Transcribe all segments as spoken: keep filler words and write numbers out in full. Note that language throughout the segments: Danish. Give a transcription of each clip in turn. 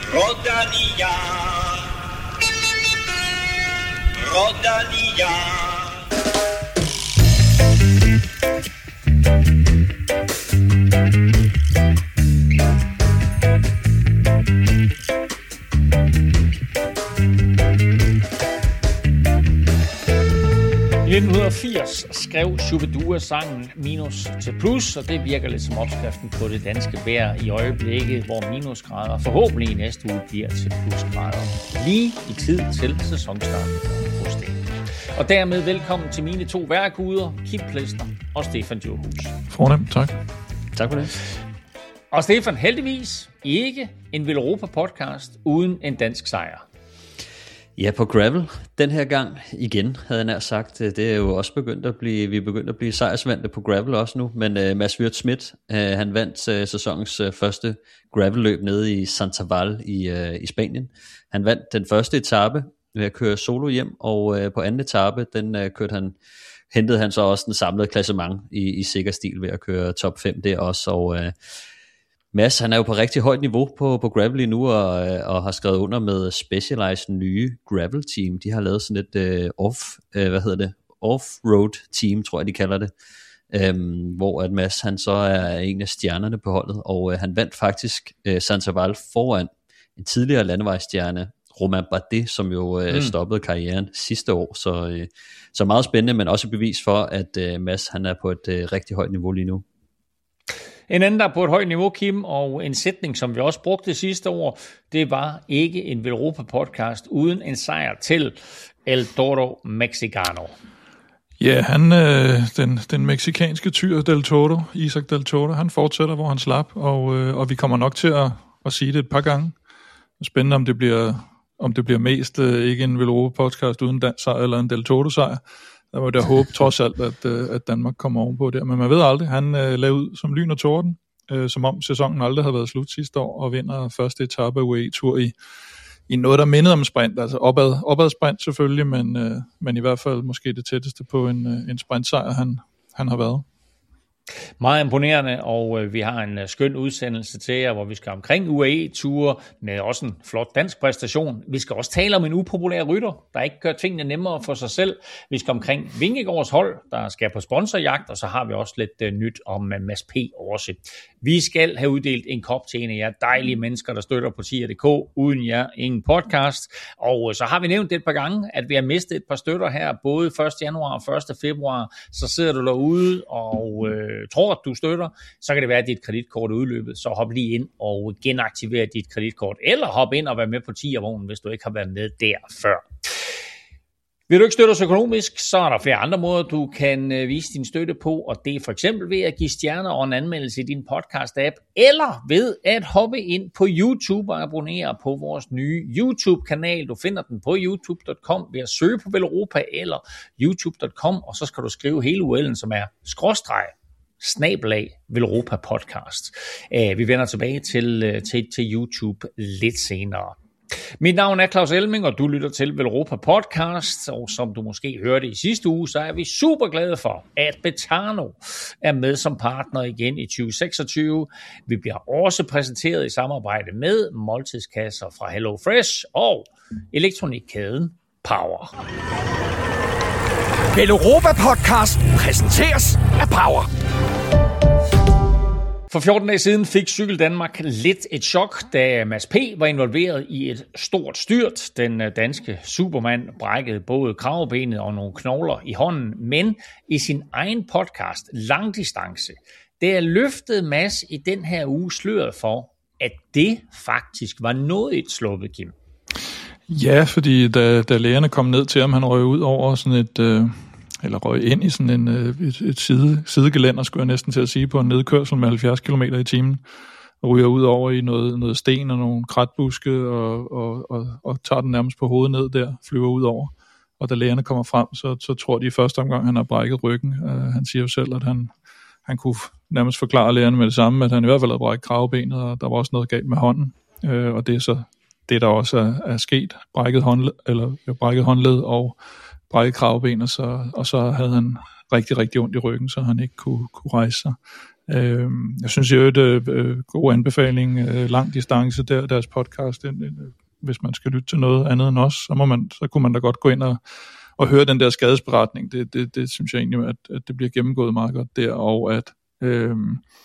Rodalia, Rodalia. I nitten firs skrev Shubidua sangen Minus til Plus, og det virker lidt som opskriften på det danske vejr i øjeblikket, hvor minusgrader forhåbentlig i næste uge bliver til plusgrader. Lige i tid til sæsonstarten hos det. Og dermed velkommen til mine to værguder, Kim Plesner og Stefan Djurhus. Fornemt, tak. Tak for det. Og Stefan, heldigvis ikke en Velropa-podcast uden en dansk sejr. Ja, på gravel den her gang igen, havde jeg nær sagt. Det er jo også begyndt at blive, vi er begyndt at blive sejrsvante på gravel også nu, men uh, Mads Wirt Schmidt, uh, han vandt uh, sæsonens uh, første gravelløb nede i Santaval i, uh, i Spanien. Han vandt den første etape ved at køre solo hjem, og uh, på anden etape, den uh, kørte han, hentede han så også den samlede klassement i, i sikker stil ved at køre top fem der også, og uh, Mads, han er jo på rigtig højt niveau på, på gravel lige nu, og, og har skrevet under med Specialized nye gravel team. De har lavet sådan et uh, off, uh, hvad hedder det, off-road team, tror jeg de kalder det, um, hvor at Mads, han så er en af stjernerne på holdet, og uh, han vandt faktisk uh, Santaval foran en tidligere landevejsstjerne, Romain Bardet, som jo uh, mm. stoppede karrieren sidste år, så, uh, så meget spændende, men også et bevis for, at uh, Mads, han er på et uh, rigtig højt niveau lige nu. En anden, der er på et højt niveau, Kim, og en sætning, som vi også brugte sidste år, det var ikke en Velropa-podcast uden en sejr til El Toro Mexicano. Ja, han, øh, den, den meksikanske tyr Del Toro, Isaac Del Toro, han fortsætter, hvor han slap, og, øh, og vi kommer nok til at, at sige det et par gange. Spændende, om det bliver, om det bliver mest øh, ikke en Velropa-podcast uden dansk sejr eller en Del Toro-sejr. Der var der håb trods alt, at, at Danmark kommer ovenpå der. Men man ved aldrig, han øh, lavede ud som lyn og torden, øh, som om sæsonen aldrig havde været slut sidste år, og vinder første etape af U A E-tur i, i noget, der mindede om sprint. Altså opad, opad sprint selvfølgelig, men, øh, men i hvert fald måske det tætteste på en, en sprintsejr, han, han har været. Meget imponerende, og øh, vi har en øh, skøn udsendelse til jer, hvor vi skal omkring U A E-ture med også en flot dansk præstation. Vi skal også tale om en upopulær rytter, der ikke gør tingene nemmere for sig selv. Vi skal omkring Vingegaards hold, der skal på sponsorjagt, og så har vi også lidt øh, nyt om øh, Mads P. også. Vi skal have uddelt en kop til en af jer dejlige mennesker, der støtter på tier punktum d k. Uden jer, ingen podcast. Og øh, så har vi nævnt det et par gange, at vi har mistet et par støtter her, både første januar og første februar. Så sidder du derude og øh, tror, at du støtter, så kan det være, at dit kreditkort er udløbet, så hop lige ind og genaktiver dit kreditkort, eller hop ind og vær med på tiervognen, hvis du ikke har været med der før. Vil du ikke støtte os økonomisk, så er der flere andre måder, du kan vise din støtte på, og det er for eksempel ved at give stjerner og en anmeldelse i din podcast-app, eller ved at hoppe ind på YouTube og abonnere på vores nye YouTube-kanal. Du finder den på youtube punktum com ved at søge på Velropa eller youtube punktum com, og så skal du skrive hele U L'en, som er skråstreg snabelag Velropa podcast. Uh, vi vender tilbage til, uh, til, til YouTube lidt senere. Mit navn er Claus Elming, og du lytter til Velropa podcast, og som du måske hørte i sidste uge, så er vi super glade for, at Betano er med som partner igen i tyve seksogtyve. Vi bliver også præsenteret i samarbejde med måltidskasser fra HelloFresh og elektronikkæden Power. Velropa podcast præsenteres af Power. For fjorten dage siden fik Cykel Danmark lidt et chok, da Mads P. var involveret i et stort styrt. Den danske supermand brækkede både kravebenet og nogle knogler i hånden, men i sin egen podcast, Langdistance, der løftede Mads i den her uge sløret for, at det faktisk var noget et sluppet, Kim. Ja, fordi da, da lægerne kom ned til ham, han røg ud over sådan et... Øh eller røg ind i sådan en, et, et side, sidegelænder, skulle jeg næsten til at sige, på en nedkørsel med halvfjerds kilometer i timen, og ryger ud over i noget, noget sten og nogle kratbuske, og, og, og, og tager den nærmest på hovedet ned der, flyver ud over. Og da lægerne kommer frem, så, så tror de i første omgang, han har brækket ryggen. Uh, han siger jo selv, at han, han kunne nærmest forklare lægerne med det samme, at han i hvert fald havde brækket kravebenet, og der var også noget galt med hånden. Uh, og det er så det, der også er, er sket. Brækket håndled, eller brækket håndled og brækket kravben, og så, og så havde han rigtig, rigtig ondt i ryggen, så han ikke kunne, kunne rejse sig. Øh, jeg synes jo, det er øh, god anbefaling, øh, lang distance der, deres podcast, øh, hvis man skal lytte til noget andet end os, så, må man, så kunne man da godt gå ind og, og høre den der skadesberetning. Det, det, det synes jeg egentlig, at, at det bliver gennemgået meget godt der, og at øh,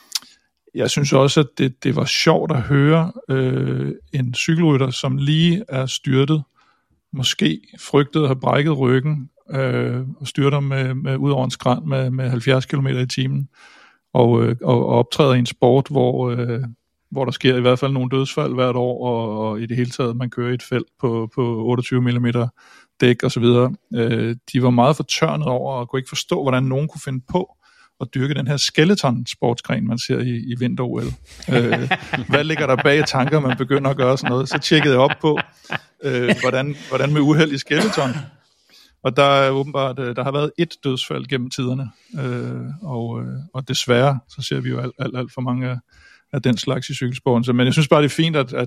jeg synes også, at det, det var sjovt at høre øh, en cykelrytter, som lige er styrtet, måske frygtet at have brækket ryggen, øh, og styrter med, med, ud over en skrænt med, med halvfjerds kilometer i timen, og, øh, og optræder i en sport, hvor, øh, hvor der sker i hvert fald nogle dødsfald hvert år, og, og i det hele taget, man kører i et felt på, på otteogtyve millimeter dæk og så videre. Øh, de var meget fortørnet over, og kunne ikke forstå, hvordan nogen kunne finde på at dyrke den her skeleton-sportsgren, man ser i, i vinter-O L. Øh, hvad ligger der bag tanker, man begynder at gøre sådan noget? Så tjekkede jeg op på, øh, hvordan, hvordan med uheld i skeleton. Og der er åbenbart, der har været et dødsfald gennem tiderne, øh, og, øh, og desværre, så ser vi jo alt, alt, alt for mange af, af den slags i cykelsporten. Så, men jeg synes bare, det er fint, at, at,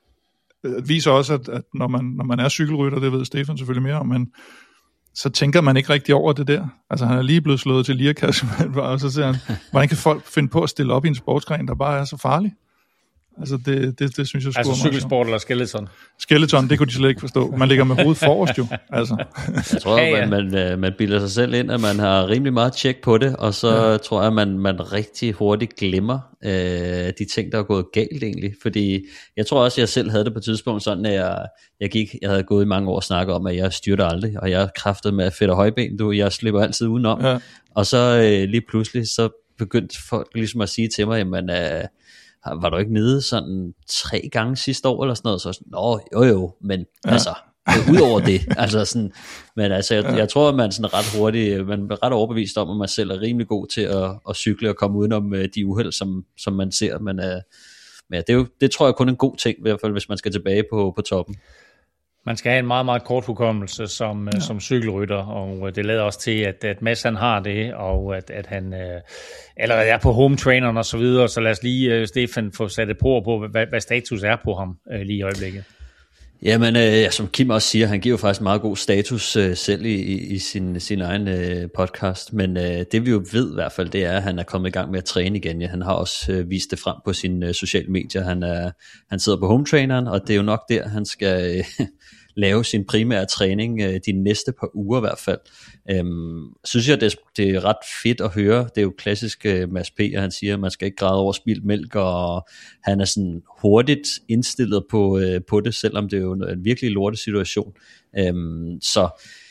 at vise også, at, at når, man, når man er cykelrytter, det ved Stefan selvfølgelig mere om, men så tænker man ikke rigtig over det der. Altså han er lige blevet slået til lirakasse, og så siger han, hvordan kan folk finde på at stille op i en sportsgren, der bare er så farlig? Altså det, det, det synes jeg sgu altså cykelsport eller skeleton? Skeleton, det kunne de slet ikke forstå. Man ligger med hovedet forrest jo. Altså. Jeg tror, ja, ja. Man, man, man bilder sig selv ind, at man har rimelig meget tjek på det, og så ja. tror jeg, at man, man rigtig hurtigt glemmer øh, de ting, der er gået galt egentlig. Fordi jeg tror også, at jeg selv havde det på et tidspunkt sådan, at jeg, jeg gik, jeg havde gået i mange år og snakket om, at jeg styrter aldrig, og jeg kræftede med fedt og højben, du, jeg slipper altid udenom. Ja. Og så øh, lige pludselig, så begyndte folk ligesom at sige til mig, jamen øh, var du ikke nede sådan tre gange sidste år eller sådan noget, så sådan, nå jo jo, men ja. altså, ud over det, altså sådan, men altså, jeg, ja. jeg tror, at man sådan ret hurtigt, man er ret overbevist om, at man selv er rimelig god til at, at cykle og komme udenom de uheld, som, som man ser, men, uh, men det, er jo, det tror jeg kun er en god ting, i hvert fald, hvis man skal tilbage på, på toppen. Man skal have en meget, meget kort hukommelse som, ja. som cykelrytter, og det lader også til, at, at Mads han har det, og at, at han øh, allerede er på home traineren og så videre, så lad os lige, øh, Stefan, få sat et på på, hvad, hvad status er på ham øh, lige i øjeblikket. Jamen, øh, som Kim også siger, han giver jo faktisk meget god status øh, selv i, i, i sin, sin egen øh, podcast, men øh, det vi jo ved i hvert fald, det er, at han er kommet i gang med at træne igen. Ja, han har også øh, vist det frem på sine øh, sociale medier. Han, er, han sidder på home traineren, og det er jo nok der, han skal øh, lave sin primære træning øh, de næste par uger i hvert fald. Øhm, synes jeg, det, det er ret fedt at høre. Det er jo klassisk øh, Mads P., og han siger, at man skal ikke græde over spildt mælk, og han er sådan hurtigt indstillet på, øh, på det, selvom det er jo en virkelig lortet situation. Øhm, så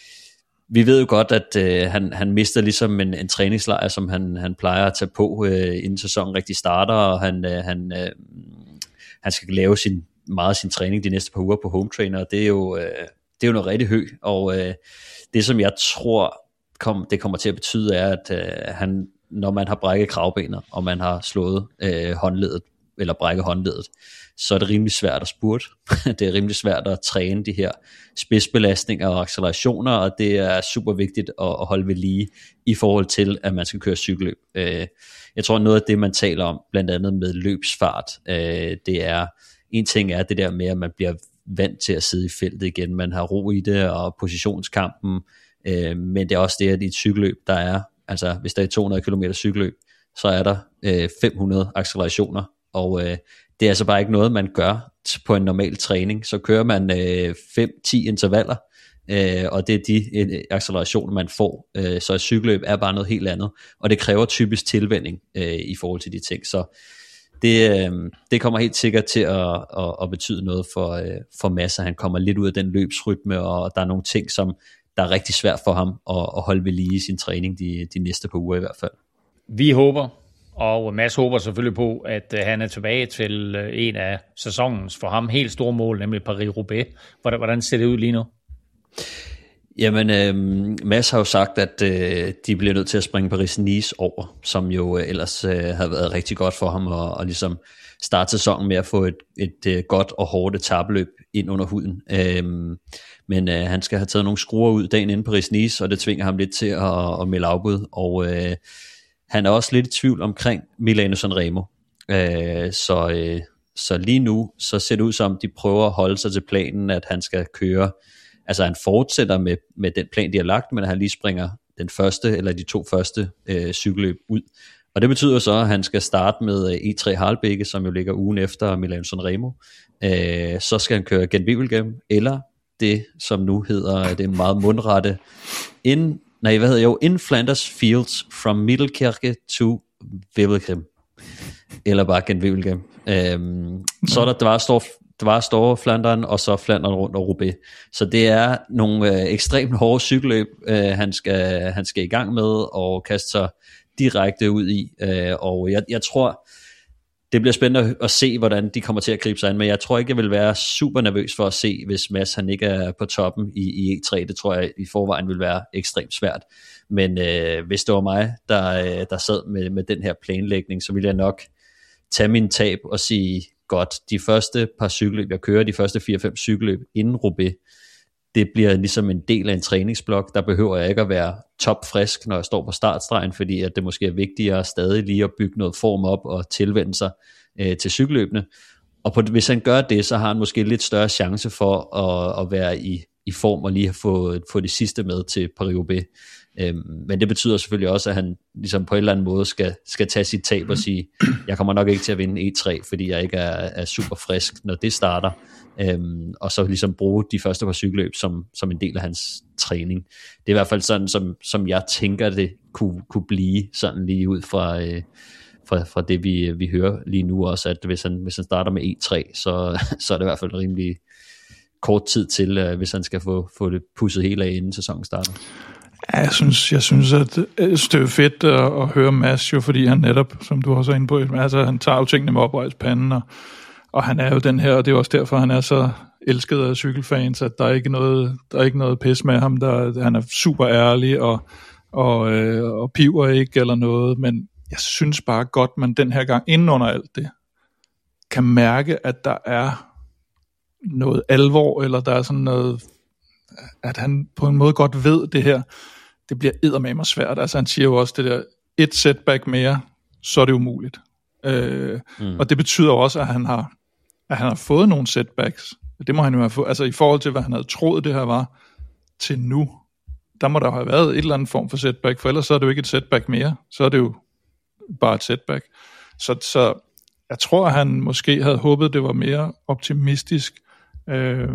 vi ved jo godt, at øh, han, han mister ligesom en, en træningslejr, som han, han plejer at tage på, øh, inden sæsonen rigtig starter, og han, øh, han, øh, han skal lave sin, meget af sin træning de næste par uger på home trainer, og det er jo, øh, det er jo noget rigtig højt, og øh, det som jeg tror, kom, det kommer til at betyde, er, at øh, han, når man har brækket kravbenet, og man har slået øh, håndledet, eller brækket håndledet, så er det rimelig svært at spurte. Det er rimelig svært at træne de her spidsbelastninger og accelerationer, og det er super vigtigt at, at holde ved lige, i forhold til, at man skal køre cykelløb. Øh, jeg tror, noget af det, man taler om, blandt andet med løbsfart, øh, det er, en ting er det der med, at man bliver vant til at sidde i feltet igen, man har ro i det, og positionskampen, øh, men det er også det, at i et cykelløb, der er, altså hvis der er to hundrede kilometer cykelløb, så er der øh, fem hundrede accelerationer, og øh, det er altså bare ikke noget, man gør på en normal træning. Så kører man øh, fem til ti intervaller, øh, og det er de øh, accelerationer, man får. Øh, så et cykelløb er bare noget helt andet, og det kræver typisk tilvænning øh, i forhold til de ting. Så det, øh, det kommer helt sikkert til at, at, at betyde noget for, øh, for Mads, at han kommer lidt ud af den løbsrytme, og der er nogle ting, som der er rigtig svært for ham at, at holde ved lige i sin træning de, de næste par uger i hvert fald. Vi håber, og Mads håber selvfølgelig på, at han er tilbage til en af sæsonens for ham helt store mål, nemlig Paris-Roubaix. Hvordan ser det ud lige nu? Jamen, øh, Mads har jo sagt, at øh, de bliver nødt til at springe Paris-Nice over, som jo øh, ellers øh, har været rigtig godt for ham, og, og ligesom starte sæsonen med at få et, et, et godt og hårdt etapeløb ind under huden. Øh, men øh, han skal have taget nogle skruer ud dagen inden Paris-Nice, og det tvinger ham lidt til at, at melde afbud, og øh, han er også lidt i tvivl omkring Milano Sanremo. Øh, så, øh, så lige nu, så ser det ud som, de prøver at holde sig til planen, at han skal køre. Altså han fortsætter med, med den plan, de har lagt, men han lige springer den første, eller de to første øh, cykelløb ud. Og det betyder så, at han skal starte med E tre Harlebeke, som jo ligger ugen efter Milano-San Remo. Øh, så skal han køre Gent-Wevelgem, eller det, som nu hedder det meget mundrette, in, nej, hvad hedder jo, in Flanders Fields from Middelkerke to Wevelgem. Eller bare Gent-Wevelgem. Øhm, så er der, der var stor der var store Flandern, og så Flandern rundt og Roubaix. Så det er nogle øh, ekstremt hårde cykelløb, øh, han, skal, han skal i gang med, og kaste sig direkte ud i. Øh, og jeg, jeg tror, det bliver spændende at se, hvordan de kommer til at gribe sig an, men jeg tror ikke, jeg vil være super nervøs for at se, hvis Mads han ikke er på toppen i, i E tre. Det tror jeg i forvejen vil være ekstremt svært. Men øh, hvis det var mig, der, der sad med, med den her planlægning, så ville jeg nok tage min tab og sige, godt, de første par cykelløb, jeg kører, de første fire fem cykelløb inden Roubaix, det bliver ligesom en del af en træningsblok. Der behøver jeg ikke at være topfrisk, når jeg står på startstregen, fordi at det måske er vigtigere stadig lige at bygge noget form op og tilvende sig øh, til cykelløbene. Og på, hvis han gør det, så har han måske lidt større chance for at, at være i, i form og lige få, få det sidste med til Paris-Roubaix. Øhm, men det betyder selvfølgelig også, at han ligesom på en eller anden måde skal, skal tage sit tab og sige, jeg kommer nok ikke til at vinde E tre, fordi jeg ikke er, er super frisk, når det starter. Øhm, og så ligesom bruge de første par cykelløb som, som en del af hans træning. Det er i hvert fald sådan, som, som jeg tænker, det kunne, kunne blive sådan lige ud fra, øh, fra, fra det, vi, vi hører lige nu også, at hvis han, hvis han starter med E tre, så, så er det i hvert fald rimelig kort tid til, øh, hvis han skal få, få det pusset helt af, inden sæsonen starter. Ja, jeg synes, jeg synes at det er fedt at, at høre Mads, jo, fordi han netop, som du også er inde på, altså, han tager jo tingene med oprejspanden, og, og han er jo den her, og det er også derfor, han er så elsket af cykelfans, at der er ikke noget, der er ikke noget pis med ham, der, han er super ærlig, og, og, øh, og piver ikke eller noget, men jeg synes bare godt, man den her gang, inden under alt det, kan mærke, at der er noget alvor, eller der er sådan noget, at han på en måde godt ved det her, det bliver eddermame svært. Altså han siger jo også det der, et setback mere, så er det umuligt. Øh, mm. Og det betyder også, at han har, at han har fået nogle setbacks. Det må han jo have fået, altså i forhold til, hvad han havde troet, det her var, til nu, der må der have været et eller andet form for setback, for ellers så er det jo ikke et setback mere, så er det jo bare et setback. Så, så jeg tror, at han måske havde håbet, det var mere optimistisk, øh,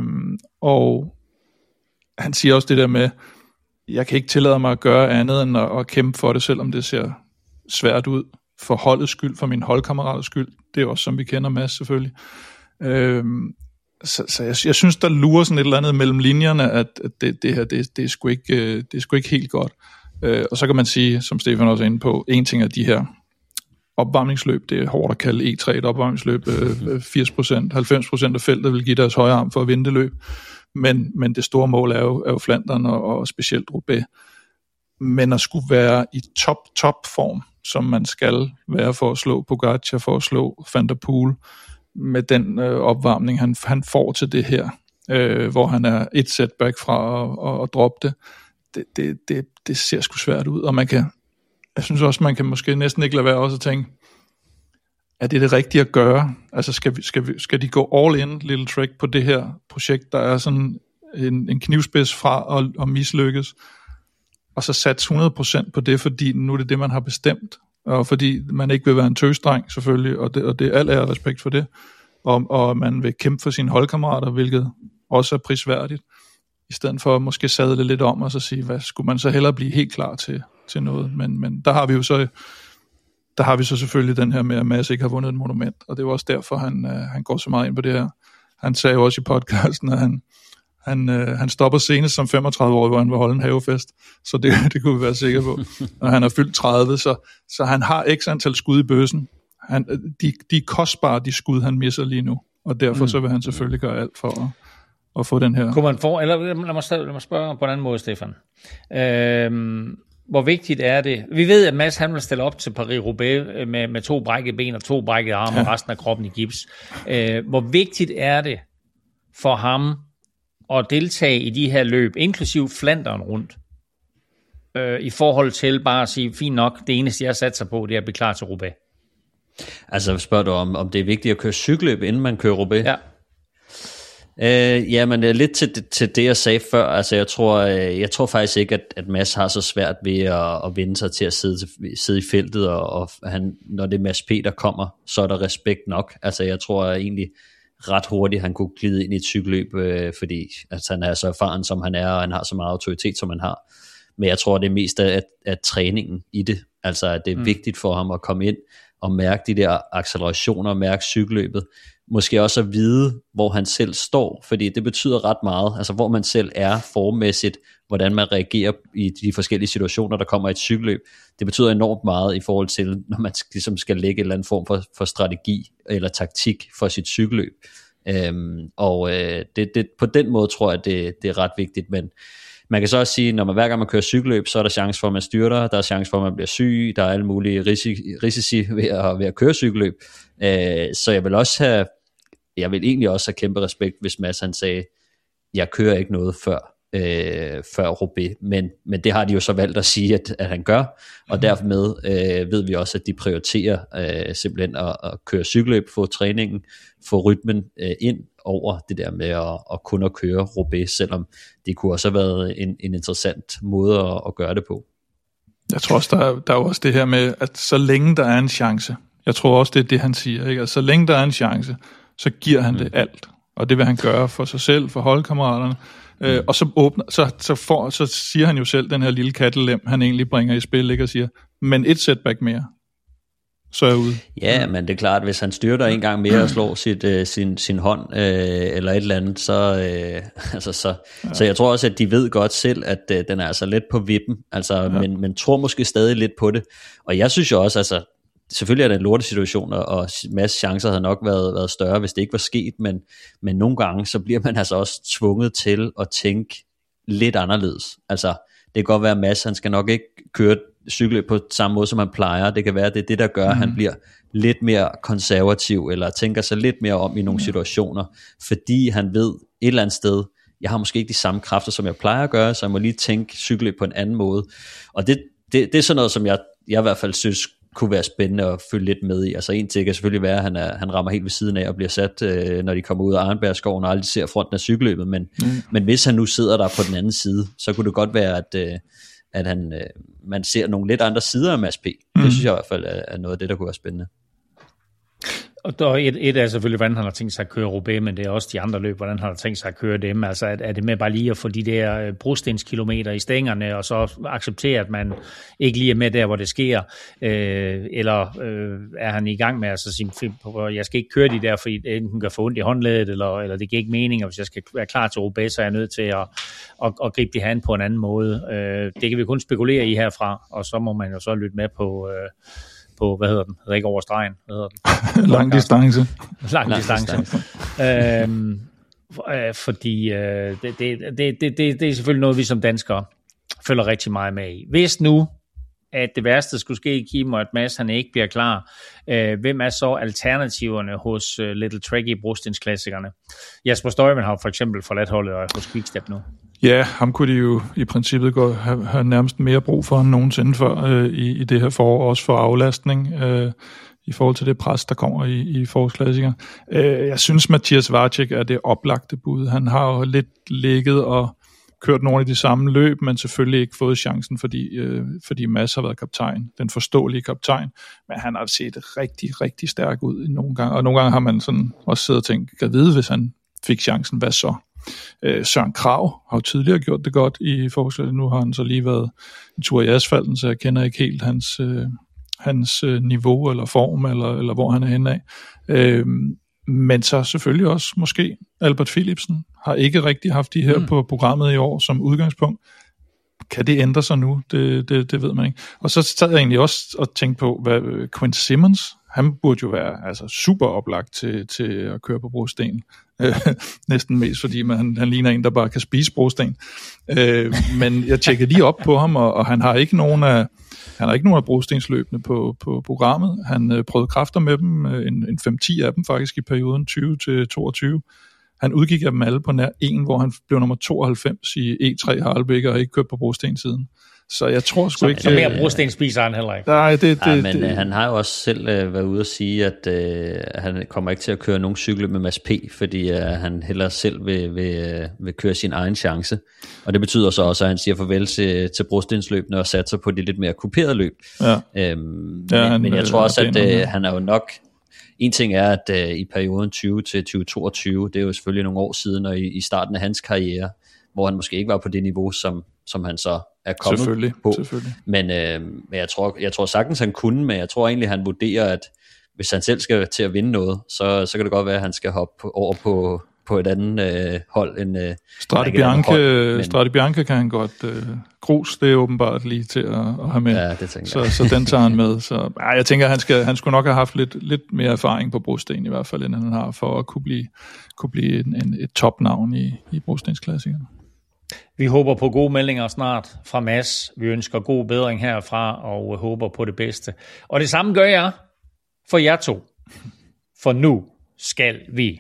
og han siger også det der med, jeg kan ikke tillade mig at gøre andet end at, at kæmpe for det, selvom det ser svært ud. For holdets skyld, for min holdkammeraters skyld. Det er også, som vi kender Mads selvfølgelig. Øhm, så så jeg, jeg synes, der lurer sådan et eller andet mellem linjerne, at, at det, det her, det, det, er sgu ikke, det er sgu ikke helt godt. Øh, og så kan man sige, som Stefan også er inde på, en ting af de her opvarmningsløb, det er hårdt at kalde E tre et opvarmningsløb, øh, firs procent, halvfems procent af feltet vil give deres højre arm for at vinde det løb. Men, men det store mål er jo, er jo Flandern og, og specielt Roubaix. Men at skulle være i top, top form, som man skal være for at slå Pogacar, for at slå Van der Poel, med den øh, opvarmning, han, han får til det her, øh, hvor han er et setback fra at, at, at droppe det, det, det, det, det ser sgu svært ud. Og man kan, jeg synes også, man kan måske næsten ikke lade være også at tænke, er det det rigtige at gøre? Altså skal, vi, skal, vi, skal de gå all in, Little Trek, på det her projekt, der er sådan en, en knivspids fra at, at mislykkes, og så satse hundrede procent på det, fordi nu er det det, man har bestemt, og fordi man ikke vil være en tøsdreng selvfølgelig, og det, og det er al ære respekt for det, og, og man vil kæmpe for sine holdkammerater, hvilket også er prisværdigt, i stedet for at måske sadle lidt om, og så sige, hvad skulle man så hellere blive helt klar til, til noget, men, men der har vi jo så der har vi så selvfølgelig den her med, at Mads ikke har vundet et monument, og det er også derfor, han, øh, han går så meget ind på det her. Han sagde jo også i podcasten, at han, han, øh, han stopper senest som femogtredive år, hvor han vil holde en havefest, så det, det kunne vi være sikre på. Og han er fyldt tredive, så, så han har x antal skud i bøssen. Han, de, de er kostbare, de skud, han misser lige nu, og derfor mm. så vil han selvfølgelig gøre alt for at, at få den her. Kunne man få, eller lad mig, lad mig spørge på en anden måde, Stefan. Øhm, hvor vigtigt er det? Vi ved, at Mads han vil stille op til Paris-Roubaix med, med to brækkede ben og to brækkede arme ja. og resten af kroppen i gips. Øh, hvor vigtigt er det for ham at deltage i de her løb, inklusiv Flandern rundt, øh, i forhold til bare at sige, fint nok, det eneste jeg satser på, det er at blive klar til Roubaix? Altså spørger du om, om det er vigtigt at køre cykelløb, inden man kører Roubaix? Ja. Øh, ja, men lidt til, til det, jeg sagde før, altså jeg tror, jeg tror faktisk ikke, at, at Mads har så svært ved at, at vende sig til at sidde, sidde i feltet, og, og han, når det er Mads P, der kommer, så er der respekt nok. Altså jeg tror egentlig ret hurtigt, han kunne glide ind i et cykelløb, øh, fordi altså, han er så erfaren, som han er, og han har så meget autoritet, som han har. Men jeg tror, det er mest af, af træningen i det, altså at det er mm. vigtigt for ham at komme ind og mærke de der accelerationer, mærke cykelløbet, måske også at vide, hvor han selv står, fordi det betyder ret meget, altså hvor man selv er formmæssigt, hvordan man reagerer i de forskellige situationer, der kommer i et cykelløb. Det betyder enormt meget i forhold til, når man ligesom skal lægge en eller anden form for, for strategi eller taktik for sit cykelløb. Øhm, og øh, det, det, på den måde tror jeg, det, det er ret vigtigt, men man kan så også sige, når man hver gang man kører cykelløb, så er der chance for, at man styrter, der er chance for, at man bliver syg, der er alle mulige risici, risici ved, at, ved at køre cykelløb. Øh, så jeg vil også have, jeg vil egentlig også have kæmpe respekt, hvis Mads han sagde, jeg kører ikke noget før, øh, før Roubaix, men, men det har de jo så valgt at sige, at, at han gør, og dermed øh, ved vi også, at de prioriterer øh, simpelthen at, at køre cykelløb, få træningen, få rytmen øh, ind over det der med at, at kun at køre Roubaix, selvom det kunne også have været en, en interessant måde at, at gøre det på. Jeg tror også, der er, der er også det her med, at så længe der er en chance, jeg tror også, det er det, han siger, ikke? Altså, så længe der er en chance, så giver han mm. det alt, og det vil han gøre for sig selv, for holdkammeraterne, mm. øh, og så, åbner, så, så, får, så siger han jo selv, den her lille kattelem, han egentlig bringer i spil, ikke? Og siger, men et setback mere, så er jeg ude. Ja, men det er klart, hvis han styrter en gang mere og slår sit, øh, sin, sin hånd øh, eller et eller andet, så, øh, altså, så, ja. så jeg tror også, at de ved godt selv, at øh, den er altså lidt på vippen, altså, ja. men, men tror måske stadig lidt på det. Og jeg synes jo også, altså, selvfølgelig er det en lortesituation, og masse chancer havde nok været, været større, hvis det ikke var sket, men, men nogle gange, så bliver man altså også tvunget til at tænke lidt anderledes. Altså, det kan godt være, at Mads, han skal nok ikke køre cykle på samme måde, som han plejer. Det kan være, at det er det, der gør, at han bliver lidt mere konservativ, eller tænker sig lidt mere om i nogle situationer, fordi han ved et eller andet sted, jeg har måske ikke de samme kræfter, som jeg plejer at gøre, så jeg må lige tænke cykle på en anden måde. Og det, det, det er sådan noget, som jeg, jeg i hvert fald synes, kunne være spændende at følge lidt med i. Altså en ting kan selvfølgelig være, at han, er, han rammer helt ved siden af og bliver sat, øh, når de kommer ud af Arnbergskoven og aldrig ser fronten af cykelløbet, men, mm. men hvis han nu sidder der på den anden side, så kunne det godt være, at, øh, at han, øh, man ser nogle lidt andre sider af Mads P. Mm. Det synes jeg i hvert fald er, er noget af det, der kunne være spændende. Og der et, et er selvfølgelig, hvordan han har tænkt sig at køre Roubaix, men det er også de andre løb, hvordan han har tænkt sig at køre dem. Altså er, er det med bare lige at få de der brostenskilometer i stængerne, og så acceptere, at man ikke lige er med der, hvor det sker, øh, eller øh, er han i gang med altså sin film, jeg skal ikke køre de der, fordi det enten kan få ondt i håndledet, eller, eller det giver ikke mening, og hvis jeg skal være klar til Roubaix, så er jeg nødt til at, at, at gribe det her på en anden måde. Øh, det kan vi kun spekulere i herfra, og så må man jo så lytte med på... Øh, på, hvad hedder den? Hedder ikke over stregen. Hvad hedder den? Lang distance. Lang distance. øhm, øh, fordi øh, det, det, det, det, det er selvfølgelig noget, vi som danskere følger rigtig meget med i. Hvis nu, at det værste skulle ske i Kim, og at Mads han ikke bliver klar, øh, hvem er så alternativerne hos uh, Little Trekkie brostensklassikerne? Jasper Støjven har for eksempel forladt holdet og er hos Quickstep nu. Ja, ham kunne de jo i princippet gå, have, have nærmest mere brug for end nogensinde før øh, i, i det her forår, også for aflastning øh, i forhold til det pres, der kommer i, i forårsklassikere. Øh, jeg synes, Mathias Varcek er det oplagte bud. Han har jo lidt ligget og kørt nogle af de samme løb, men selvfølgelig ikke fået chancen, fordi, øh, fordi Mads har været kaptajn, den forståelige kaptajn, men han har set rigtig, rigtig stærk ud nogle gange, og nogle gange har man sådan også siddet og tænkt, kan vide, hvis han fik chancen, hvad så? Øh, Søren Krag har jo tidligere gjort det godt i forhold. Nu har han så lige været en tur i asfalten, så jeg kender ikke helt hans, øh, hans øh, niveau eller form, eller, eller hvor han er henne af. Øh, men så selvfølgelig også måske Albert Philipsen har ikke rigtig haft de her mm. på programmet i år som udgangspunkt. Kan det ændre sig nu? Det, det, det ved man ikke. Og så sad jeg egentlig også og tænkte på, hvad Quint Simmons, han burde jo være altså, super oplagt til, til at køre på brosten. Øh, næsten mest, fordi man, han, han ligner en, der bare kan spise brosten. Øh, men jeg tjekkede lige op på ham, og, og han har ikke nogen af han har ikke nogen af brostensløbene på, på programmet. Han øh, prøvede kræfter med dem, en, en fem ti af dem faktisk i perioden tyve til toogtyve. Han udgik af dem alle på nær en, hvor han blev nummer tooghalvfems i E tre Harlebæk og har ikke kørt på brosten siden. Så jeg tror sgu så, ikke... Så mere brosten spiser han heller ikke. Nej, det, det, ja, men det, øh, han har jo også selv øh, været ude at sige, at øh, han kommer ikke til at køre nogen cykel med Mads P, fordi øh, han hellere selv vil, vil, øh, vil køre sin egen chance. Og det betyder så også, at han siger farvel til, til brostensløbene og satser på de lidt mere kuperede løb. Ja. Øhm, ja, men, han, men jeg tror også, at øh, øh, han er jo nok... En ting er, at øh, i perioden tyve til tyve toogtyve, det er jo selvfølgelig nogle år siden, og i, i starten af hans karriere, hvor han måske ikke var på det niveau, som, som han så er kommet selvfølgelig, på. Selvfølgelig. Men, øh, men jeg, tror, jeg tror sagtens, han kunne, men jeg tror egentlig, han vurderer, at hvis han selv skal til at vinde noget, så, så kan det godt være, at han skal hoppe over på, på et andet øh, hold end... Øh, Strade Bianche, hold, men... Strade Bianche kan han godt... Øh, grus, det er åbenbart lige til at, at have med. Ja, det tænker så, jeg. Så den tager han med. Så ja, jeg tænker, han, skal, han skulle nok have haft lidt, lidt mere erfaring på brosten i hvert fald, end han har, for at kunne blive, kunne blive en, en, et topnavn i, i brostensklassikerne. Vi håber på gode meldinger snart fra Mads. Vi ønsker god bedring herfra, og håber på det bedste. Og det samme gør jeg for jer to. For nu skal vi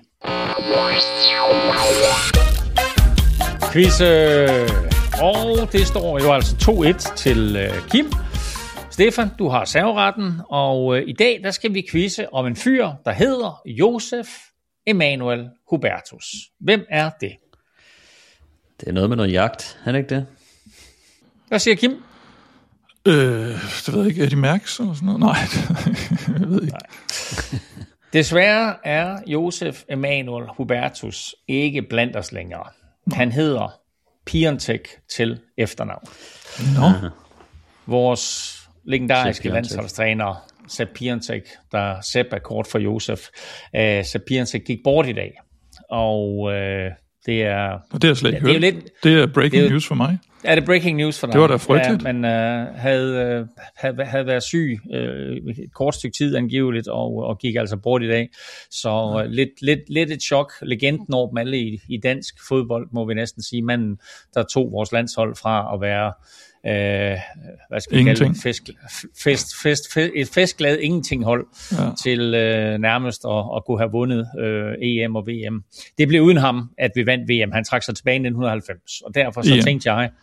quizze. Og det står jo altså to et til øh, Kim. Stefan, du har serveretten, og øh, i dag der skal vi quizze om en fyr, der hedder Josef Emanuel Hubertus. Hvem er det? Det er noget med noget jagt, er det ikke det? Hvad siger Kim? Øh, det ved jeg ikke. Eddie Merckx eller sådan noget? Nej, jeg ved ikke. Nej. Desværre er Josef Emanuel Hubertus ikke blandt os længere. Han hedder Piontek til efternavn. Nå. Vores legendariske landsholdstræner Sepp Piontek, der Sepp er kort for Josef. Uh, Sepp Piontek gik bort i dag, og uh, det er... Og det er slet ikke det er hørt. Lidt, det er breaking det er, news for mig. Er det breaking news for dig? Det var da frygteligt. Ja, men uh, havde, uh, havde, havde været syg uh, et kort stykke tid angiveligt, og, og gik altså bort i dag. Så uh, lidt, lidt, lidt et chok. Legenden over dem alle i, i dansk fodbold, må vi næsten sige. Manden, der tog vores landshold fra at være uh, hvad skal vi kalde det? Fest, fest, fest, fest, et festglad ingenting-hold ja. til uh, nærmest at, at kunne have vundet uh, E M og V M. Det blev uden ham, at vi vandt V M. Han trak sig tilbage i nitten halvfems, og derfor så ja. tænkte jeg,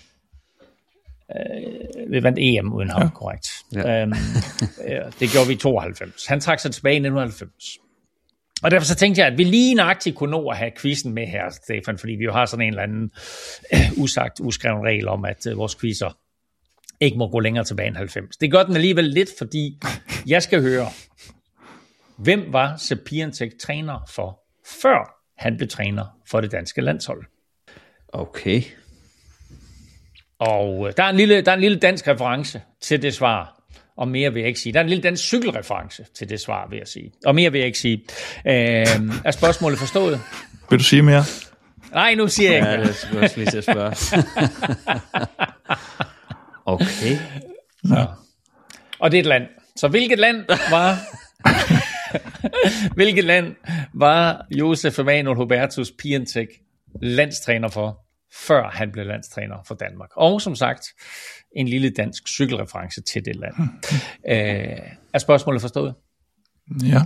Uh, vi vandt E M uden ham, ja. korrekt. Ja. Um, uh, det gjorde vi i tooghalvfems. Han trak sig tilbage i nitten halvfems. Og derfor så tænkte jeg, at vi lige nøjagtigt kunne nå at have quizzen med her, Stefan, fordi vi jo har sådan en eller anden uh, usagt, uskreven regel om, at uh, vores quizzer ikke må gå længere tilbage end halvfems. Det gør den alligevel lidt, fordi jeg skal høre, hvem var Sepp Piontek træner for, før han blev træner for det danske landshold? Okay. Og der er, en lille, der er en lille dansk reference til det svar, og mere vil jeg ikke sige. Der er en lille dansk cykelreference til det svar, vil jeg sige. Og mere vil jeg ikke sige. Øh, er spørgsmålet forstået? Vil du sige mere? Nej, nu siger jeg ikke. Ja, det skulle jeg også lige til at spørge. Okay. Så. Og det er et land. Så hvilket land var... hvilket land var Josef Emanuel Hubertus Piontek landstræner for, før han blev landstræner for Danmark? Og som sagt, en lille dansk cykelreference til det land. øh, er spørgsmålet forstået? Ja.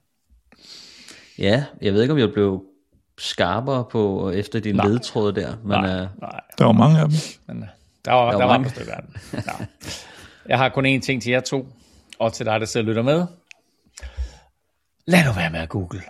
Ja, jeg ved ikke, om jeg blev skarpere på efter din ledtråd der. Men, nej, uh, nej. Der var mange af dem. Men, der var, der der var, var på stykker af den. Ja. Jeg har kun én ting til jer to, og til dig, der sidder og lytter med. Lad nu være med at google.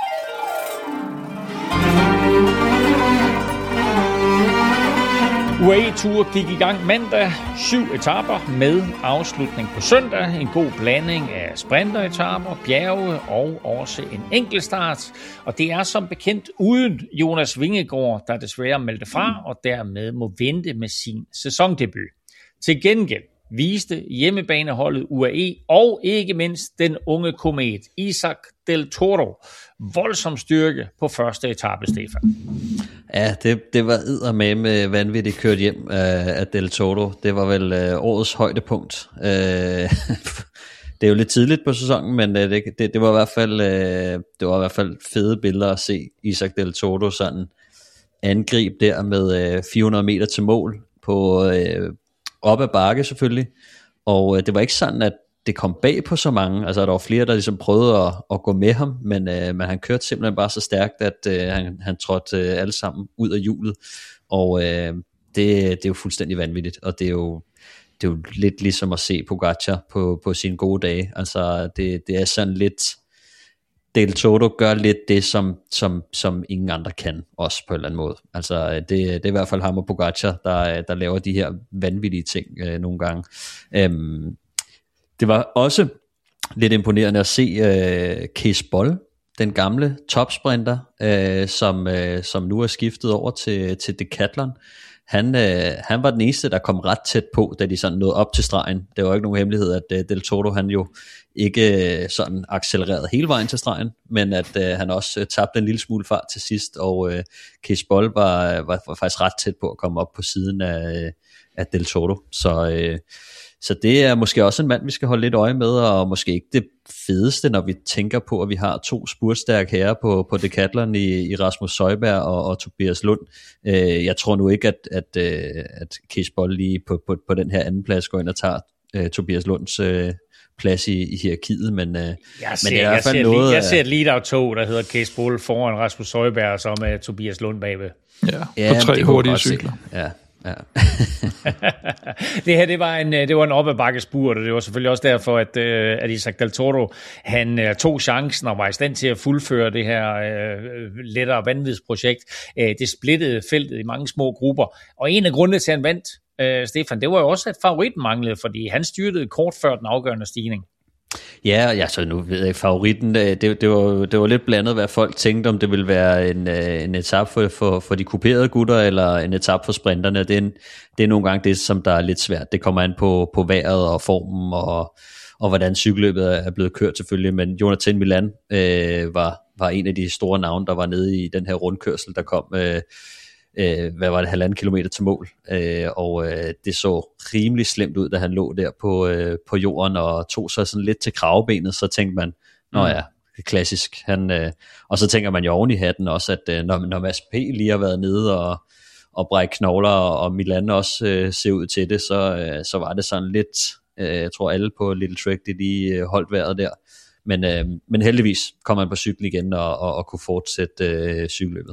U A E-tour gik i gang mandag, syv etaper med afslutning på søndag. En god blanding af sprinteretaper, bjerge og også en enkeltstart. Og det er som bekendt uden Jonas Vingegaard, der desværre meldte fra og dermed må vente med sin sæsondebut. Til gengæld viste hjemmebaneholdet U A E og ikke mindst den unge komet Isaac Del Toro voldsom styrke på første etape, Stefan. Ja, det, det var eddermame vanvittigt kørt hjem af, af Del Toro. Det var vel øh, årets højdepunkt. Øh, det er jo lidt tidligt på sæsonen, men øh, det, det, det var i hvert fald øh, det var i hvert fald fede billeder at se Isaac Del Toro sådan angreb der med øh, fire hundrede meter til mål på øh, op ad bakke selvfølgelig. Og øh, det var ikke sådan, at det kom bag på så mange. Altså der var flere, der ligesom prøvede at, at gå med ham, men, øh, men han kørte simpelthen bare så stærkt, at øh, han, han trådte øh, alle sammen ud af hjulet. Og øh, det, det er jo fuldstændig vanvittigt, og det er jo det er jo lidt ligesom at se Pogacar på, på sine gode dage. Altså det, det er sådan lidt, Del Toro gør lidt det, som, som, som ingen andre kan, også på en eller anden måde. Altså det, det er i hvert fald ham og Pogacar, der, der laver de her vanvittige ting øh, nogle gange. Øhm, det var også lidt imponerende at se øh, Cees Bol, den gamle topsprinter, øh, som, øh, som nu er skiftet over til, til Decathlon. Han, øh, han var den eneste, der kom ret tæt på, da de sådan nåede op til stregen. Det var ikke nogen hemmelighed, at øh, Del Toro, han jo ikke øh, sådan accelererede hele vejen til stregen, men at øh, han også øh, tabte en lille smule fart til sidst, og øh, Cees Bol var, var, var faktisk ret tæt på at komme op på siden af, øh, af Del Toro. Så, øh, så det er måske også en mand, vi skal holde lidt øje med, og måske ikke det fedeste, når vi tænker på, at vi har to spurtstærke herrer på, på Decathlon i, i Rasmus Søjberg og, og Tobias Lund. Øh, jeg tror nu ikke, at, at, at Cees Bol lige på, på, på den her anden plads går ind og tager uh, Tobias Lunds uh, plads i, i hierarkiet, men, uh, jeg ser, men det er i hvert fald jeg noget... Lige, jeg ser et lead-out-tog, der hedder Cees Bol foran Rasmus Søjberg, og så med Tobias Lund bagved. Ja, ja på tre hurtige cykler. Ja. Ja. det her det var en det var en op ad bakke spurt, og det var selvfølgelig også derfor at at Isaac Del Toro han tog chancen og var i stand til at fuldføre det her uh, lettere vanvidsprojekt. Uh, det splittede feltet i mange små grupper, og en af grundene til at han vandt, uh, Stefan, det var jo også at favoritten manglede, fordi han styrtede kort før den afgørende stigning. Ja, ja, så nu ved jeg ikke, favoritten, det, det, var, det var lidt blandet, hvad folk tænkte, om det ville være en, en etape for, for, for de kuperede gutter, eller en etape for sprinterne. Det er, en, det er nogle gange det, som der er lidt svært. Det kommer an på, på vejret og formen, og, og hvordan cykelløbet er blevet kørt selvfølgelig. Men Jonathan Milan øh, var, var en af de store navne, der var nede i den her rundkørsel, der kom øh, øh, hvad var det, halvanden kilometer til mål, øh, og øh, det så rimelig slemt ud, da han lå der på, øh, på jorden, og tog sig sådan lidt til kravebenet, så tænkte man, nå ja, det er klassisk, han, øh, og så tænker man jo oven i hatten også, at øh, når, når Mads P. lige har været nede og, og brække knogler, og Milan også øh, ser ud til det, så, øh, så var det sådan lidt, øh, jeg tror alle på Little Trek, de lige øh, holdt vejret der, men, øh, men heldigvis kom han på cykel igen, og, og, og kunne fortsætte øh, cykelløbet.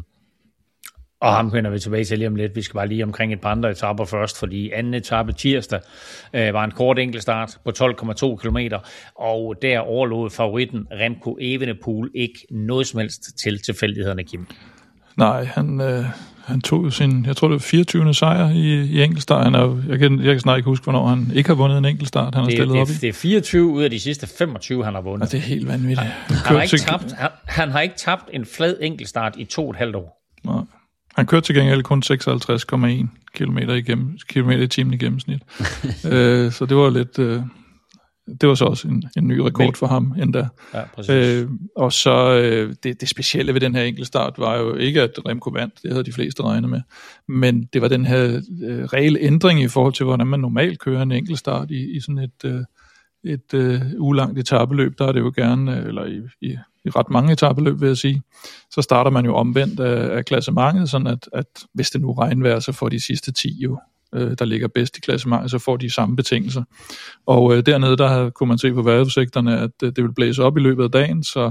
Og ham vender vi tilbage til lige om lidt. Vi skal bare lige omkring et par andre etaper først, fordi anden etape tirsdag øh, var en kort enkeltstart på tolv komma to kilometer, og der overlod favoritten Remco Evenepoel ikke noget som helst til tilfældighederne, Kim. Nej, han, øh, han tog sin, jeg tror det var fireogtyvende sejr i, i enkeltstart. Han er, jeg, kan, jeg kan snart ikke huske, hvornår han ikke har vundet en enkeltstart, han har det, stillet det, op i. Det er fireogtyve ud af de sidste femogtyve, han har vundet. Og det er helt vanvittigt. Han, han, han, har ikke tabt, han, han har ikke tabt en flad enkeltstart i to og et halvt år. Nej. Han kørte til gengæld kun seksoghalvtreds komma en kilometer i, gennem, kilometer i timen i gennemsnit. øh, så det var lidt... Øh, det var så også en, en ny rekord for ham endda. Ja, øh, og så øh, det, det specielle ved den her enkeltstart var jo ikke, at Remco vandt, det havde de fleste regnet med, men det var den her øh, reelle ændring i forhold til, hvordan man normalt kører en enkeltstart i, i sådan et, øh, et øh, ulangt etapeløb. Der er det jo gerne, øh, eller i, i, i ret mange etapeløb vil jeg sige, så starter man jo omvendt af, af klassementet, sådan at, at hvis det nu regnvejr, så får de sidste ti jo, øh, der ligger bedst i klassementet, så får de samme betingelser. Og øh, dernede, der kunne man se på vejrudsigterne, at øh, det ville blæse op i løbet af dagen, så,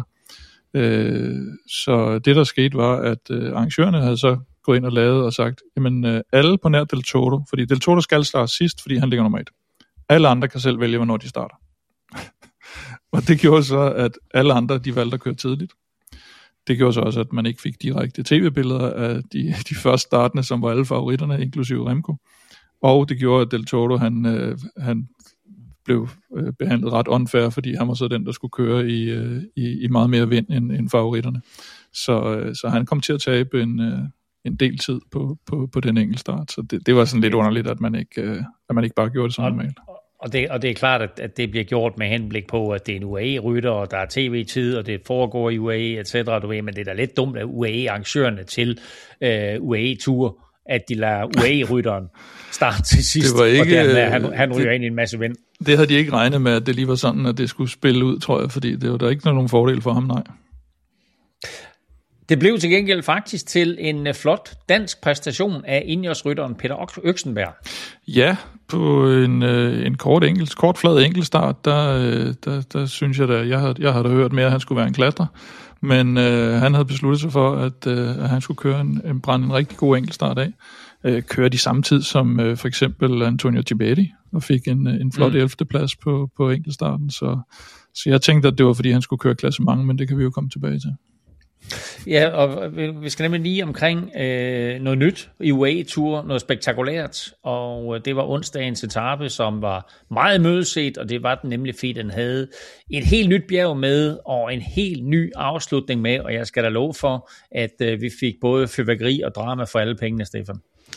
øh, så det der skete var, at øh, arrangørerne havde så gået ind og lavet og sagt, jamen øh, alle på nær Del Toro, fordi Del Toro skal starte sidst, fordi han ligger nummer et. Alle andre kan selv vælge, hvornår de starter. Og det gjorde så, at alle andre, de valgte at køre tidligt. Det gjorde så også, at man ikke fik direkte tv-billeder af de, de første startende, som var alle favoritterne, inklusive Remco. Og det gjorde, at Del Toro, han, øh, han blev øh, behandlet ret unfair, fordi han var så den, der skulle køre i, øh, i, i meget mere vind end, end favoritterne. Så, øh, så han kom til at tabe en, øh, en del tid på, på, på den enkelte start. Så det, det var sådan lidt underligt, at man ikke, øh, at man ikke bare gjorde det som normalt. Og det, og det er klart, at, at det bliver gjort med henblik på, at det er en U A E-rytter, og der er tv-tid, og det foregår i U A E, et cetera. Du ved, men det er da lidt dumt af U A E-arrangørerne til øh, U A E-ture, at de lader U A E-rytteren starte til sidst, ikke, og dermed han, han ryger det, ind i en masse vind. Det havde de ikke regnet med, at det lige var sådan, at det skulle spille ud, tror jeg, fordi det var der ikke nogen fordel for ham, nej. Det blev til gengæld faktisk til en flot dansk præstation af Ineos-rytteren Peter Øxenberg. Ja, på en, en kort, enkelt, kort flad enkeltstart, der, der, der synes jeg da, jeg har, jeg har da hørt mere, at han skulle være en klatrer. men øh, han havde besluttet sig for, at, øh, at han skulle køre en, en, brænde en rigtig god enkeltstart af. Øh, køre de samme tid som øh, for eksempel Antonio Ghiberti, og fik en, en flot mm. ellevte plads på, på enkeltstarten. Så, så jeg tænkte, at det var fordi, han skulle køre klassement, men det kan vi jo komme tilbage til. Ja, og vi skal nemlig lige omkring øh, noget nyt i U A E-tur, noget spektakulært, og det var onsdagens etape, som var meget mødeset, og det var den nemlig, fordi den havde et helt nyt bjerg med, og en helt ny afslutning med, og jeg skal da love for, at øh, vi fik både fyrværkeri og drama for alle pengene, Stefan.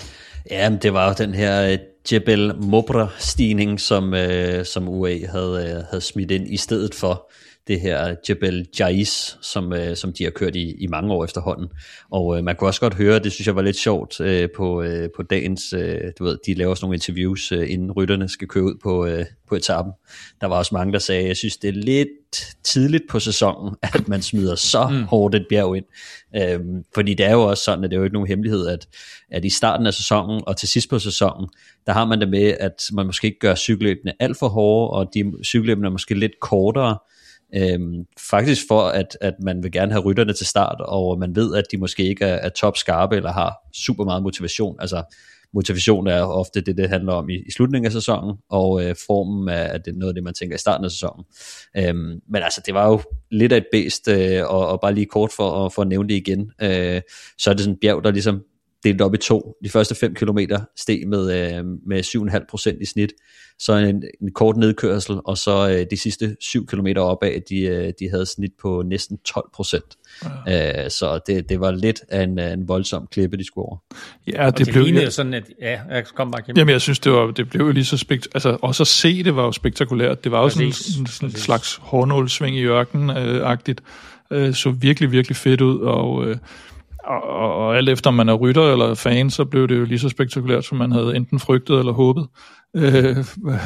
Ja, men det var jo den her Jebel Mobra-stigning, som, øh, som U A E havde, øh, havde smidt ind i stedet for det her Jebel Jais, som, øh, som de har kørt i, i mange år efterhånden. Og øh, man kunne også godt høre, det synes jeg var lidt sjovt øh, på, øh, på dagens, øh, du ved, de laver sådan nogle interviews, øh, inden rytterne skal køre ud på, øh, på etappen. Der var også mange, der sagde, jeg synes, det er lidt tidligt på sæsonen, at man smider så mm. hårdt et bjerg ind. Øhm, fordi det er jo også sådan, at det er jo ikke nogen hemmelighed, at, at i starten af sæsonen og til sidst på sæsonen, der har man det med, at man måske ikke gør cykelløbene alt for hårde, og de cykelløbene er måske lidt kortere, Øhm, faktisk for at, at man vil gerne have rytterne til start, og man ved at de måske ikke er, er top skarpe eller har super meget motivation. Altså motivation er ofte det det handler om i, i slutningen af sæsonen, og øh, formen er, er det noget af det man tænker i starten af sæsonen. øhm, men altså det var jo lidt af et bæst, øh, og, og bare lige kort for, for at nævne det igen, øh, så er det sådan en bjerg der ligesom delt op i to. De første fem kilometer steg med, øh, med syv komma fem procent i snit, så en, en kort nedkørsel, og så øh, de sidste syv kilometer opad, de, øh, de havde snit på næsten tolv procent. Ja. Øh, så det, det var lidt af en, en voldsom klippe, de skulle over. Ja, det, det blev jo sådan, at ja, jeg kom bare Jamen, jeg synes, det, var, det blev jo lige så spekt... Altså, også at se det var jo spektakulært. Det var jo præcis, sådan en sådan slags hårnålsving i ørken-agtigt. Øh, så virkelig, virkelig fedt ud, og... Øh, Og, og, og alt efter om man er rytter eller fan, så blev det jo lige så spektakulært, som man havde enten frygtet eller håbet. Øh,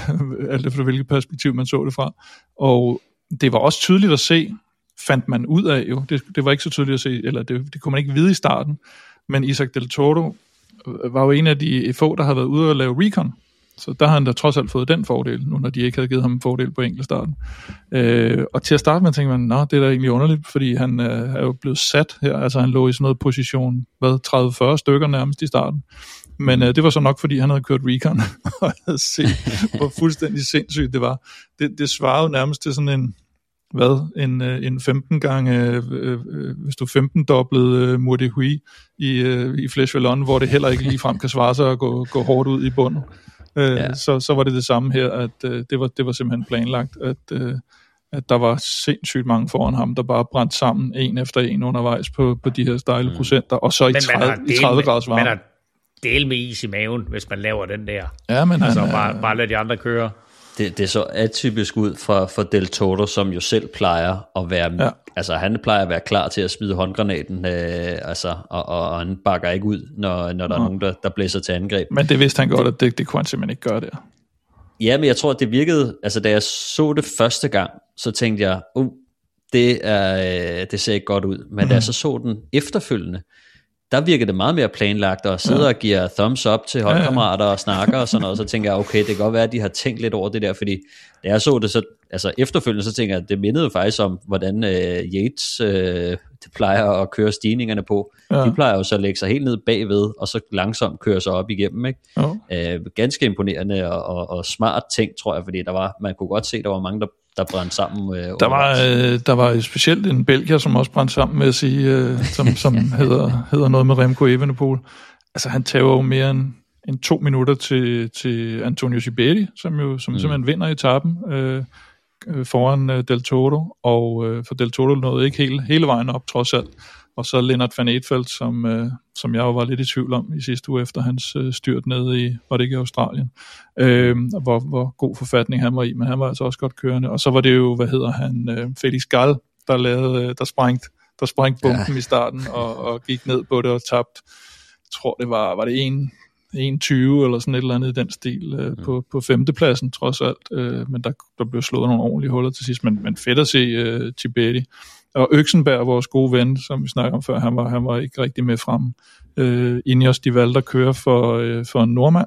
alt efter hvilket perspektiv man så det fra. Og det var også tydeligt at se, fandt man ud af jo. Det, det var ikke så tydeligt at se, eller det, det kunne man ikke vide i starten. Men Isaac Del Toro var jo en af de få, der havde været ude og lave recon. Så der har han da trods alt fået den fordel, nu når de ikke havde givet ham en fordel på enkeltstarten. Øh, og til at starte med tænkte man, nå, det er da egentlig underligt, fordi han øh, er jo blevet sat her, altså han lå i sådan noget position, hvad, tredive fyrre stykker nærmest i starten. Men øh, det var så nok, fordi han havde kørt recon, og havde set, hvor fuldstændig sindssygt det var. Det, det svarede jo nærmest til sådan en, hvad, en, en femten gange, øh, øh, hvis du femten-doblede øh, Mourdi Hui i, øh, i Flèche Wallonne, hvor det heller ikke ligefrem kan svare sig at gå, gå hårdt ud i bunden. Øh, ja. så, så var det det samme her, at øh, det, var, det var simpelthen planlagt, at, øh, at der var sindssygt mange foran ham, der bare brændte sammen en efter en undervejs på, på de her stejle mm. procenter, og så i tredive graders varme. Man har del med is i maven, hvis man laver den der. Ja, men altså han, bare, bare lad de andre køre. Det, det er så atypisk ud for, for Del Toro, som jo selv plejer at være, ja. altså han plejer at være klar til at smide håndgranaten, øh, altså, og, og, og han bakker ikke ud, når, når der ja. er nogen, der, der blæser til angreb. Men det vidste han godt, at det, det kunne han simpelthen ikke gøre der. Ja, men jeg tror, at det virkede, altså da jeg så det første gang, så tænkte jeg, uh, det, er, det ser ikke godt ud, men mm. da jeg så så den efterfølgende, der virker det meget mere planlagt, og sidder ja. og giver thumbs up til holdkammerater og snakker og sådan noget, så tænker jeg, okay, det kan godt være, at de har tænkt lidt over det der, fordi da jeg så det, så, altså efterfølgende, så tænker jeg, at det mindede faktisk om, hvordan øh, Yates øh, det plejer at køre stigningerne på. Ja. De plejer jo så at lægge sig helt ned bagved, og så langsomt køre sig op igennem, ikke? Ja. Øh, ganske imponerende og, og, og smart ting, tror jeg, fordi der var, man kunne godt se, at der var mange, der der brændte sammen. Øh, der, var, øh, der var specielt en belgier, som også brændte sammen med at sige, øh, som, som hedder, hedder noget med Remco Evenepoel. Altså han tager jo mere end, end to minutter til, til Antonio Ghiberti, som jo som mm. simpelthen vinder etappen øh, foran øh, Del Toro, og øh, for Del Toro nåede ikke hele, hele vejen op, trods alt. Og så Lennart van Eetfeldt, som, øh, som jeg jo var lidt i tvivl om i sidste uge, efter hans øh, styrt nede i, var det ikke i Australien, øh, hvor, hvor god forfatning han var i, men han var altså også godt kørende. Og så var det jo, hvad hedder han, øh, Felix Gall, der lavede, øh, der sprængt, der sprængt bomben ja. i starten, og, og gik ned på det og tabte, jeg tror det var, var det en, en tyve eller sådan et eller andet i den stil, øh, mm. på, på femtepladsen trods alt, øh, men der, der blev slået nogle ordentlige huller til sidst, men, men fedt at se øh, Ghiberti. Og Øksenberg, vores gode ven, som vi snakker om før, han var, han var ikke rigtig med frem. Øh, Ineos, de valgte at køre for, øh, for en nordmand,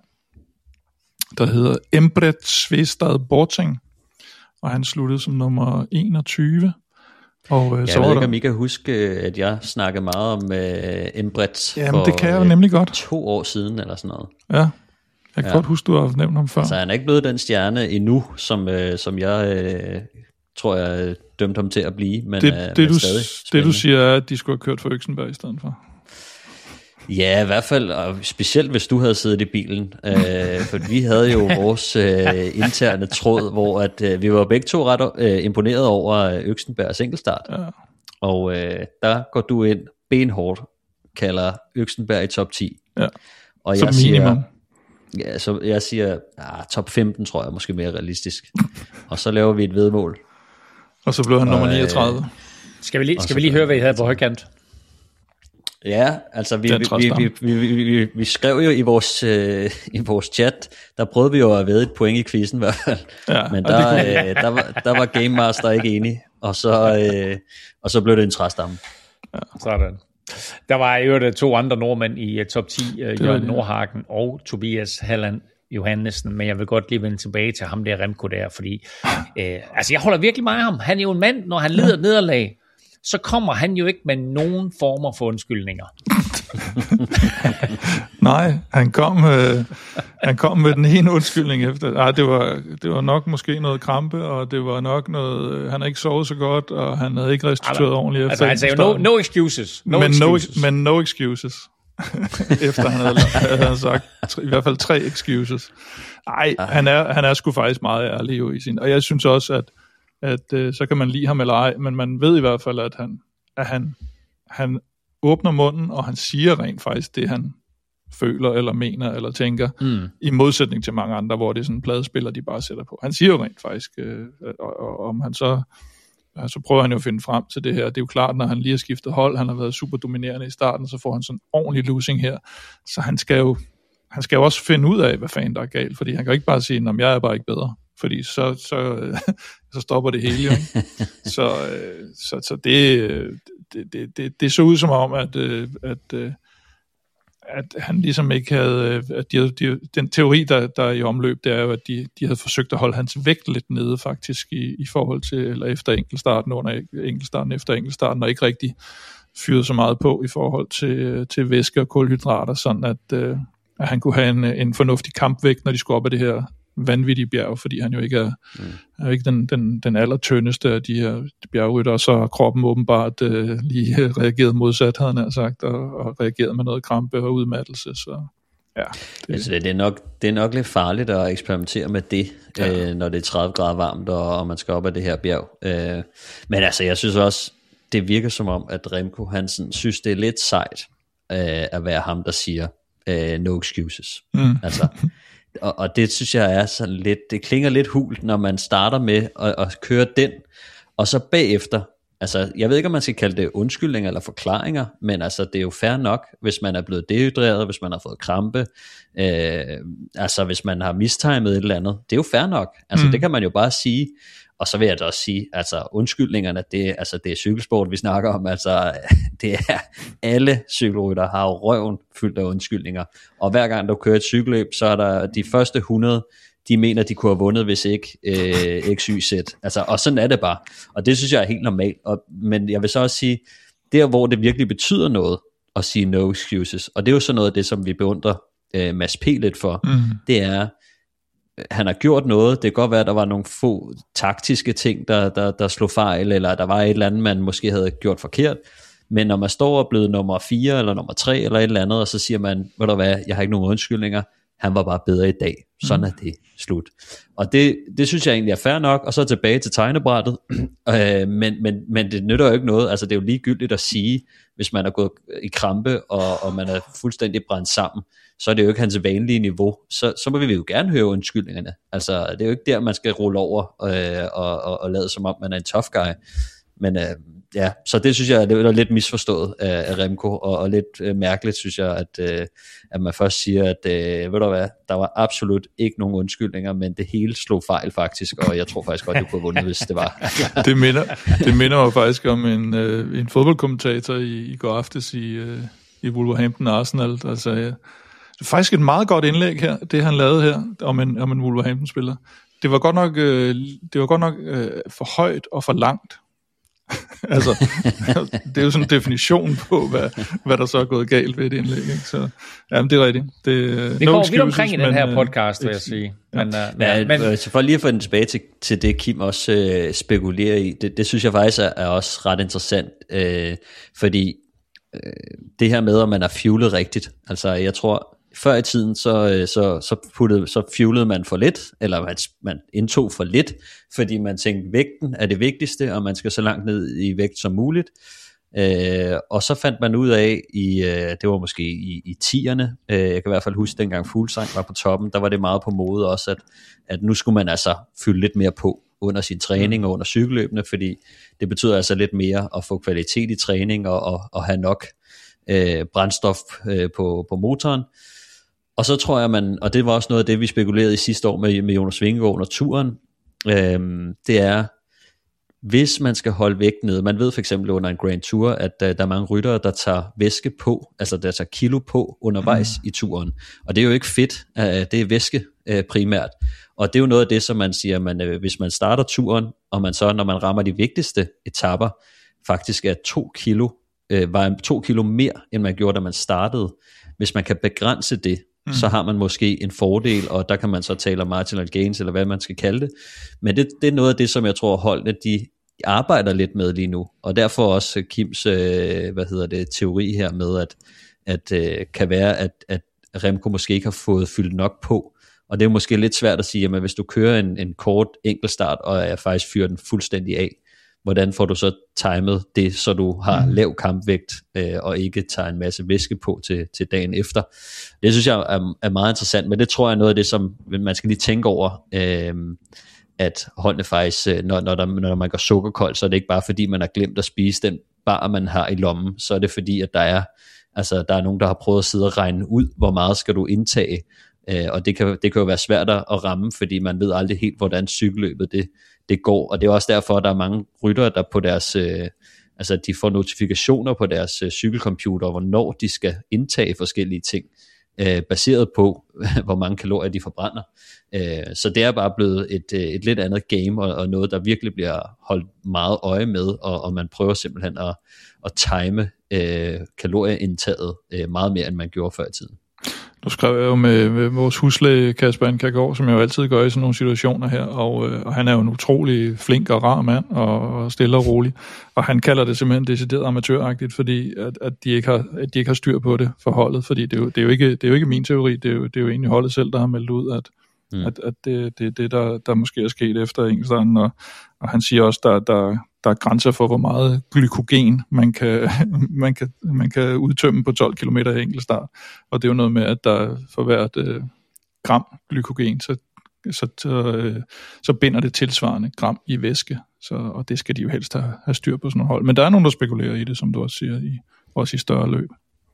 der hedder Embret Svestad Borting, og han sluttede som nummer enogtyve, Og, øh, jeg så ved var ikke, der... om I kan huske, at jeg snakkede meget om øh, Embret Jamen, for det kan jeg jo nemlig godt. to år siden, eller sådan noget. Ja, jeg kan Ja. godt huske, du har nævnt ham før. Så han er ikke blevet den stjerne endnu, som, øh, som jeg øh, tror, jeg dømte ham til at blive. Men, det, øh, det, men du, stadig det spændende. du siger er, at de skulle have kørt for Øksenberg i stedet for. Ja, i hvert fald, og specielt hvis du havde siddet i bilen, øh, for vi havde jo vores øh, interne tråd, hvor at, øh, vi var begge to ret øh, imponeret over Øksenbergs enkeltstart. Ja. Og øh, der går du ind benhårdt, kalder Øksenberg i top ti. Ja. Og Som jeg siger, minimum. ja, så jeg siger, ah, top femten tror jeg er måske mere realistisk. Og så laver vi et vedmål. Og så blev han nummer niogtredive. Skal vi lige, skal vi lige høre, hvad I havde på højkant? Ja, altså vi, Den vi, trods vi, vi, vi, vi, vi, vi skrev jo i vores, øh, i vores chat, der prøvede vi jo at væde et point i quizzen i hvert fald. Ja, Men og der, det kunne- øh, der, var, der var Game Master ikke enig, og så, øh, og så blev det en træstamme. Sådan. Der var i øvrigt to andre nordmænd i uh, top ti, uh, Jørgen det. Nordhagen og Tobias Halland Johannesen, men jeg vil godt lige vende tilbage til ham der Remco der, fordi øh, altså jeg holder virkelig meget af ham. Han er jo en mand, når han lider nederlag, så kommer han jo ikke med nogen former for undskyldninger. Nej, han kom, øh, han kom med den ene undskyldning efter. Ej, det var, det var nok måske noget krampe, og det var nok noget, øh, han havde ikke sovet så godt, og han havde ikke restitueret ordentligt efter. Altså han sagde jo no, no excuses. No men, excuses. no, men no excuses. Efter han havde, havde han sagt tre, i hvert fald tre excuses. Ej, han er, han er sgu faktisk meget ærlig jo i sin, og jeg synes også, at, at øh, så kan man lide ham eller ej, men man ved i hvert fald, at han, at han, han åbner munden, og han siger rent faktisk det, han føler, eller mener, eller tænker, mm. i modsætning til mange andre, hvor det er sådan en pladespiller, de bare sætter på. Han siger jo rent faktisk, øh, og, og om han så, så prøver han jo at finde frem til det her. Det er jo klart, når han lige har skiftet hold, han har været super dominerende i starten, så får han sådan en ordentlig losing her. Så han skal jo, han skal jo også finde ud af, hvad fanden der er galt, fordi han kan ikke bare sige, at jeg er bare ikke bedre, fordi så, så, så stopper det hele jo. så, så, så det, det, det, det, det så ud som om, at, at, at han ligesom ikke havde, at de, de, den teori, der, der er i omløb, det er jo, at de, de havde forsøgt at holde hans vægt lidt nede faktisk i, i forhold til, eller efter enkeltstarten, under enkeltstarten, efter enkeltstarten, og ikke rigtig fyret så meget på i forhold til, til væske og kulhydrater, sådan at, at han kunne have en, en fornuftig kampvægt, når de skulle op af det her vanvittige bjerg, fordi han jo ikke er, mm. er ikke den, den, den allertyndeste af de her bjergrytter, så har kroppen åbenbart øh, lige reageret modsat, havde han sagt, og, og reageret med noget krampe og udmattelse, så ja. Det, altså det, er nok, det er nok lidt farligt at eksperimentere med det, ja. øh, når det er tredive grader varmt, og, og man skal op ad det her bjerg. Øh, men altså, jeg synes også, det virker som om, at Remco Hansen synes, det er lidt sejt øh, at være ham, der siger øh, no excuses. Mm. Altså, Og, og det synes jeg er sådan lidt, det klinger lidt hult, når man starter med at, at køre den, og så bagefter, altså jeg ved ikke, om man skal kalde det undskyldninger eller forklaringer, men altså det er jo fair nok, hvis man er blevet dehydreret, hvis man har fået krampe, øh, altså hvis man har mistimet et eller andet, det er jo fair nok, altså mm. det kan man jo bare sige. Og så vil jeg da også sige, altså undskyldningerne, det, altså, det er cykelsport, vi snakker om, altså det er, alle cykelrytter har jo røven fyldt af undskyldninger, og hver gang du kører et cykelløb, så er der de første hundrede, de mener, de kunne have vundet, hvis ikke øh, X Y Z, altså, og sådan er det bare, og det synes jeg er helt normalt, og, men jeg vil så også sige, der hvor det virkelig betyder noget, at sige no excuses, og det er jo sådan noget af det, som vi beundrer øh, Mads P. lidt for, mm. det er, han har gjort noget, det kan godt være, at der var nogle få taktiske ting, der, der, der slog fejl, eller der var et eller andet, man måske havde gjort forkert, men når man står og blevet nummer fire, eller nummer tre, eller et eller andet, og så siger man, ved du hvad, jeg har ikke nogen undskyldninger, han var bare bedre i dag, sådan mm. er det, slut. Og det, det synes jeg egentlig er fair nok, og så tilbage til tegnebrættet, øh, men, men, men det nytter jo ikke noget, altså det er jo ligegyldigt at sige, hvis man er gået i krampe, og, og man er fuldstændig brændt sammen, så er det jo ikke hans vanlige niveau, så, så må vi jo gerne høre undskyldningerne, altså det er jo ikke der, man skal rulle over, øh, og, og, og lade som om, man er en tough guy, men øh, ja, så det synes jeg, det er lidt misforstået af, af Remco, og, og lidt øh, mærkeligt, synes jeg, at, øh, at man først siger, at øh, ved du hvad, der var absolut ikke nogen undskyldninger, men det hele slog fejl faktisk, og jeg tror faktisk godt, du kunne have vundet, hvis det var. det, minder, det minder mig faktisk om en, øh, en fodboldkommentator i, i går aftes i, øh, i Wolverhampton Arsenal, altså ja. Det er faktisk et meget godt indlæg her, det han lavede her, om en, om en Wolverhampton-spiller. Det var godt nok, øh, det var godt nok øh, for højt og for langt. altså, det er jo sådan en definition på, hvad, hvad der så er gået galt ved et indlæg. Ikke? Så jamen, det er rigtigt. Det, vi går vidt omkring i den her podcast, vil jeg sige. Men, ja. uh, ja, men, men, for lige at få den tilbage til, til det, Kim også øh, spekulerer i, det, det synes jeg faktisk er, er også ret interessant, øh, fordi øh, det her med, at man er fuelet rigtigt, altså jeg tror, før i tiden, så, så, så, puttede, så fuelede man for lidt, eller man, man indtog for lidt, fordi man tænkte, vægten er det vigtigste, og man skal så langt ned i vægt som muligt. Øh, og så fandt man ud af, i, øh, det var måske i, i tierne, øh, jeg kan i hvert fald huske, dengang Fuglsang var på toppen, der var det meget på mode også, at, at nu skulle man altså fylde lidt mere på under sin træning og under cykelløbene, fordi det betyder altså lidt mere at få kvalitet i træning og, og, og have nok øh, brændstof øh, på, på motoren. Og så tror jeg, man, og det var også noget af det, vi spekulerede i sidste år med, med Jonas Vingegaard under turen, øhm, det er, hvis man skal holde vægt nede, man ved for eksempel under en Grand Tour, at uh, der er mange ryttere, der tager væske på, altså der tager kilo på undervejs mm. i turen, og det er jo ikke fedt, uh, det er væske uh, primært, og det er jo noget af det, som man siger, man, uh, hvis man starter turen, og man så, når man rammer de vigtigste etapper, faktisk er to kilo, uh, var to kilo mere, end man gjorde, da man startede. Hvis man kan begrænse det, Mm. så har man måske en fordel, og der kan man så tale om marginal gains, eller hvad man skal kalde det, men det, det er noget af det, som jeg tror holdene, de arbejder lidt med lige nu, og derfor også Kims, øh, hvad hedder det, teori her med, at, at øh, kan være, at, at Remco måske ikke har fået fyldt nok på, og det er måske lidt svært at sige, at hvis du kører en, en kort enkeltstart, og er faktisk fyrer den fuldstændig af, hvordan får du så timet det, så du har lav kampvægt, øh, og ikke tager en masse væske på til, til dagen efter. Det synes jeg er, er meget interessant, men det tror jeg er noget af det, som man skal lige tænke over, øh, at holdene faktisk, når, når, der, når man går sukkerkold, så er det ikke bare fordi, man har glemt at spise den bar, man har i lommen, så er det fordi, at der er, altså, der er nogen, der har prøvet at sidde og regne ud, hvor meget skal du indtage, øh, og det kan, det kan jo være svært at ramme, fordi man ved aldrig helt, hvordan cykelløbet det det går, og det er også derfor, at der er mange ryttere, der på deres, øh, altså de får notifikationer på deres øh, cykelcomputer, hvornår de skal indtage forskellige ting, øh, baseret på, hvor mange kalorier de forbrænder. Øh, så det er bare blevet et, øh, et lidt andet game, og, og noget, der virkelig bliver holdt meget øje med, og, og man prøver simpelthen at, at time øh, kalorieindtaget øh, meget mere, end man gjorde før i tiden. Nu skrev jeg jo med, med vores huslæge Kasper Ankergaard, som jeg jo altid gør i sådan nogle situationer her, og, øh, og han er jo en utrolig flink og rar mand, og, og stille og rolig, og han kalder det simpelthen decideret amatøragtigt, fordi at, at, de ikke har, at de ikke har styr på det for holdet, fordi det er jo, det er jo, ikke, det er jo ikke min teori, det er jo, det er jo egentlig holdet selv, der har meldt ud, at, mm. at, at det er det, det, der, der måske er sket efter enkeltstarten, og, og han siger også, der, der, der er grænser for, hvor meget glykogen man kan, man kan, man kan udtømme på tolv kilometer i enkeltstart. Og det er jo noget med, at der for hvert øh, gram glykogen, så, så, øh, så binder det tilsvarende gram i væske. Så, og det skal de jo helst have, have styr på sådan nogle hold. Men der er nogen, der spekulerer i det, som du også siger, i, også i større løb.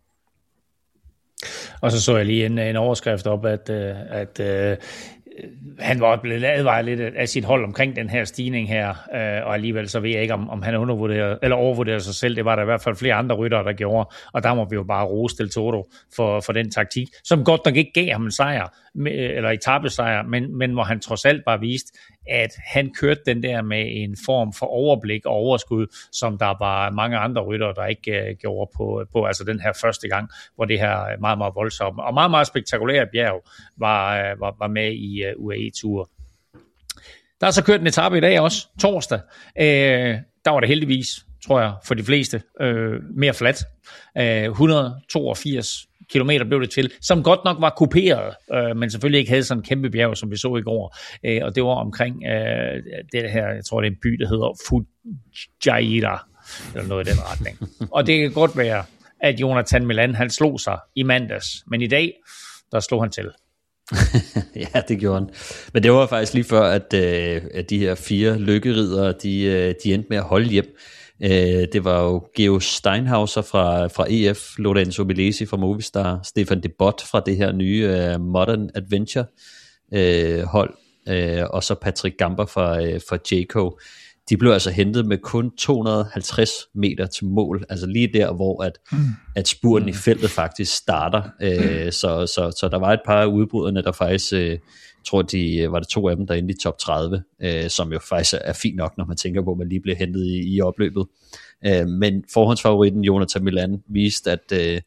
Og så så jeg lige en, en overskrift op, at, at, at han var blevet advaret lidt af sit hold omkring den her stigning her, øh, og alligevel så ved jeg ikke, om, om han undervurderet, eller overvurderet sig selv. Det var der i hvert fald flere andre ryttere, der gjorde, og der må vi jo bare rose Del Toro for, for den taktik, som godt nok ikke gav ham en sejr, eller etapesejr, men, men hvor han trods alt bare viste, at han kørte den der med en form for overblik og overskud, som der var mange andre ryttere, der ikke uh, gjorde på, på altså den her første gang, hvor det her meget, meget voldsomt og meget, meget spektakulære bjerg var, uh, var, var med i uh, U A E-tur. Der er så kørt en etape i dag også, torsdag. Uh, der var det heldigvis, tror jeg, for de fleste, uh, mere fladt. Uh, et hundrede og toogfirs kilometer blev det til, som godt nok var kuperet, øh, men selvfølgelig ikke havde sådan en kæmpe bjerg, som vi så i går. Øh, og det var omkring øh, det her, jeg tror det er en by, der hedder Fujairah, eller noget i den retning. Og det kan godt være, at Jonathan Milan, han slog sig i mandags, men i dag, der slog han til. Ja, det gjorde han. Men det var faktisk lige før, at, øh, at de her fire lykkeriddere, de, øh, de endte med at holde hjem. Det var jo Geo Steinhauser fra, fra E F, Lorenzo Milesi fra Movistar, Stefan de Bott fra det her nye uh, Modern Adventure uh, hold, uh, og så Patrick Gamper fra, uh, fra Jayco. de blev altså hentet med kun to hundrede og halvtreds meter til mål, altså lige der, hvor at, mm. at spurten mm. i feltet faktisk starter, øh, så, så, så der var et par af udbryderne, der faktisk, øh, jeg tror de, var det to af dem, der endte i top tredive, øh, som jo faktisk er fint nok, når man tænker på, at man lige blev hentet i, i opløbet, øh, men forhåndsfavoritten Jonathan Milan viste, at øh,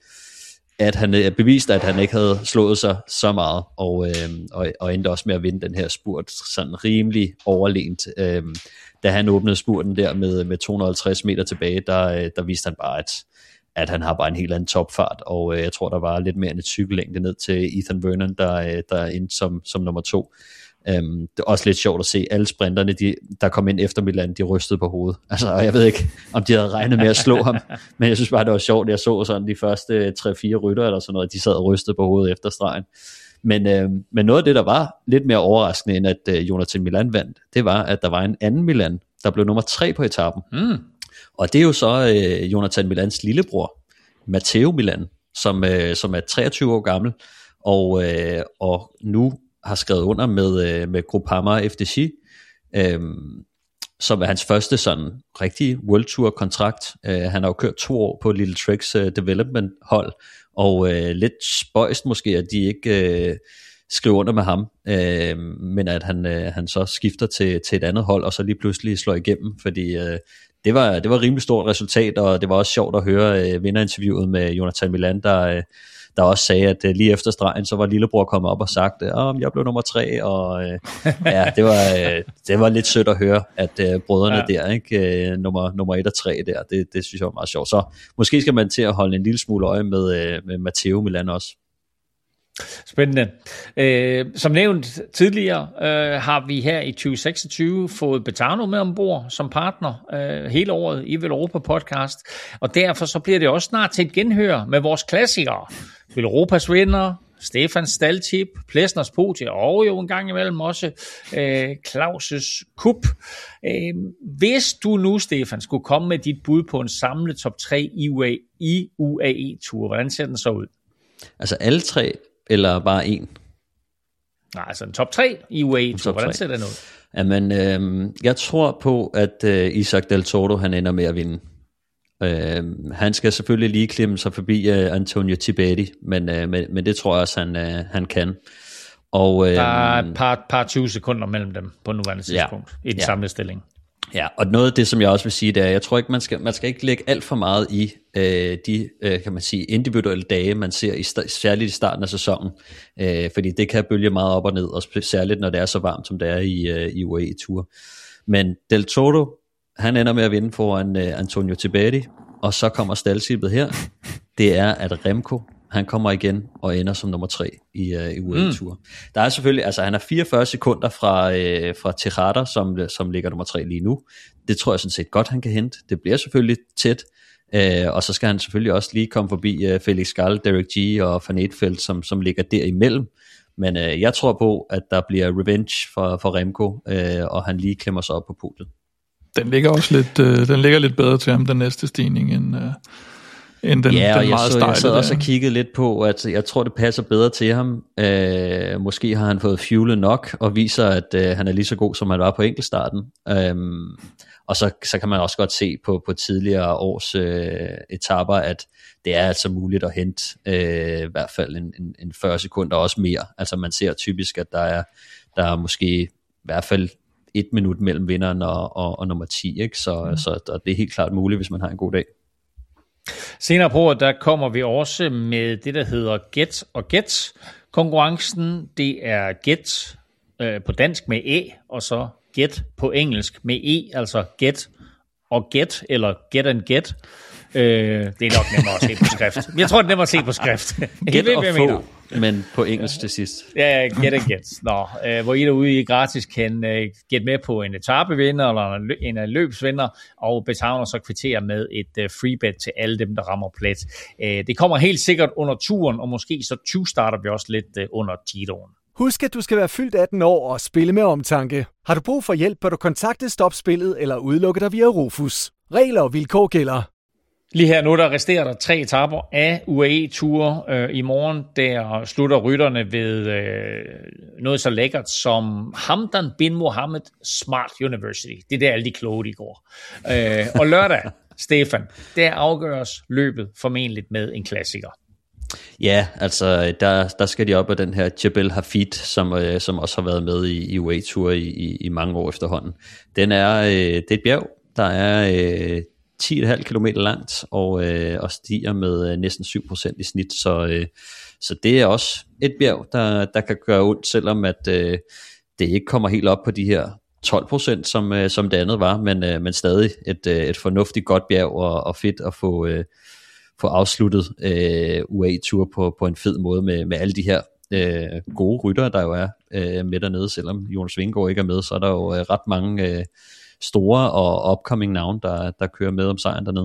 at han beviste, at han ikke havde slået sig så meget, og, øh, og, og endte også med at vinde den her spurt sådan rimelig overlegent. Øh, da han åbnede spurten der med, med to hundrede og halvtreds meter tilbage, der, der viste han bare, at, at han har bare en helt anden topfart, og øh, jeg tror, der var lidt mere end et cykellængde ned til Ethan Vernon, der, der endte som, som nummer to. Um, det er også lidt sjovt at se alle sprinterne, de, der kom ind efter Milan, de rystede på hovedet. Altså, og jeg ved ikke, om de havde regnet med at slå ham, men jeg synes bare, det var sjovt. Jeg så sådan de første tre fire rytter eller sådan noget, de sad og rystede på hovedet efter stregen. Men, øh, men noget af det, der var lidt mere overraskende, end at øh, Jonathan Milan vandt, det var, at der var en anden Milan, der blev nummer tre på etappen. Mm. Og det er jo så øh, Jonathan Milans lillebror, Matteo Milan, som, øh, som er treogtyve år gammel, og, øh, og nu har skrevet under med, øh, med Groupama F D C, øh, som er hans første sådan rigtige World Tour kontrakt. Øh, han har jo kørt to år på Little Tricks øh, Development hold, og øh, lidt spøjst måske, at de ikke øh, skriver under med ham, øh, men at han, øh, han så skifter til, til et andet hold, og så lige pludselig slår igennem, fordi øh, det var det var et rimelig stort resultat, og det var også sjovt at høre øh, vinderinterviewet med Jonathan Milan, der, øh, der også sagde, at øh, lige efter stregen, så var lillebror kommet op og sagt, at øh, jeg blev nummer tre, og øh, ja, det var, øh, det var lidt sødt at høre, at øh, brødrene ja. der, ikke, øh, nummer, nummer et og tre der, det, det synes jeg var meget sjovt. Så måske skal man til at holde en lille smule øje med, øh, med Matteo Milan også. Spændende. Øh, som nævnt tidligere, øh, har vi her i tyve seksogtyve fået Betano med ombord som partner øh, hele året i Velropa podcast, og derfor så bliver det også snart til et genhør med vores klassikere. Velropas vinder, Stefan Staltip, Plesners Podium, og jo en gang imellem også øh, Claus' Cup. Øh, hvis du nu, Stefan, skulle komme med dit bud på en samlet top tre i U A E, i U A E-tur, hvordan ser den så ud? Altså alle tre, eller bare en? Nej, altså en top tre i U A E-tur, hvordan ser den ud? Jamen, øh, jeg tror på, at øh, Isaac Del Toro, han ender med at vinde. Øh, han skal selvfølgelig lige klemme sig forbi øh, Antonio Tibetti, men, øh, men, men det tror jeg også, han, øh, han kan. Og, øh, der er et par, par tyve sekunder mellem dem på nuværende tidspunkt ja, i den ja. samlede stilling. Ja, og noget af det, som jeg også vil sige, det er, jeg tror ikke, man skal, man skal ikke lægge alt for meget i øh, de, øh, kan man sige, individuelle dage, man ser, i st- særligt i starten af sæsonen, øh, fordi det kan bølge meget op og ned, og særligt når det er så varmt, som det er i, øh, i U A E-tur. Men Del Toro, han ender med at vinde foran øh, Antonio Tibetti, og så kommer staldskibet her, det er, at Remco, han kommer igen og ender som nummer tre i, uh, i U A E-tur. Mm. Der er selvfølgelig, altså han er fireogfyrre sekunder fra, øh, fra Tejada, som, som ligger nummer tre lige nu. Det tror jeg sådan set godt, han kan hente. Det bliver selvfølgelig tæt, øh, og så skal han selvfølgelig også lige komme forbi øh, Felix Gall, Derek G og Van Eetfeldt, som, som ligger derimellem. Men øh, jeg tror på, at der bliver revenge for, for Remco, øh, og han lige klemmer sig op på podiet. Den ligger også lidt, øh, den ligger lidt bedre til ham, den næste stigning, end... Øh end den, ja, og den jeg, meget så, jeg sad der. også og kiggede lidt på, at jeg tror, det passer bedre til ham. Øh, måske har han fået fuelet nok, og viser, at øh, han er lige så god, som han var på enkeltstarten. Øhm, og så, så kan man også godt se på, på tidligere års øh, etaper, at det er altså muligt at hente øh, i hvert fald en, en, en fyrre sekunder, også mere. Altså man ser typisk, at der er, der er måske i hvert fald et minut mellem vinderen og, og, og nummer ti, ikke? Så, mm. så, så det er helt klart muligt, hvis man har en god dag. Senere på året, der kommer vi også med det, der hedder Get og Get. Konkurrencen, det er Get øh, på dansk med E, og så Get på engelsk med E, altså Get og Get, eller Get and Get. Øh, det er nok nemmere at se på skrift. Jeg tror, det er nemmere at se på skrift. Get og få, men på engelsk til sidst. Ja, Get and Get. Nå, øh, hvor I derude i gratis kan øh, get med på en etapevinder eller en, en løbsvinder, og Betano så kvitterer med et øh, free bet til alle dem, der rammer plet. Øh, det kommer helt sikkert under turen, og måske så tyve starter vi også lidt øh, under Giroen. Husk, at du skal være fyldt atten år og spille med omtanke. Har du brug for hjælp, bør du kontakte Stop Spillet eller udelukke dig via Rufus. Regler og vilkår gælder. Lige her nu, der resterer der tre etaper af U A E-ture. Øh, I morgen, der slutter rytterne ved øh, noget så lækkert som Hamdan bin Mohammed Smart University. Det er der alle de kloge, de går. Øh, og lørdag, Stefan, der afgøres løbet formentlig med en klassiker. Ja, altså der, der skal de op af den her Jebel Hafid, som, øh, som også har været med i, i U A E-ture i, i, i mange år efterhånden. Den er, øh, det er et bjerg, der er øh, ti komma fem kilometer langt og, øh, og stiger med øh, næsten syv procent i snit, så, øh, så det er også et bjerg, der, der kan gøre ondt, selvom at øh, det ikke kommer helt op på de her tolv procent, som, øh, som det andet var, men, øh, men stadig et, øh, et fornuftigt godt bjerg og, og fedt at få, øh, få afsluttet øh, U A E-tur på, på en fed måde med, med alle de her øh, gode ryttere, der jo er øh, med dernede. Selvom Jonas Vingegaard ikke er med, så er der jo øh, ret mange øh, store og upcoming navn, der, der kører med om sejren dernede.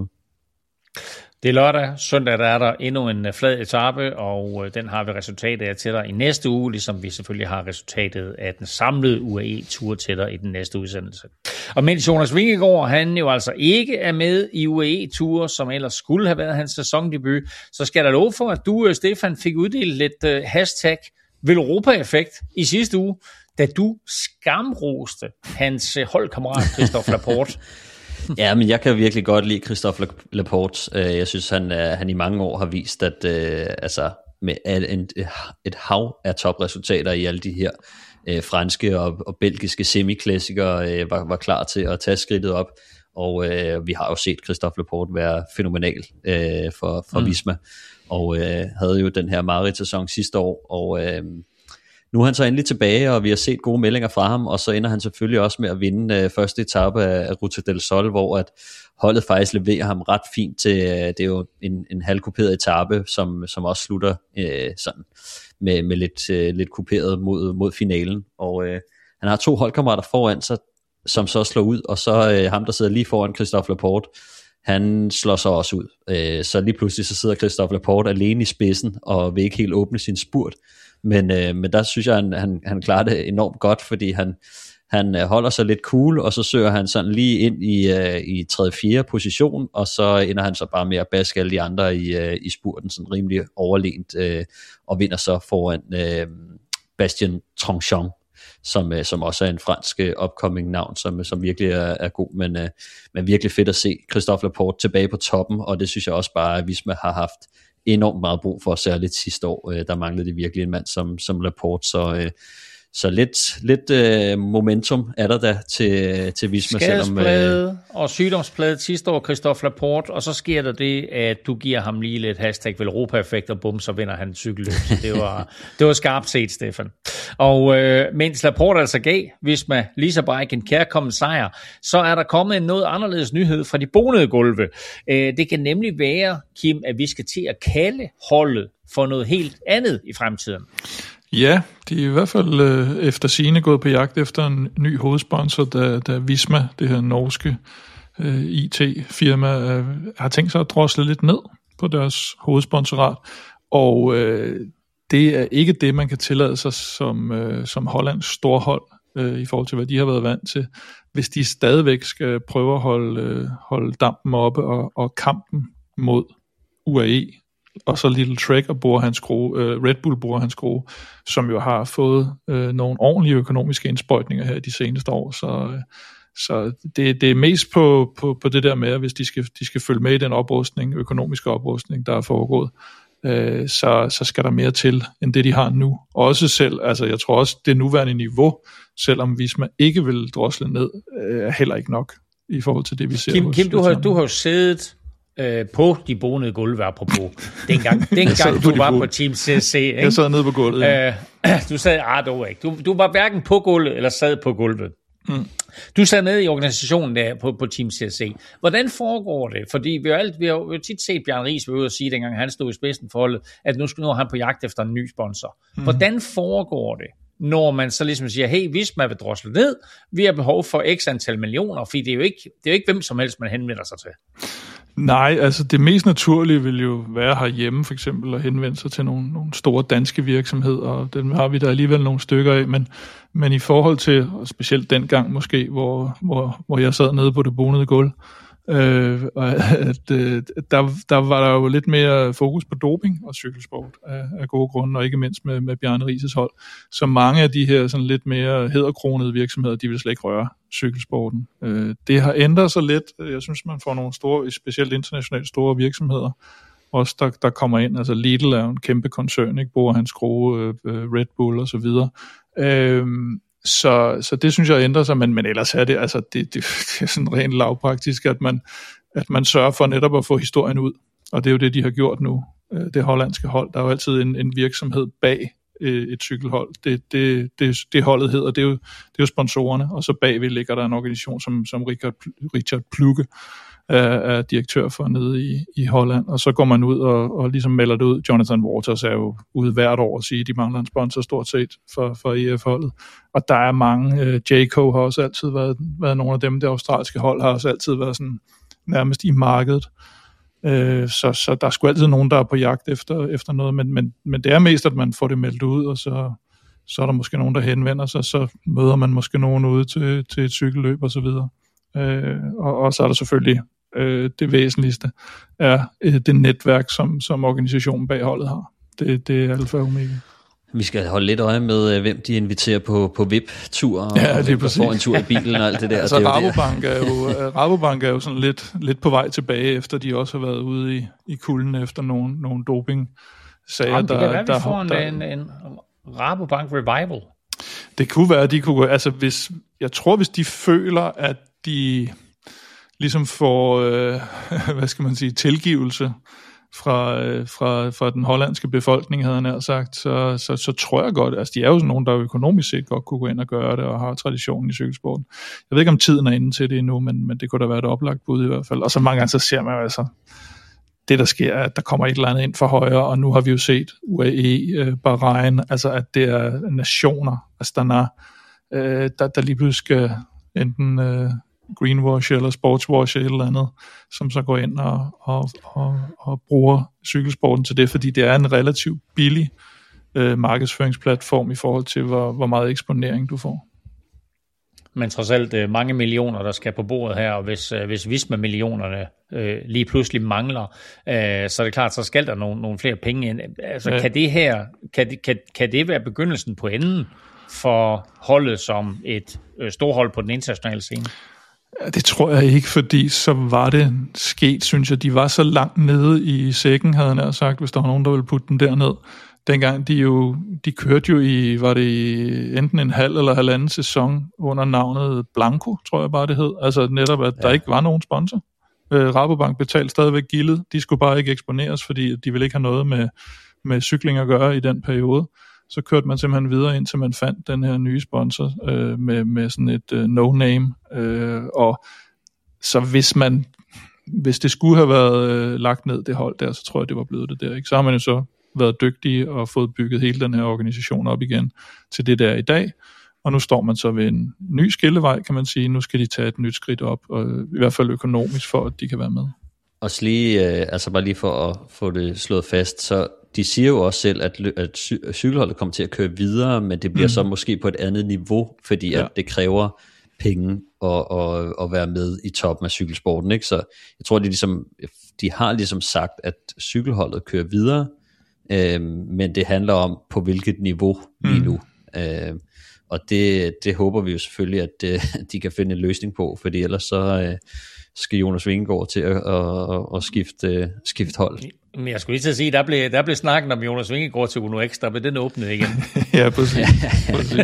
Det er lørdag. Søndag der er der endnu en flad etape, og øh, den har vi resultatet af til dig i næste uge, ligesom vi selvfølgelig har resultatet af den samlede U A E-tur til dig i den næste udsendelse. Og mens Jonas Vingegaard, han jo altså ikke er med i U A E-tur, som ellers skulle have været hans sæsondebut, så skal der love for, at du, Stefan, fik uddelt lidt uh, hashtag Velropa-effekt i sidste uge, da du skamroste hans holdkammerat Christophe Laporte. Ja, men jeg kan virkelig godt lide Christophe Laporte. Jeg synes, han, han i mange år har vist, at øh, altså, med en, et hav af topresultater i alle de her øh, franske og, og belgiske semiklassikere øh, var, var klar til at tage skridtet op. Og øh, vi har jo set Christophe Laporte være fænomenal øh, for, for mm. Visma, og øh, havde jo den her Marit-sæson sidste år, og øh, nu er han så endelig tilbage, og vi har set gode meldinger fra ham, og så ender han selvfølgelig også med at vinde øh, første etape af, af Ruta del Sol, hvor at holdet faktisk leverer ham ret fint til, øh, det er jo en, en halvkuperet etape, som, som også slutter øh, sådan med, med lidt, øh, lidt kuperet mod, mod finalen, og øh, han har to holdkammerater foran sig, som så slår ud, og så øh, ham, der sidder lige foran Christophe Laporte, han slår så også ud. Øh, så lige pludselig så sidder Christophe Laporte alene i spidsen, og vil ikke helt åbne sin spurt. Men, øh, men der synes jeg, han, han, han klarer det enormt godt, fordi han, han holder sig lidt cool, og så søger han sådan lige ind i, øh, i tredje fjerde position, og så ender han så bare med at baske alle de andre i, øh, i spurten, sådan rimelig overlegent, øh, og vinder så foran øh, Bastien Tranchant, som, øh, som også er en fransk øh, upcoming navn, som, som virkelig er, er god, men, øh, men virkelig fedt at se Christophe Laporte tilbage på toppen, og det synes jeg også bare, at Visma har haft enormt meget brug for, særligt sidste år. Der manglede det virkelig en mand som, som Laporte, så, øh, så lidt, lidt øh, momentum er der da til, til Visma. Skadesplade øh, og sygdomsplade sidste år, Christophe Laporte, og så sker der det, at du giver ham lige lidt hashtag Velropa-effekt, og bum, så vinder han cykelløb. Det var, det var skarpt set, Stefan. Og øh, mens Laporte altså gav Visma Lisa Bike en kærkommen sejr, så er der kommet en noget anderledes nyhed fra de bonede gulve. Øh, det kan nemlig være, Kim, at vi skal til at kalde holdet for noget helt andet i fremtiden. Ja, de er i hvert fald øh, efter sigende gået på jagt efter en ny hovedsponsor, da, da Visma, det her norske øh, I T-firma, øh, har tænkt sig at drosle lidt ned på deres hovedsponsorat. Og øh, det er ikke det, man kan tillade sig som, øh, som Hollands storhold øh, i forhold til, hvad de har været vant til, hvis de stadigvæk skal prøve at holde, øh, holde dampen oppe og, og kampen mod U A E. Og så Little Trek og bruger hans skrue, øh, Red Bull bruger hans skrue, som jo har fået øh, nogle ordentlige økonomiske indsprøjtninger her de seneste år. Så, øh, så det, det er mest på, på, på det der med, at hvis de skal, de skal følge med i den oprustning, økonomiske oprustning, der er foregået, øh, så, så skal der mere til, end det de har nu. Også selv, altså jeg tror også, det nuværende niveau, selvom hvis man ikke vil drosle ned, øh, er heller ikke nok i forhold til det, vi ser. Kim, hos, Kim du, har, du har jo siddet Øh, på de bonede gulve, apropos. Dengang, dengang du var på Team C C. Ikke? Jeg sad nede på gulvet. Ja. Øh, du sad, ah, du, ikke. Du, du var hverken på gulvet, eller sad på gulvet. Mm. Du sad nede i organisationen der på, på Team C C. Hvordan foregår det? Fordi vi har, alt, vi har jo tit set Bjarne Riis være ude og sige, dengang han stod i spidsen for holdet, at nu skal nu han på jagt efter en ny sponsor. Mm. Hvordan foregår det, når man så ligesom siger, hey, hvis man vil drosle ned, vi har behov for x antal millioner, fordi det er jo ikke, det er jo ikke hvem som helst, man henvender sig til. Nej, altså det mest naturlige vil jo være herhjemme for eksempel at henvende sig til nogle, nogle store danske virksomheder, og dem har vi der alligevel nogle stykker af, men, men i forhold til, og specielt dengang måske, hvor, hvor, hvor jeg sad nede på det bonede gulv, Øh, og at, øh, der, der var der jo lidt mere fokus på doping og cykelsport af, af gode grunde, og ikke mindst med, med Bjarne Riises hold. Så mange af de her sådan lidt mere hæderkronede virksomheder, de vil slet ikke røre cykelsporten. Øh, det har ændret sig lidt. Jeg synes, man får nogle store, specielt internationalt store virksomheder, også der, der kommer ind. Altså Lidl er jo en kæmpe koncern, ikke? Bruger hans skrue, øh, Red Bull og så videre. Øh, Så, så det synes jeg ændrer sig, men, men ellers er det, altså det, det, det er sådan rent lavpraktisk, at man, at man sørger for netop at få historien ud, og det er jo det, de har gjort nu. Det hollandske hold, der er jo altid en, en virksomhed bag et cykelhold. Det, det, det, det holdet hedder, det er, jo, det er jo sponsorerne, og så bagved ligger der en organisation, som, som Richard, Richard Plugge er, er direktør for nede i, i Holland, og så går man ud og, og ligesom melder det ud. Jonathan Waters er jo ude hvert år og siger, at de mangler en sponsor stort set for, for E F-holdet. Og der er mange. Uh, Jayco har også altid været, været nogle af dem. Det australske hold har også altid været sådan nærmest i markedet. Uh, så, så der er sgu altid nogen, der er på jagt efter, efter noget, men, men, men det er mest, at man får det meldt ud, og så, så er der måske nogen, der henvender sig, så møder man måske nogen ude til, til et cykelløb og så videre. Uh, og, og så er der selvfølgelig uh, det væsentligste, er uh, det netværk, som, som organisationen bag holdet har. Det, det er alfa og omega. Vi skal holde lidt øje med, hvem de inviterer på, på V I P-tur, og ja, hvem der får en tur i bilen og alt det der. Altså det er Rabobank er jo, Rabobank er jo sådan lidt, lidt på vej tilbage, efter de også har været ude i, i kulden efter nogle, nogle doping-sager. Jamen, det der, kan være, vi der, får der, en, en Rabobank Revival. Det kunne være, at de kunne, altså hvis, jeg tror, hvis de føler, at de ligesom får, øh, hvad skal man sige, tilgivelse fra, øh, fra, fra den hollandske befolkning, havde han nær sagt, så, så, så tror jeg godt, altså de er jo sådan nogen, der økonomisk set godt kunne gå ind og gøre det, og har traditionen i cykelsporten. Jeg ved ikke, om tiden er inde til det endnu, men, men det kunne da være et oplagt bud i hvert fald. Og så mange gange, så ser man jo altså, det der sker, at der kommer et eller andet ind for højre, og nu har vi jo set U A E, øh, Bahrain, altså at det er nationer, altså der, er, øh, der, der lige pludselig skal enten øh, greenwash eller sportswash eller et eller andet, som så går ind og, og, og, og bruger cykelsporten til det, fordi det er en relativt billig øh, markedsføringsplatform i forhold til, hvor, hvor meget eksponering du får. Men trods alt øh, mange millioner, der skal på bordet her, og hvis, øh, hvis Visma-millionerne øh, lige pludselig mangler, øh, så er det klart, så skal der nogle, nogle flere penge ind. Altså, ja. kan det her, kan det, kan, kan det være begyndelsen på enden for holdet som et øh, storhold på den internationale scene? Ja, det tror jeg ikke, fordi så var det sket, synes jeg. De var så langt nede i sækken, havde han sagt, hvis der var nogen, der ville putte den derned. Dengang de jo, de kørte jo i, var det i enten en halv eller halvanden sæson under navnet Blanco, tror jeg bare det hed. Altså netop, at ja. der ikke var nogen sponsor. Øh, Rabobank betalte stadigvæk gildet. De skulle bare ikke eksponeres, fordi de ville ikke have noget med, med cykling at gøre i den periode. Så kørte man simpelthen videre, indtil man fandt den her nye sponsor øh, med, med sådan et øh, no-name. Øh, og så hvis man, hvis det skulle have været øh, lagt ned det hold der, så tror jeg, det var blevet det der. Ikke? Så har man jo så været dygtige og fået bygget hele den her organisation op igen til det der i dag. Og nu står man så ved en ny skillevej, kan man sige. Nu skal de tage et nyt skridt op, og i hvert fald økonomisk, for at de kan være med. Og så lige, øh, altså bare lige for at få det slået fast, så de siger jo også selv, at, at cy- cykelholdet kommer til at køre videre, men det bliver mm. så måske på et andet niveau, fordi ja. at det kræver penge at, at, at være med i toppen af cykelsporten, ikke? Så jeg tror, de, ligesom, de har ligesom sagt, at cykelholdet kører videre, øh, men det handler om, på hvilket niveau lige nu. Mm. Øh, og det, det håber vi jo selvfølgelig, at øh, de kan finde en løsning på, fordi ellers så øh, skal Jonas Vingegaard til at, at, at, at skifte, øh, skifte hold. Men jeg skulle lige til at sige, der blev, der blev snakken om Jonas Vingegaard til Uno X, der blev den åbnet igen. Ja, præcis. præcis.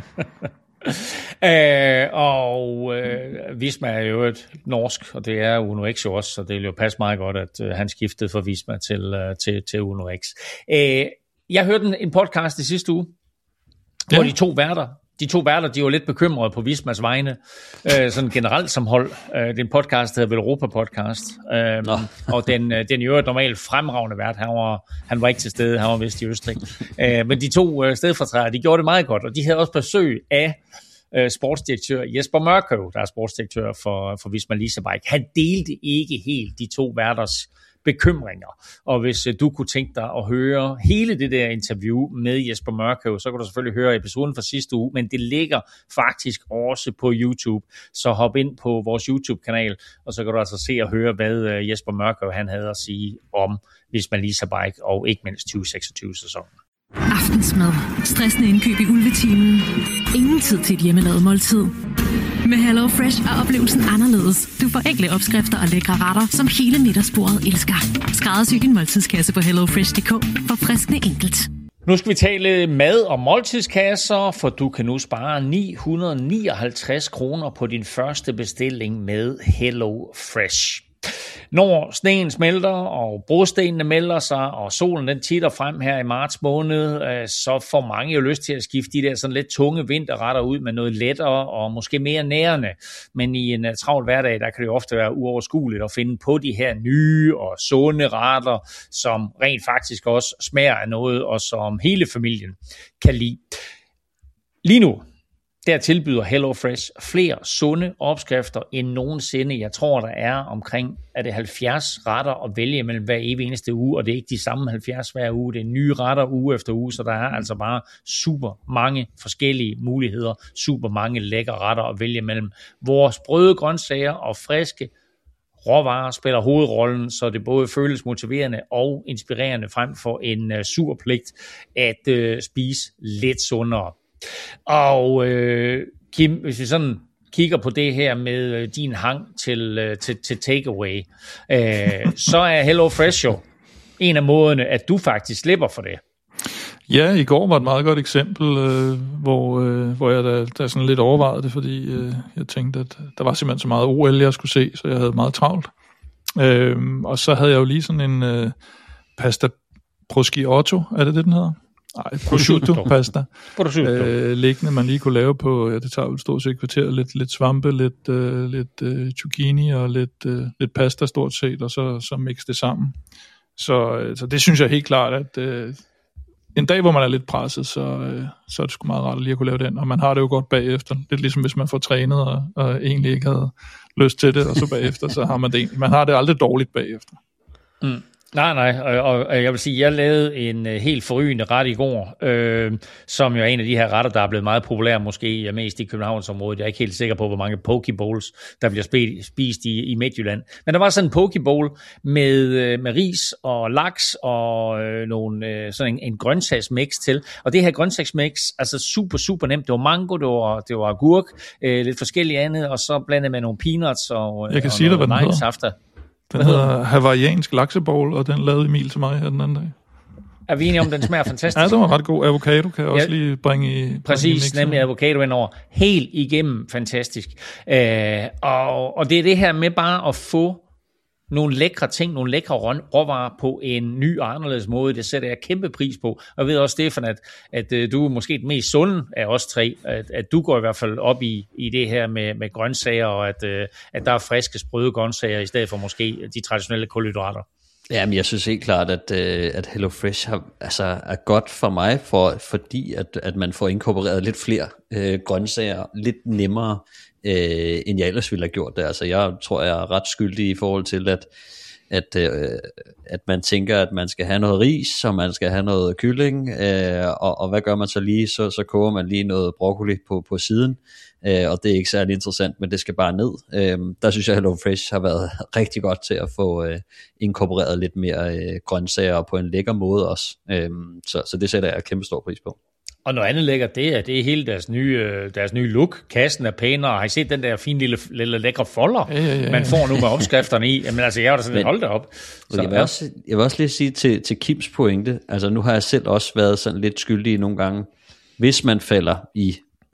øh, og øh, Visma er jo et norsk, og det er Uno X jo også, så det vil jo passe meget godt, at øh, han skiftede fra Visma til, øh, til, til Uno X. Øh, jeg hørte en, en podcast i sidste uge, ja. hvor de to værter, De to værter, de var lidt bekymrede på Vismas vegne, øh, sådan generelt som hold. Øh, det er en podcast, der hedder Europa Podcast, øh, og den, den jo et normalt fremragende vært. Han var, han var ikke til stede, han var vist i Østrig. Øh, men de to øh, stedfortrædere, de gjorde det meget godt, og de havde også besøg af øh, sportsdirektør Jesper Mørkøv, der er sportsdirektør for, for Visma Leasebike. Han delte ikke helt de to værters bekymringer. Og hvis øh, du kunne tænke dig at høre hele det der interview med Jesper Mørkøv, så kan du selvfølgelig høre episoden fra sidste uge, men det ligger faktisk også på YouTube. Så hop ind på vores YouTube-kanal, og så kan du altså se og høre, hvad øh, Jesper Mørkøv han havde at sige om Visma Lease a Bike, og ikke mindst tyve seksogtyve-sæsonen. Aftensmad. Stressende indkøb i ulvetimen. Ingen tid til et hjemmelavet måltid. Med Hello Fresh er oplevelsen anderledes. Du får enkle opskrifter og lækre retter, som hele middagsbordet elsker. Skræddersy din måltidskasse på hello fresh punktum d k for friskende enkelt. Nu skal vi tale mad- og måltidskasser, for du kan nu spare ni hundrede nioghalvtreds kroner på din første bestilling med Hello Fresh. Når sneen smelter, og brostenene melder sig, og solen den titter frem her i marts måned, så får mange jo lyst til at skifte de der sådan lidt tunge vinterretter ud med noget lettere og måske mere nærende. Men i en travl hverdag, der kan det jo ofte være uoverskueligt at finde på de her nye og sunde retter, som rent faktisk også smager af noget, og som hele familien kan lide. Lige nu, der tilbyder HelloFresh flere sunde opskrifter end nogensinde. Jeg tror, der er omkring er det halvfjerds retter at vælge mellem hver evig eneste uge, og det er ikke de samme halvfjerds hver uge. Det er nye retter uge efter uge, så der er altså bare super mange forskellige muligheder, super mange lækre retter at vælge mellem. Vores sprøde grøntsager og friske råvarer spiller hovedrollen, så det både føles motiverende og inspirerende frem for en uh, sur pligt at uh, spise lidt sundere. Og øh, Kim, hvis vi sådan kigger på det her med øh, din hang til, øh, til, til takeaway, øh, så er HelloFresh jo en af måderne, at du faktisk slipper for det. Ja, i går var et meget godt eksempel, øh, hvor, øh, hvor jeg da, da sådan lidt overvejede det, fordi øh, jeg tænkte, at der var simpelthen så meget O L, jeg skulle se, så jeg havde meget travlt. Øh, og så havde jeg jo lige sådan en øh, pasta prosciutto, er det det, den hedder? Nej, prosciutto pasta. prosciutto. Øh, liggende, man lige kunne lave på, ja, det tager jo et stort set kvarter, lidt, lidt svampe, lidt, øh, lidt øh, zucchini og lidt, øh, lidt pasta stort set, og så, så mix det sammen. Så, øh, så det synes jeg helt klart, at øh, en dag, hvor man er lidt presset, så, øh, så er det sgu meget rart lige at kunne lave den, og man har det jo godt bagefter. Lidt ligesom hvis man får trænet, og, og egentlig ikke havde lyst til det, og så bagefter, så har man det egentlig. Man har det aldrig dårligt bagefter. Mm. Nej, nej, og, og jeg vil sige, jeg lavede en uh, helt forrygende ret i går, øh, som jo er en af de her retter, der er blevet meget populær, måske mest i Københavnsområdet. Jeg er ikke helt sikker på, hvor mange pokebowls, der bliver sp- spist i, i Midtjylland. Men der var sådan en pokebowl med, uh, med ris og laks og uh, nogle, uh, sådan en, en grøntsagsmix til. Og det her grøntsagsmix, altså super, super nemt. Det var mango, det var, det var agurk, uh, lidt forskellige andet, og så blandet med nogle peanuts og, jeg kan og sige noget nejsafter. Den hedder hawaiiansk laksebowl, og den lavede Emil til mig her den anden dag. Er vi enige om, den smager fantastisk? Ja, den var ret god. Avocado kan jeg også ja, lige bringe i præcis, bringe i nemlig avocado indover. Helt igennem fantastisk. Øh, og, og det er det her med bare at få nogle lækre ting, nogle lækre råvarer på en ny og anderledes måde. Det sætter jeg kæmpe pris på. Og jeg ved også, Stefan, at, at, at du er måske den mest sunde af os tre. At, at du går i hvert fald op i, i det her med, med grøntsager, og at, at der er friske, sprøde grøntsager, i stedet for måske de traditionelle kulhydrater. Jamen, jeg synes helt klart, at, at HelloFresh har, altså, er godt for mig, for, fordi at, at man får inkorporeret lidt flere øh, grøntsager, lidt nemmere, øh, end jeg ellers ville have gjort det. Altså, jeg tror, jeg er ret skyldig i forhold til, at, at, øh, at man tænker, at man skal have noget ris, og man skal have noget kylling, øh, og, og hvad gør man så lige? Så, så koger man lige noget broccoli på, på siden, øh, og det er ikke særlig interessant, men det skal bare ned. Øh, der synes jeg, at HelloFresh har været rigtig godt til at få øh, inkorporeret lidt mere øh, grøntsager på en lækker måde også. Øh, så, så det sætter jeg kæmpe stor pris på. Og noget andet lækkert, det er, det er hele deres nye, deres nye look. Kassen er pænere. Har I set den der fine lille, lille lækre folder, ja, ja, ja. man får nu med opskrifterne i? Jamen altså, jeg var da sådan lidt holdt op. Så, jeg, vil også, jeg vil også lige sige til, til Kims pointe, altså nu har jeg selv også været sådan lidt skyldig nogle gange, hvis man falder i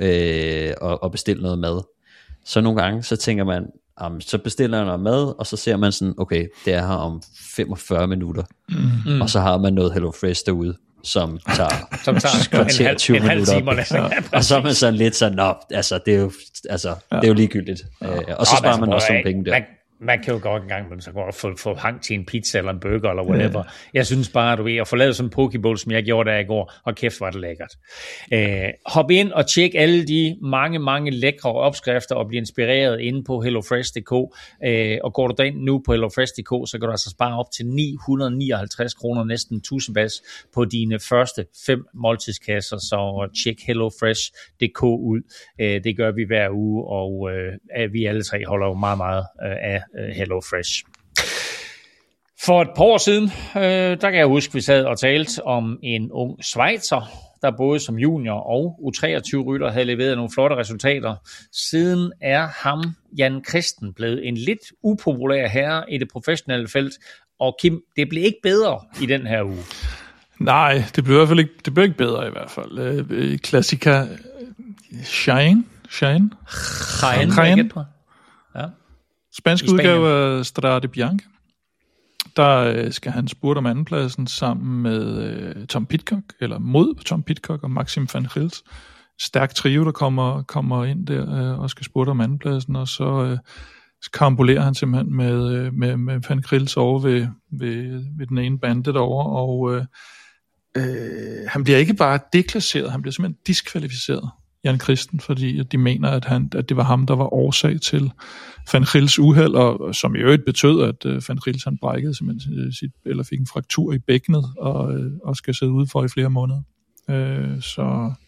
øh, og, og bestiller noget mad, så nogle gange, så tænker man, um, så bestiller jeg noget mad, og så ser man sådan, okay, det er her om femogfyrre minutter, mm. og så har man noget HelloFresh derude, som tager, som tager kvarter, en halv, tyve en halv minutter, time, ja, og så er man sådan lidt sådan, nå, altså det er jo, altså, ja. det er jo ligegyldigt, ja. øh, og så nå, sparer altså, man også man, nogle penge der. Man, man kan jo godt en gang, men så går få, få hang til en pizza eller en burger eller whatever. Ja. Jeg synes bare, du ved, at få lavet sådan en pokeball, som jeg gjorde der i går, og kæft, var det lækkert. Øh, hop ind og tjek alle de mange, mange lækre opskrifter og bliv inspireret inde på hellofresh punktum d k. Øh, og går du derind nu på hellofresh punktum d k, så kan du altså spare op til ni hundrede og nioghalvtreds kroner, næsten tusind bas på dine første fem måltidskasser. Så tjek hellofresh punktum d k ud. Øh, det gør vi hver uge, og øh, vi alle tre holder jo meget, meget øh, af HelloFresh. For et par år siden, øh, der kan jeg huske, vi sad og talte om en ung schweizer, der både som junior og U treogtyve-rytter havde leveret nogle flotte resultater. Siden er ham, Jan Christen, blevet en lidt upopulær herre i det professionelle felt, og Kim, det blev ikke bedre i den her uge. Nej, det blev i hvert fald ikke, det blev ikke bedre i hvert fald. Øh, Klassiker Shine, Shine, Shine, Shine. Ja. Spansk udgave af Strade Bianche. Der skal han spurte om andenpladsen sammen med øh, Tom Pidcock, eller mod Tom Pidcock og Maxim van Gils. Stærk trio, der kommer, kommer ind der øh, og skal spurte om andenpladsen, og så øh, karambolerer han simpelthen med, øh, med, med van Gils over ved, ved, ved den ene bande derovre, og øh, øh, han bliver ikke bare deklasseret, han bliver simpelthen diskvalificeret, Jan Christen, fordi de mener, at, han, at det var ham, der var årsag til Van Gils uheld, og som i øvrigt betød, at uh, Van Gils han brækkede simpelthen sit, eller fik en fraktur i bækkenet, og, uh, og skal sidde ude for i flere måneder. Uh, så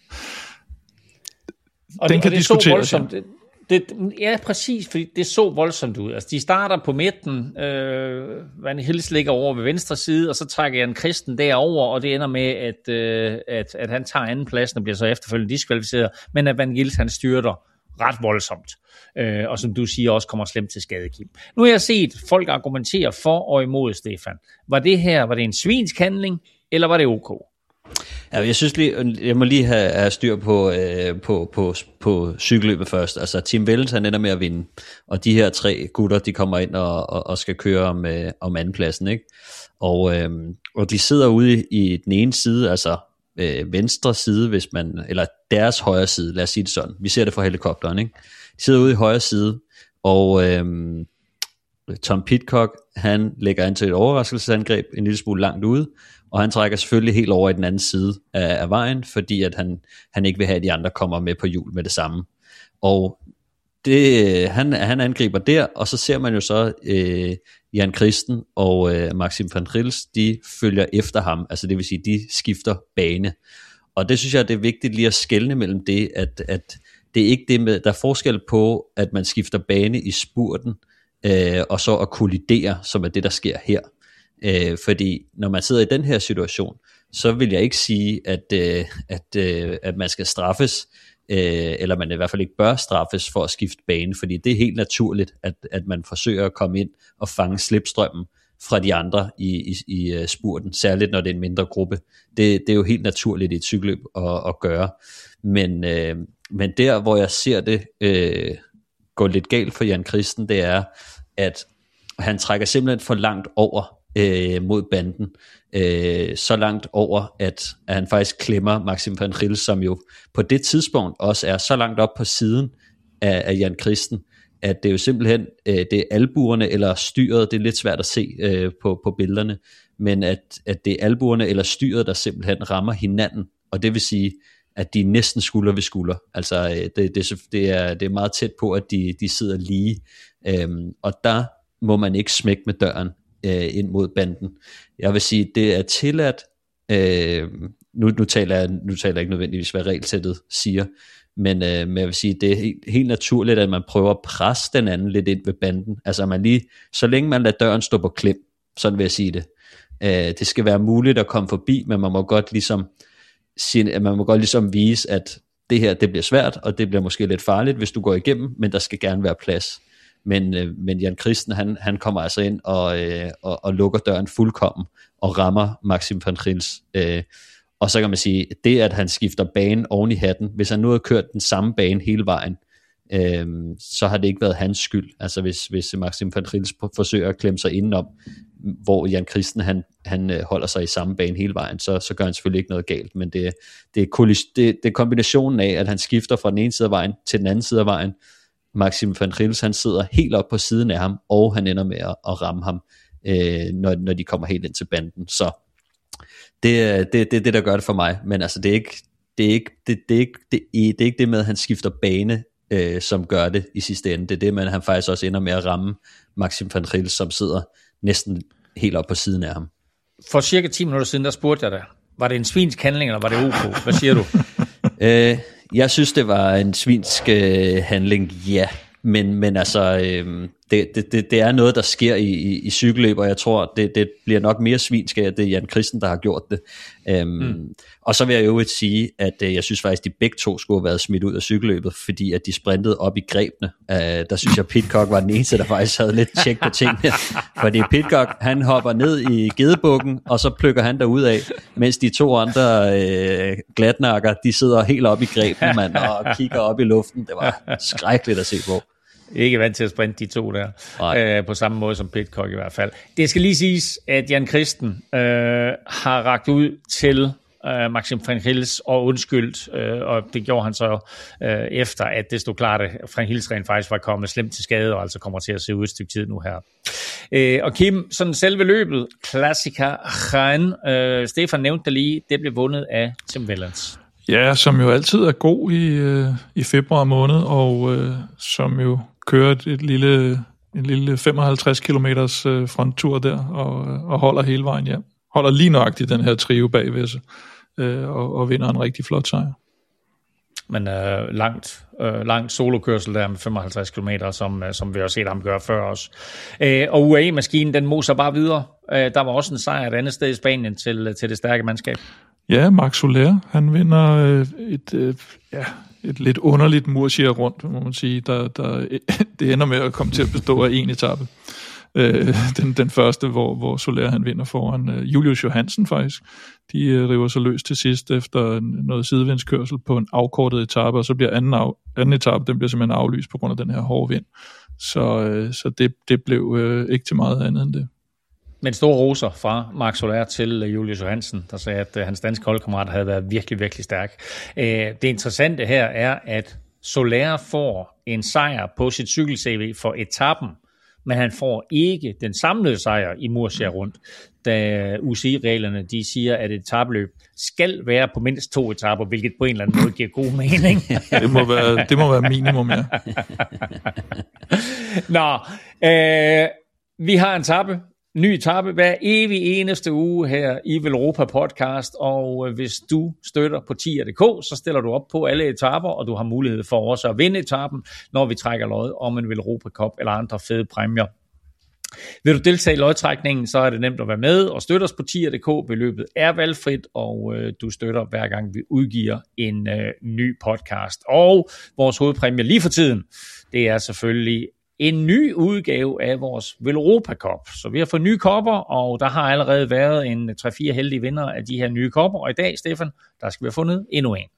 og den det, kan det diskuteres. Ja. Det, det, ja, præcis, fordi det så voldsomt ud. Altså, de starter på midten, øh, Van Gils ligger over ved venstre side, og så trækker Jan Christen derover, og det ender med, at, øh, at, at han tager anden pladsen og bliver så efterfølgende diskvalificeret, men at Van Gils han styrter ret voldsomt, øh, og som du siger, også kommer slemt til skade, Kim. Nu har jeg set folk argumentere for og imod, Stefan. Var det her, var det en svinsk handling, eller var det ok? Ja, jeg synes lige, jeg må lige have, have styr på, øh, på, på, på cykelløbet først. Altså Tim Wellens han ender med at vinde, og de her tre gutter, de kommer ind og, og, og skal køre om, øh, om andenpladsen, ikke? Og, øh, og de sidder ude i, i den ene side, altså øh, venstre side, hvis man, eller deres højre side, lad os sige det sådan. Vi ser det fra helikopteren, ikke? De sidder ude i højre side, og øh, Tom Pidcock, han lægger an til et overraskelsesangreb en lille smule langt ude, og han trækker selvfølgelig helt over i den anden side af, af vejen, fordi at han, han ikke vil have, at de andre kommer med på hjul med det samme. Og det, han, han angriber der, og så ser man jo så øh, Jan Christen og øh, Maxim van Gils, de følger efter ham, altså det vil sige, de skifter bane. Og det synes jeg, det er vigtigt lige at skelne mellem det, at, at det er ikke det med, der er forskel på, at man skifter bane i spurten, øh, og så at kollidere, som er det, der sker her. Øh, fordi når man sidder i den her situation, så vil jeg ikke sige, at, øh, at, øh, at man skal straffes, øh, eller man i hvert fald ikke bør straffes for at skifte bane, fordi det er helt naturligt, at, at man forsøger at komme ind og fange slipstrømmen fra de andre i, i, i spurten, særligt når det er en mindre gruppe. Det, det er jo helt naturligt i et cykelløb at, at gøre. Men, øh, men der, hvor jeg ser det øh, gå lidt galt for Jan Christen, det er, at han trækker simpelthen for langt over øh, mod banden. Øh, så langt over, at, at han faktisk klemmer Maxim van Gils, som jo på det tidspunkt også er så langt op på siden af, af Jan Christen, at det er jo simpelthen, øh, det er albuerne eller styret, det er lidt svært at se øh, på, på billederne, men at, at det er albuerne eller styret, der simpelthen rammer hinanden, og det vil sige, at de er næsten skulder ved skulder, altså øh, det, det, det, er, det er meget tæt på, at de, de sidder lige, øhm, og der må man ikke smække med døren øh, ind mod banden. Jeg vil sige, det er tilladt, øh, nu, nu, taler jeg, nu taler jeg ikke nødvendigvis, hvad regelsættet siger, men, øh, men jeg vil sige, det er helt, helt naturligt, at man prøver at presse den anden lidt ind ved banden, altså man lige, så længe man lader døren stå på klem, sådan vil jeg sige det. Øh, det skal være muligt at komme forbi, men man må godt ligesom, sige, man må godt ligesom vise, at det her, det bliver svært, og det bliver måske lidt farligt, hvis du går igennem, men der skal gerne være plads. Men, øh, men Jan Christen, han, han kommer altså ind og, øh, og, og lukker døren fuldkommen, og rammer Maxim van Gils. Øh, og så kan man sige, det at han skifter bane oven i hatten, hvis han nu har kørt den samme bane hele vejen, øh, så har det ikke været hans skyld. Altså hvis, hvis Maxim van Gils forsøger at klemme sig indenom, hvor Jan Christen han, han holder sig i samme bane hele vejen, så, så gør han selvfølgelig ikke noget galt, men det, det, er, det, det er kombinationen af, at han skifter fra den ene side af vejen til den anden side af vejen, Maxim van Gils, han sidder helt op på siden af ham, og han ender med at, at ramme ham, øh, når, når de kommer helt ind til banden. Så det er det, det, det, der gør det for mig. Men altså, det er ikke det, er ikke, det, det, er ikke, det, det er ikke det med, at han skifter bane, øh, som gør det i sidste ende. Det er det med, at han faktisk også ender med at ramme Maxim van Gils, som sidder næsten helt op på siden af ham. For cirka ti minutter siden, der spurgte jeg dig, var det en svinsk handling, eller var det ok? Hvad siger du? øh, jeg synes, det var en svinsk øh, handling, ja. Men, men altså, øh, det, det, det, det er noget, der sker i, i, i cykelløb, og jeg tror, det, det bliver nok mere svinsk, at det er Jan Christen, der har gjort det. Øhm, mm. Og så vil jeg jo sige, at øh, jeg synes faktisk, de begge to skulle have været smidt ud af cykelløbet, fordi at de sprintede op i grebene. Øh, der synes jeg, Pidcock var den eneste, der faktisk havde lidt tjek på tingene. Fordi Pidcock, han hopper ned i gedebukken, og så plukker han derud af, mens de to andre øh, glatnakker, de sidder helt op i grebene, mand, og kigger op i luften. Det var skrækkeligt at se på. Ikke vant til at sprinte de to der, øh, på samme måde som Pidcock i hvert fald. Det skal lige siges, at Jan Christen øh, har rakt ud til øh, Maxim van Gils og undskyldt, øh, og det gjorde han så øh, efter, at det stod klart, at van Gils rent faktisk var kommet slemt til skade, og altså kommer til at se ud et stykke tid nu her. Øh, og Kim, sådan selve løbet, Klassiker Rennes, øh, Stefan nævnte det lige, det blev vundet af Tim Wellens. Ja, som jo altid er god i, øh, i februar måned, og øh, som jo kører et, et lille, en lille femoghalvtreds kilometers øh, fronttur der, og, og holder hele vejen hjem. Holder lige nøjagtigt den her trio bagved sig, øh, og, og vinder en rigtig flot sejr. Men øh, langt, øh, langt solokørsel der med femoghalvtreds kilometer, som, øh, som vi har set ham gøre før os. Øh, og U A E-maskinen, den moser bare videre. Øh, der var også en sejr et andet sted i Spanien til, til det stærke mandskab. Ja, Marc Soler, han vinder øh, et, øh, ja, et lidt underligt Murcia rundt, må man sige. Der, der, det ender med at komme til at bestå af en etape. Øh, den, den første, hvor, hvor Soler han vinder foran øh, Julius Johansen faktisk. De øh, river sig løs til sidst efter noget sidevindskørsel på en afkortet etape, og så bliver anden, af, anden etape, den bliver simpelthen aflyst på grund af den her hårde vind. Så, øh, så det, det blev øh, ikke til meget andet end det. Men store roser fra Marc Soler til Julius Johansen, der sagde, at hans danske holdkammerat havde været virkelig, virkelig stærk. Det interessante her er, at Soler får en sejr på sit cykel-C V for etappen, men han får ikke den samlede sejr i Murcia rundt, da U C I-reglerne de siger, at et etapeløb skal være på mindst to etaper, hvilket på en eller anden måde giver god mening. det, må være, det må være minimum, ja. Nå, øh, vi har en etape. Ny etape hver evig eneste uge her i Velropa Podcast, og hvis du støtter på tier punktum d k, så stiller du op på alle etaper, og du har mulighed for også at vinde etappen, når vi trækker lod om en Velropa Cup eller andre fede præmier. Vil du deltage i lodtrækningen, så er det nemt at være med, og støtte os på tier punktum d k. Beløbet er valgfrit, og øh, du støtter hver gang vi udgiver en øh, ny podcast. Og vores hovedpræmie lige for tiden, det er selvfølgelig en ny udgave af vores Velropa Cup. Så vi har fået nye kopper, og der har allerede været en tre fire heldige vinder af de her nye kopper. Og i dag, Stefan, der skal vi have fundet endnu en.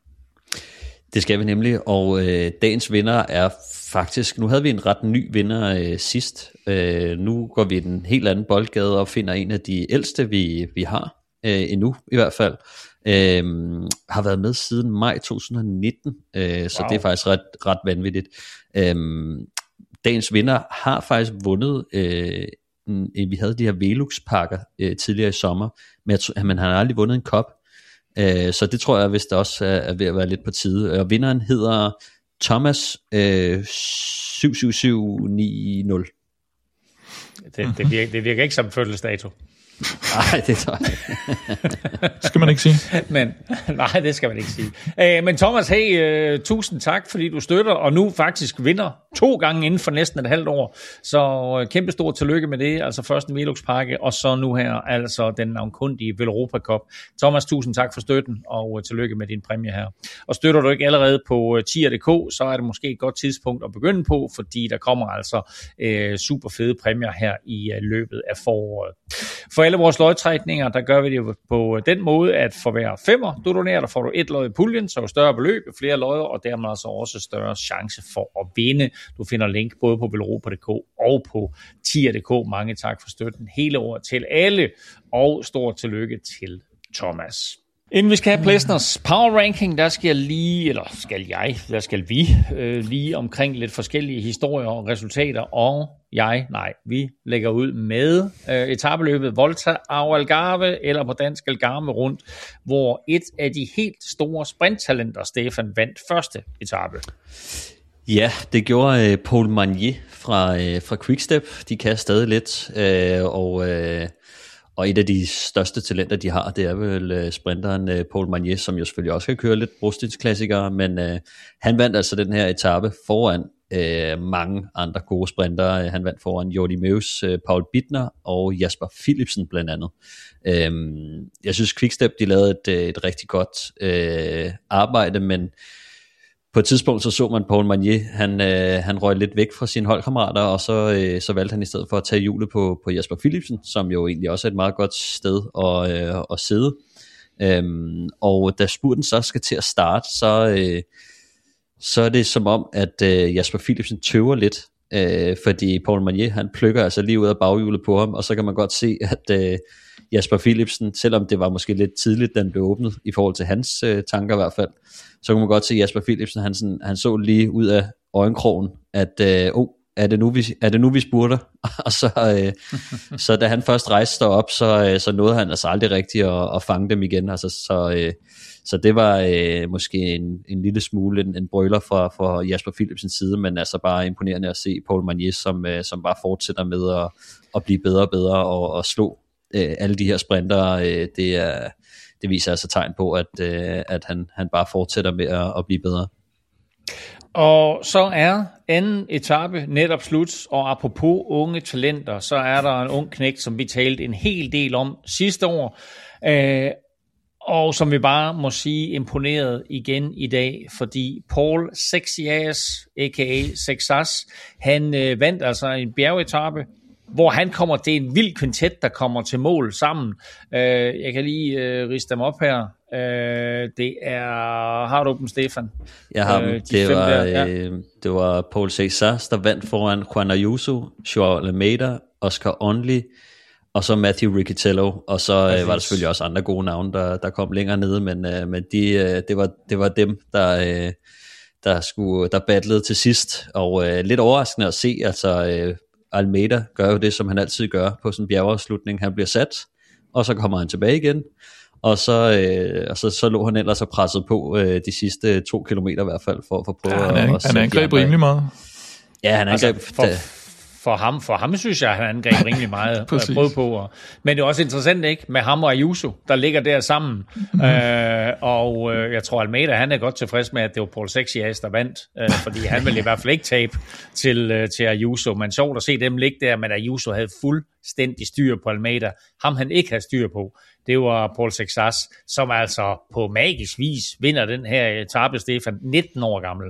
Det skal vi nemlig, og øh, dagens vinder er faktisk, nu havde vi en ret ny vinder øh, sidst. Øh, nu går vi i den helt anden boldgade og finder en af de ældste, vi, vi har øh, endnu i hvert fald. Øh, har været med siden maj to tusind nitten, øh, så wow. Det er faktisk ret, ret vanvittigt. Øh, Dagens vinder har faktisk vundet, øh, vi havde de her Velux-pakker øh, tidligere i sommer, men jeg, man har aldrig vundet en kop, øh, så det tror jeg vist også er, er ved at være lidt på tide. Og vinderen hedder Thomas øh, syv syv syv ni nul. Det, det, virker, det virker ikke som fødselsdato. Nej, det tror jeg. Skal man ikke sige. Men, nej, det skal man ikke sige. Æ, men Thomas, hey, uh, tusind tak, fordi du støtter, og nu faktisk vinder to gange inden for næsten et halvt år. Så uh, kæmpe stort tillykke med det. Altså først en Velux-pakke, og så nu her altså den navnkundige Velropa Cup. Thomas, tusind tak for støtten, og uh, tillykke med din præmie her. Og støtter du ikke allerede på uh, tier punktum d k, så er det måske et godt tidspunkt at begynde på, fordi der kommer altså uh, super fede præmier her i uh, løbet af foråret. For alle vores lodtrækninger, der gør vi det på den måde, at for hver femmer, du donerer, der får du et lod i puljen, så større beløb, flere lodder, og dermed altså også større chance for at vinde. Du finder link både på velropa punktum d k og på tier punktum d k. Mange tak for støtten hele året til alle, og stort tillykke til Thomas. Inden vi skal have Plesners power ranking, der skal jeg lige, eller skal jeg, der skal vi øh, lige omkring lidt forskellige historier og resultater, og jeg, nej, vi lægger ud med øh, etapeløbet Volta ao Algarve, eller på dansk Algarve rundt, hvor et af de helt store sprinttalenter, Stefan, vandt første etape. Ja, det gjorde øh, Paul Magnier fra, øh, fra Quickstep. De kan stadig lidt, øh, og... Øh, Og et af de største talenter, de har, det er vel uh, sprinteren uh, Paul Magnier, som jo selvfølgelig også kan køre lidt brostidsklassikere, men uh, han vandt altså den her etape foran uh, mange andre gode sprintere. Uh, han vandt foran Jordi Meus, uh, Paul Bittner og Jasper Philipsen blandt andet. Uh, jeg synes Quickstep, de lavede et, et rigtig godt uh, arbejde, men på et tidspunkt så så man Paul Magnier, han, øh, han røg lidt væk fra sine holdkammerater, og så, øh, så valgte han i stedet for at tage hjulet på, på Jasper Philipsen, som jo egentlig også er et meget godt sted at, øh, at sidde. Øhm, og da spurten så skal til at starte, så, øh, så er det som om, at øh, Jasper Philipsen tøver lidt, øh, fordi Paul Magnier, han plukker altså lige ud af baghjulet på ham, og så kan man godt se, at øh, Jasper Philipsen, selvom det var måske lidt tidligt, da den blev åbnet, i forhold til hans øh, tanker i hvert fald, så kan man godt se, at Jasper Philipsen, han, sådan, han så lige ud af øjenkrogen, at øh, oh, er, det nu, vi, er det nu, vi spurter? Og så, øh, så da han først rejste sig op, så, øh, så nåede han altså aldrig rigtigt at, at fange dem igen. Altså, så, øh, så det var øh, måske en, en lille smule en, en brøler fra, fra Jasper Philipsens side, men altså bare imponerende at se Paul Magnier, som, øh, som bare fortsætter med at, at blive bedre og bedre og, og slå øh, alle de her sprintere. Øh, det er... Det viser altså tegn på, at, øh, at han, han bare fortsætter med at, at blive bedre. Og så er anden etape netop slut, og apropos unge talenter, så er der en ung knægt, som vi talte en hel del om sidste år, øh, og som vi bare må sige imponeret igen i dag, fordi Paul Sexias, a k a. Sexas, han øh, vandt altså en bjergetape, hvor han kommer, det er en vild kvintet, der kommer til mål sammen. Uh, jeg kan lige uh, riste dem op her. Uh, det er, har du dem, Stefan? Jeg har dem. Uh, de det, var, der, ja. øh, det var Paul Cesar, der vandt foran Juan Ayuso, Joao Almeida, Oscar Onley, og så Matthew Riccitello, og så uh, var der selvfølgelig også andre gode navne, der, der kom længere nede, men, uh, men de, uh, det, var, det var dem, der, uh, der, skulle, der battlede til sidst, og uh, lidt overraskende at se, altså... Uh, Almeida gør jo det, som han altid gør på sådan en bjergeafslutning. Han bliver sat, og så kommer han tilbage igen, og så, øh, og så, så lå han ellers og presset på øh, de sidste to kilometer i hvert fald, for, for at prøve ja, han, at... Han angreb rimelig meget. Ja, han angreb... Altså, for, for, ham, for ham synes jeg, at han angreb rimelig meget. Prøve på. Og, men det er også interessant, ikke? Med ham og Ayuso, der ligger der sammen. Mm. Øh, og øh, jeg tror, Almeida, han er godt tilfreds med, at det var Paul Sexias, der vandt. Øh, fordi han ville i hvert fald ikke tabe til, øh, til Ayuso. Men sjovt at se dem ligge der, men Ayuso havde fuldstændig styr på Almeida. Ham han ikke havde styr på, det var Paul Sexas, som altså på magisk vis vinder den her etape, Stefan, nitten år gammel.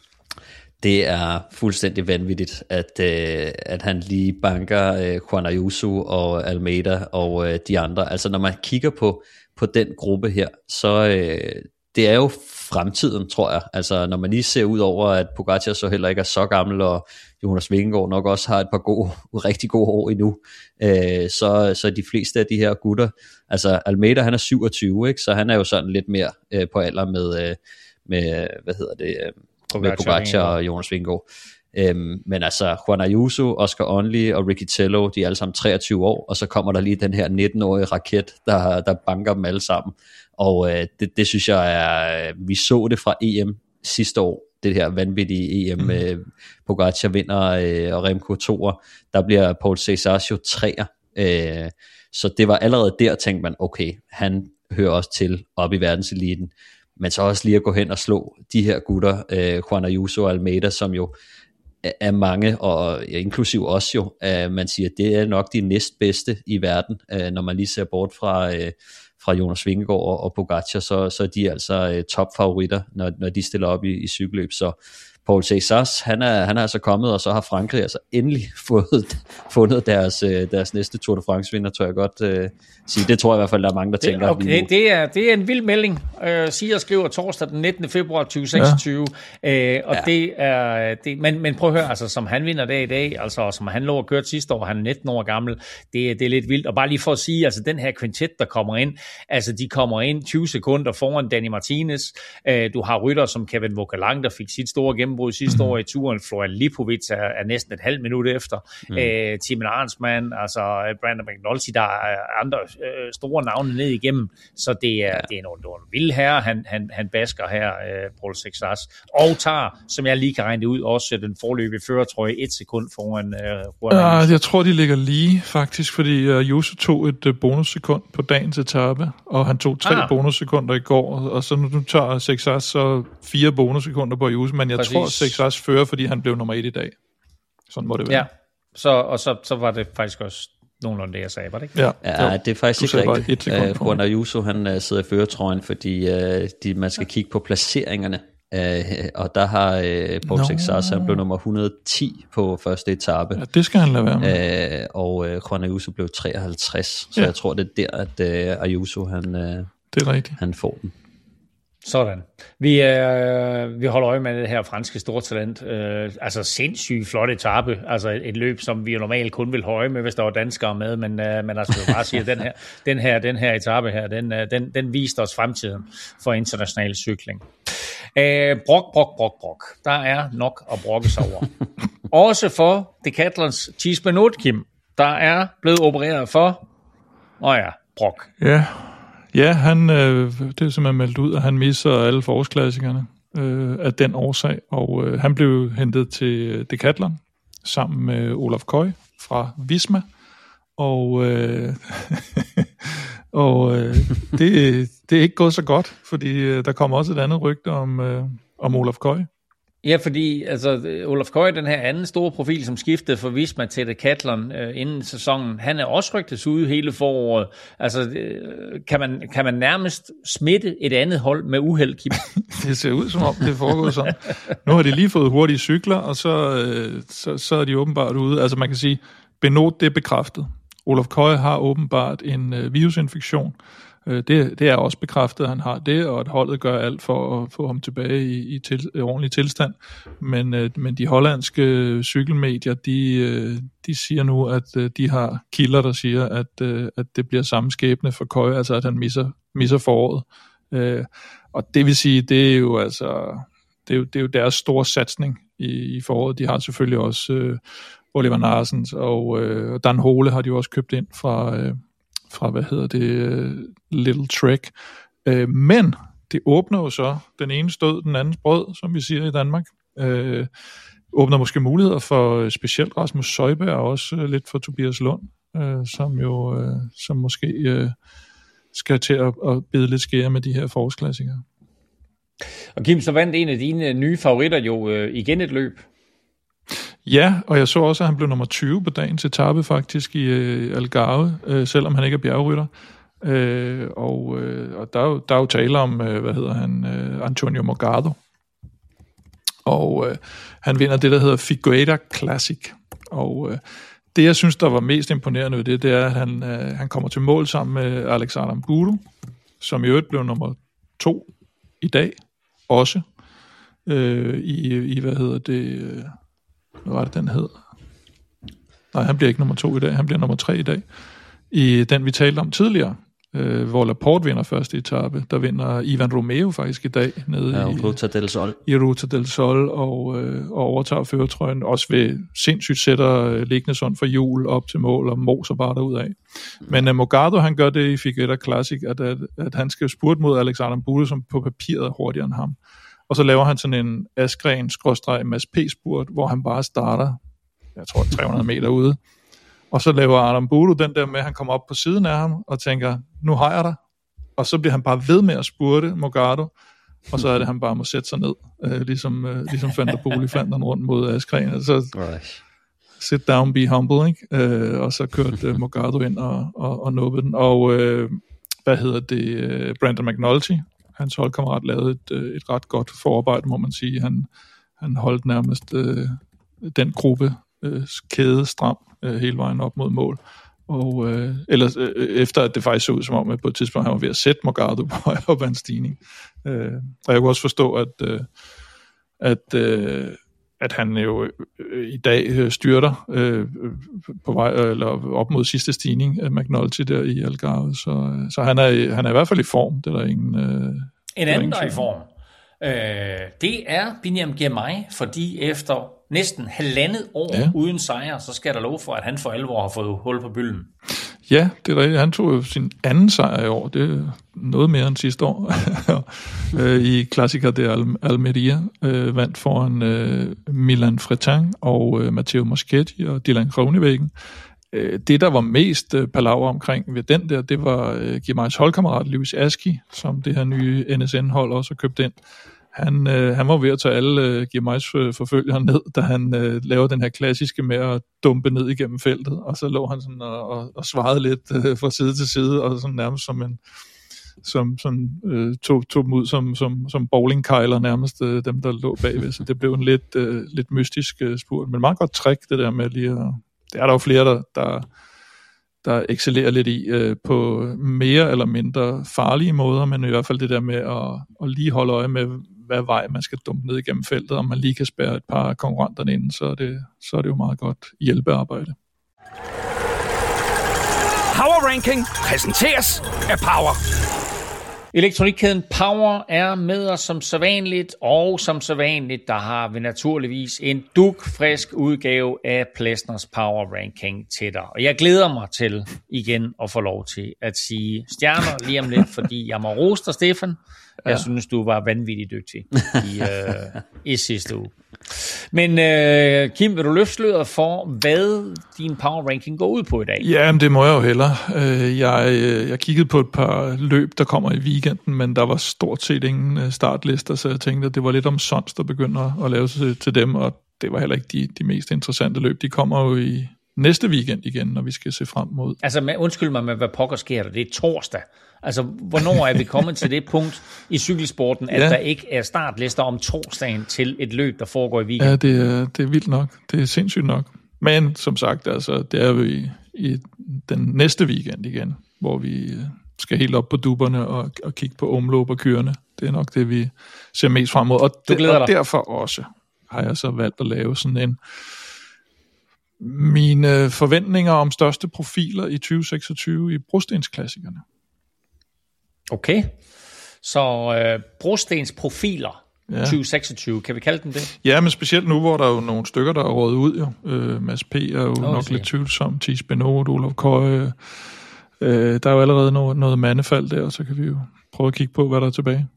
Det er fuldstændig vanvittigt, at, øh, at han lige banker øh, Juan Ayuso og Almeida og øh, de andre. Altså når man kigger på, på den gruppe her, så øh, det er jo fremtiden, tror jeg. Altså når man lige ser ud over, at Pogacar så heller ikke er så gammel, og Jonas Vingegaard nok også har et par gode, rigtig gode år endnu, øh, så, så de fleste af de her gutter, altså Almeida han er syvogtyve, ikke? Så han er jo sådan lidt mere øh, på alder med, øh, med, hvad hedder det... Øh, med Pogacar og Jonas Vingegaard. Øhm, men altså Juan Ayuso, Oscar Onley og Riccitello, de er alle sammen treogtyve år, og så kommer der lige den her nitten-årige raket, der, der banker dem alle sammen. Og øh, det, det synes jeg er, vi så det fra E M sidste år, det her vanvittige E M, mm. øh, Pogacar vinder øh, og Remco toer, der bliver Paul Cesar jo treer. Øh, så det var allerede der, tænkte man, okay, han hører også til op i verdenseliten. Men så også lige at gå hen og slå de her gutter, øh, Juan Ayuso og Almeida, som jo er mange, og inklusiv os jo, øh, man siger, det er nok de næstbedste i verden, øh, når man lige ser bort fra, øh, fra Jonas Vingegaard og, og Pogacar, så, så er de altså øh, topfavoritter, når, når de stiller op i, i cykelløb, så Paul Cesars, han er, han er altså kommet, og så har Frankrig altså endelig fået, fundet deres, deres næste Tour de France-vinder, tror jeg godt uh, sige. Det tror jeg i hvert fald, der er mange, der tænker. Det, okay, det, er, det er en vild melding. Uh, Siger skriver torsdag den nittende februar tyve seksogtyve, ja. uh, og ja. det er, det, men, men prøv at høre, altså, som han vinder det i dag, altså som han lå og kørt sidste år, han er nitten år gammel, det, det er lidt vildt. Og bare lige for at sige, altså den her kvintet, der kommer ind, altså de kommer ind tyve sekunder foran Danny Martinez. Uh, du har rytter som Kevin Vogelang, der fik sit store gennembrud sidste mm. år i turen. Florian Lipovic er, er næsten et halvt minut efter. Mm. Uh, Timon Arnsman, altså Brandon McNulty, der er andre uh, store navne ned igennem, så det er, ja. det er nogle, nogle vilde herrer, han, han, han basker her, uh, Paul Cesars, og tager, som jeg lige kan regne det ud, også den forløbige førertrøje et sekund foran uh, ja, jeg tror, de ligger lige, faktisk, fordi uh, Ayuso tog et uh, bonussekund på dagens etape, og han tog tre ah. bonussekunder i går, og så nu, nu tager Cesars så fire bonussekunder på Ayuso, men jeg Præcis. tror, Cesars fører, fordi han blev nummer et i dag. Sådan må det være. Ja, så, og så, så var det faktisk også nogenlunde det, jeg sagde, var det ikke? Ja, ja det er faktisk du ikke rigtigt. Uh, Juan Ayuso, han uh, sidder i førertrøjen, fordi uh, de, man skal kigge på placeringerne. Uh, og der har uh, Paul no. Cesars, han blev nummer et hundrede og ti på første etape. Ja, det skal han lade være med. Uh, og uh, Juan Ayuso blev treoghalvtreds, så ja. jeg tror, det er der, at uh, Ayuso, han, uh, det er rigtigt. han får den. Sådan. Vi, øh, vi holder øje med det her franske stortalent. Øh, altså sindssygt flot etape. Altså et, et løb, som vi jo normalt kun vil holde med, hvis der var danskere med. Men, øh, men altså, jeg vil bare sige, at den her, den her, den her etape her, den, den, den viste os fremtiden for international cykling. Øh, brok, brok, brok, brok. Der er nok at brokke sig over. Også for Decathlons Thies Benoot, Kim. Der er blevet opereret for, åh ja, brok. Ja, Ja, han, øh, det er simpelthen meldt ud, at han misser alle forårsklassikerne øh, af den årsag, og øh, han blev hentet til Decathlon sammen med Olaf Koy fra Visma, og, øh, og øh, det, det er ikke gået så godt, fordi øh, der kommer også et andet rygte om, øh, om Olaf Koy. Ja, fordi altså, Olaf Koy, den her anden store profil, som skiftede fra Visma til Decathlon øh, inden sæsonen, han er også rygtet ude hele foråret. Altså, øh, kan, man, kan man nærmest smitte et andet hold med uheld, Kim? Det ser ud som om, det foregår sådan. Nu har de lige fået hurtige cykler, og så, øh, så, så er de åbenbart ude. Altså man kan sige, Benoot, det er bekræftet. Olaf Koy har åbenbart en øh, virusinfektion. Det, det er også bekræftet, at han har det, og at holdet gør alt for at få ham tilbage i, i, til, i ordentlig tilstand. Men, øh, men de hollandske cykelmedier, de, øh, de siger nu, at øh, de har kilder, der siger, at, øh, at det bliver samme skæbne for Koy, altså at han misser, misser foråret. Øh, og det vil sige, det er jo altså det er jo, det er jo deres store satsning i, i foråret. De har selvfølgelig også øh, Oliver Narsens og øh, Dan Hole har de jo også købt ind fra... Øh, fra, hvad hedder det, uh, Little Trek. Uh, men det åbner jo så den ene stød, den andens brød, som vi siger i Danmark. Uh, åbner måske muligheder for specielt Rasmus Søjberg, og også uh, lidt for Tobias Lund, uh, som jo uh, som måske uh, skal til at, at bide lidt skære med de her forårsklassikere. Og Kim, så vandt en af dine nye favoritter jo uh, igen et løb. Ja, og jeg så også, at han blev nummer tyve på dagens etape faktisk i øh, Algarve, øh, selvom han ikke er bjergrytter. Øh, og øh, og der, er jo, der er jo tale om, øh, hvad hedder han, øh, Antonio Morgado. Og øh, han vinder det, der hedder Figueira Classic. Og øh, det, jeg synes, der var mest imponerende ved det, det er, at han, øh, han kommer til mål sammen med Alex Aramburu, som i øvrigt blev nummer to i dag, også. Øh, i, i, hvad hedder det... Øh, Hvad var det, den hed? Nej, han bliver ikke nummer to i dag, han bliver nummer tre i dag. I den, vi talte om tidligere, øh, hvor Laporte vinder første etape, der vinder Ivan Romeo faktisk i dag, nede ja, i Ruta del Sol. I Ruta del Sol, og, øh, og overtager førertrøjen, også ved sindssygt sætter Lignesund for hjul op til mål, og moser bare derudad. Men uh, Morgado, han gør det i Figueira Classic, at, at, at han skal spurte mod Alexander Bure, som på papiret er hurtigere end ham. Og så laver han sådan en Askren-Mads P-spurt, hvor han bare starter, jeg tror, tre hundrede meter ude. Og så laver Adam Budo den der med, at han kommer op på siden af ham og tænker, nu har jeg dig. Og så bliver han bare ved med at spurte Morgado, og så er det, han bare må sætte sig ned, øh, ligesom, øh, ligesom Van der Poel i Flandern rundt mod Askren. Så sit down, be humble, ikke? Øh, og så kørte øh, Morgado ind og, og, og nubbede den. Og øh, hvad hedder det? Øh, Brandon McNulty, hans holdkammerat, lavede et, et ret godt forarbejde, må man sige. Han, han holdt nærmest øh, den gruppe øh, kæde stram øh, hele vejen op mod mål. Og øh, ellers, øh, efter at det faktisk så ud som om, at på et tidspunkt han var ved at sætte Morgado på vej op ad en stigning. Øh, og jeg kunne også forstå, at, øh, at, øh, at han jo øh, i dag styrter øh, på vej eller op mod sidste stigning af McNulty der i Algarve. Så, så han, er, han er i hvert fald i form. Det er der ingen... Øh, en anden, der er i form. Øh, det er Binyam Girmay, fordi efter næsten halvandet år ja. uden sejr, så skal der lov for, at han for alvor har fået hul på bylden. Ja, det er rigtigt. Han tog jo sin anden sejr i år. Det er noget mere end sidste år. I Clásica de Almería øh, vandt foran øh, Milan Fretin og øh, Matteo Moschetti og Dylan Groenewegen. Øh, det, der var mest øh, palaver omkring ved den der, det var øh, Girmays holdkammerat Lewis Askey, som det her nye N S N-hold også har købt ind. Han, øh, han var ved at tage alle øh, Girmays forfølgere ned, da han øh, lavede den her klassiske med at dumpe ned igennem feltet, og så lå han sådan og, og, og svarede lidt øh, fra side til side, og sådan nærmest som en som, som øh, tog, tog dem ud som, som, som bowlingkejler nærmest, øh, dem der lå bagved, så det blev en lidt, øh, lidt mystisk øh, spurt, men meget godt trick det der med lige at, det er der jo flere, der, der, der excellerer lidt i øh, på mere eller mindre farlige måder, men i hvert fald det der med at, at lige holde øje med, hvad vej man skal dumpe ned igennem feltet, og man lige kan spærre et par konkurrenterne ind, så er det, så er det jo meget godt hjælpearbejde. Power Ranking præsenteres af Power. Elektronikkæden Power er med os som sædvanligt, og som sædvanligt, der har vi naturligvis en dugfrisk udgave af Plesners Power Ranking til dig. Og jeg glæder mig til igen at få lov til at sige stjerner lige om lidt, fordi jeg må rose dig, Stefan. Jeg ja. synes, du var vanvittigt dygtig i, øh, i sidste uge. Men øh, Kim, vil du løfte sløret for, hvad din Power Ranking går ud på i dag? Ja, det må jeg jo hellere. Jeg, jeg kiggede på et par løb, der kommer i weekenden, men der var stort set ingen startlister, så jeg tænkte, at det var lidt omsonst at begynde at lave sig til dem, og det var heller ikke de, de mest interessante løb. De kommer jo i næste weekend igen, når vi skal se frem mod. Altså, med, undskyld mig med, hvad pokker sker der? Det er torsdag. Altså, hvornår er vi kommet til det punkt i cykelsporten, at ja. der ikke er startlister om torsdagen til et løb, der foregår i weekenden? Ja, det er, det er vildt nok. Det er sindssygt nok. Men som sagt, altså, det er jo i, i den næste weekend igen, hvor vi skal helt op på dupperne og, og kigge på omløb og kørende. Det er nok det, vi ser mest frem mod. Og, det, og derfor også har jeg så valgt at lave sådan en mine forventninger om største profiler i tyve seksogtyve i brostensklassikerne. Okay, så øh, brostensprofiler ja. tyve seksogtyve, kan vi kalde dem det? Ja, men specielt nu, hvor der er jo nogle stykker, der er rådet ud. Jo. Øh, Mads P. er jo oh, nok lidt tvivlsom, Thies Benoit, Olof Køje. Øh, der er jo allerede noget, noget mandefald der, så kan vi jo prøve at kigge på, hvad der er tilbage.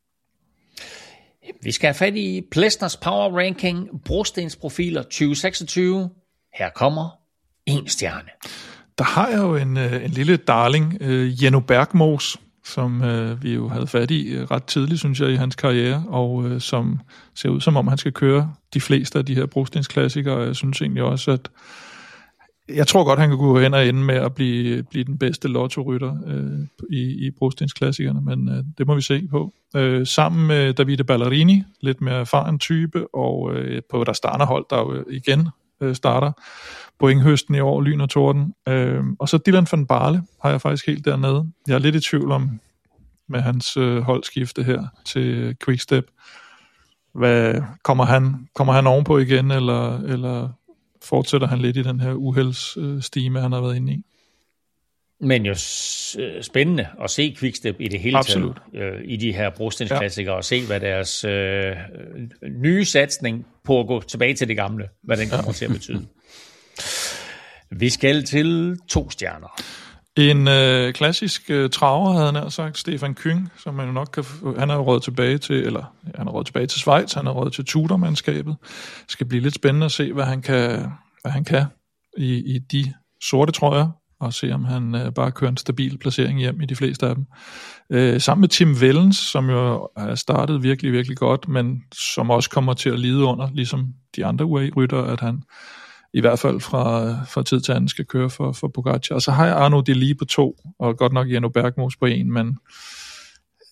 Vi skal have fat i Plesners Power Ranking, brostensprofiler tyve seksogtyve. Her kommer en stjerne. Der har jeg jo en, en lille darling, uh, Jenno Bergmos, som uh, vi jo havde fat i uh, ret tidligt, synes jeg, i hans karriere, og uh, som ser ud som om, han skal køre de fleste af de her brostensklassikere, og jeg synes egentlig også, at jeg tror godt, han kan gå hen og ende med at blive, blive den bedste lotto-rytter uh, i, i brostensklassikerne, men uh, det må vi se på. Uh, sammen med Davide Ballerini, lidt mere erfaren type, og uh, på der starter hold, der jo igen uh, starter pointhøsten i år, lyn og torden. Øh, og så Dylan van Baarle har jeg faktisk helt dernede. Jeg er lidt i tvivl om med hans øh, holdskifte her til Quickstep. Hvad, kommer, han, kommer han ovenpå igen, eller, eller fortsætter han lidt i den her uheldsstime, han har været inde i? Men jo spændende at se Quickstep i det hele Absolut. taget, øh, i de her brostensklassikere, ja. og se, hvad deres øh, nye satsning på at gå tilbage til det gamle, hvad den kommer ja. til at betyde. Vi skal til to stjerner. En øh, klassisk øh, traver, havde han sagt, Stefan Küng, som man jo nok kan, han er råd tilbage til, eller han er råd tilbage til Schweiz, han er råd til Tudor-mandskabet. Det skal blive lidt spændende at se, hvad han kan, hvad han kan i, i de sorte trøjer, og se om han øh, bare kører en stabil placering hjem i de fleste af dem. Øh, sammen med Tim Wellens, som jo har startet virkelig, virkelig godt, men som også kommer til at lide under, ligesom de andre U A E-rytter, at han i hvert fald fra, fra tid til anden skal køre for, for Pogacar. Og så har jeg Arnaud Dely på to, og godt nok Jenno Bergmos på en, men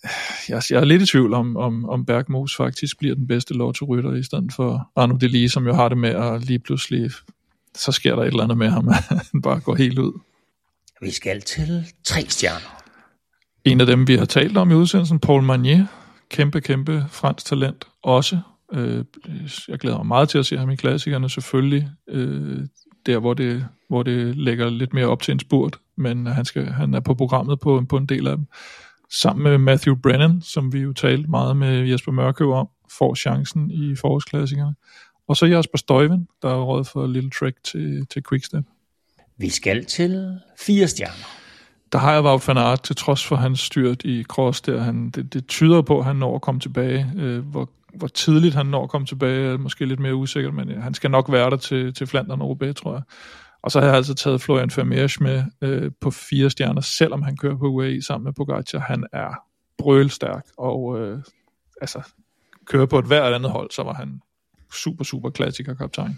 jeg, jeg er lidt i tvivl om, om, om Berg Mos faktisk bliver den bedste lotto-rytter, i stedet for Arnaud Delis, som jo har det med at lige pludselig, så sker der et eller andet med ham, at han bare går helt ud. Vi skal til tre stjerner. En af dem, vi har talt om i udsendelsen, Paul Magnier, kæmpe, kæmpe fransk talent også. Øh, jeg glæder mig meget til at se ham i klassikerne, selvfølgelig. Øh, der, hvor det, hvor det lægger lidt mere op til en spurt, men han, skal, han er på programmet på, på en del af dem. Sammen med Matthew Brennan, som vi jo talte meget med Jesper Mørkøv om, får chancen i forårsklassikerne. Og så Jasper Stuyven, der er råd for Little Trek til, til Quickstep. Vi skal til fire stjerner. Der har jeg Wout van Aert, til trods for hans styrt i cross der. Han, det, det tyder på, at han når at komme tilbage. Øh, hvor, hvor tidligt han når at komme tilbage, er måske lidt mere usikkert, men han skal nok være der til, til Flandern og Roubaix, tror jeg. Og så har jeg altså taget Florian Vermeersch med øh, på fire stjerner, selvom han kører på U A E sammen med Pogacar. Han er brølstærk, og øh, altså, kører på et hvert andet hold, så var han super, super klassiker-kaptajn.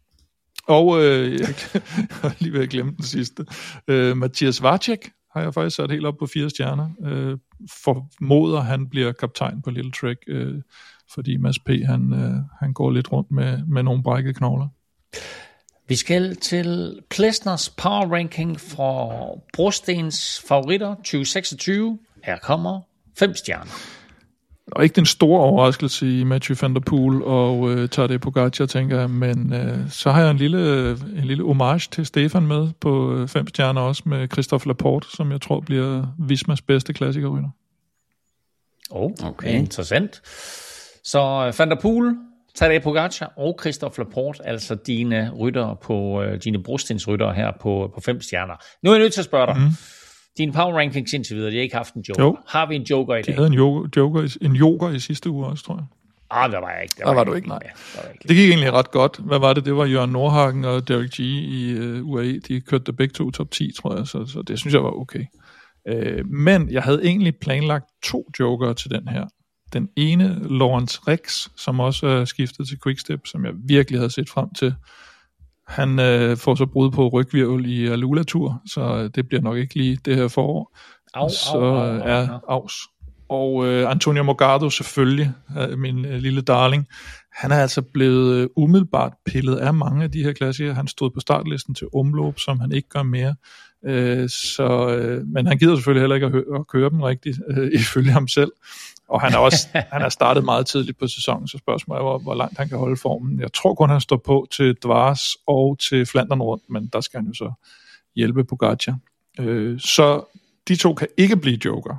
Og øh, jeg har lige ved at glemme den sidste. Øh, Mathias Vacek har jeg faktisk sat helt op på fire stjerner. Øh, formoder, han bliver kaptajn på Little Trek, øh, fordi Mads P. Han, øh, han går lidt rundt med, med nogle brækkede knogler. Vi skal til Plesners Power Ranking fra Brostens favoritter tyve seksogtyve. Her kommer fem stjerner. Og ikke den store overraskelse i Mathieu van der Poel og øh, Tadej Pogacar, tænker jeg, men øh, så har jeg en lille, en lille homage til Stefan med på øh, fem stjerner også, med Christophe Laporte, som jeg tror bliver Vismas bedste klassikerrytter. Oh, okay. Interessant. Så Van der Poel, Tadej Pogacar og Christophe Laporte, altså dine rytter på øh, dine Brostens rytter her på, på fem stjerner. Nu er jeg nødt til at spørge dig. Mm. Din power rankings indtil videre, de har ikke haft en joker. Jo. Har vi en joker i dag? De havde en joker, joker, i, en joker i sidste uge også, tror jeg. Ah, der var jeg ikke. Der var, var du ikke, nej. Ja, ikke. Det gik egentlig ret godt. Hvad var det? Det var Jørgen Nordhagen og Derek G. i uh, U A E. De kørte begge to top ti, tror jeg, så, så det synes jeg var okay. Uh, men jeg havde egentlig planlagt to jokere til den her. Den ene, Lawrence Rex, som også er skiftet til Quickstep, som jeg virkelig havde set frem til. Han øh, får så brud på rygvirvel i Alula-tur, så det bliver nok ikke lige det her forår. Au, så au, au, au, er au. Aus. Og øh, Antonio Morgado selvfølgelig, min øh, lille darling. Han er altså blevet øh, umiddelbart pillet af mange af de her klassikere. Han stod på startlisten til omløb, som han ikke gør mere. Øh, så, øh, men han gider selvfølgelig heller ikke at, hø- at køre dem rigtigt, øh, ifølge ham selv. Og han er også han er startet meget tidligt på sæsonen, så spørgsmålet er, hvor, hvor langt han kan holde formen. Jeg tror kun, han står på til Dvars og til Flandern rundt, men der skal han jo så hjælpe Pogacar. Øh, så de to kan ikke blive joker.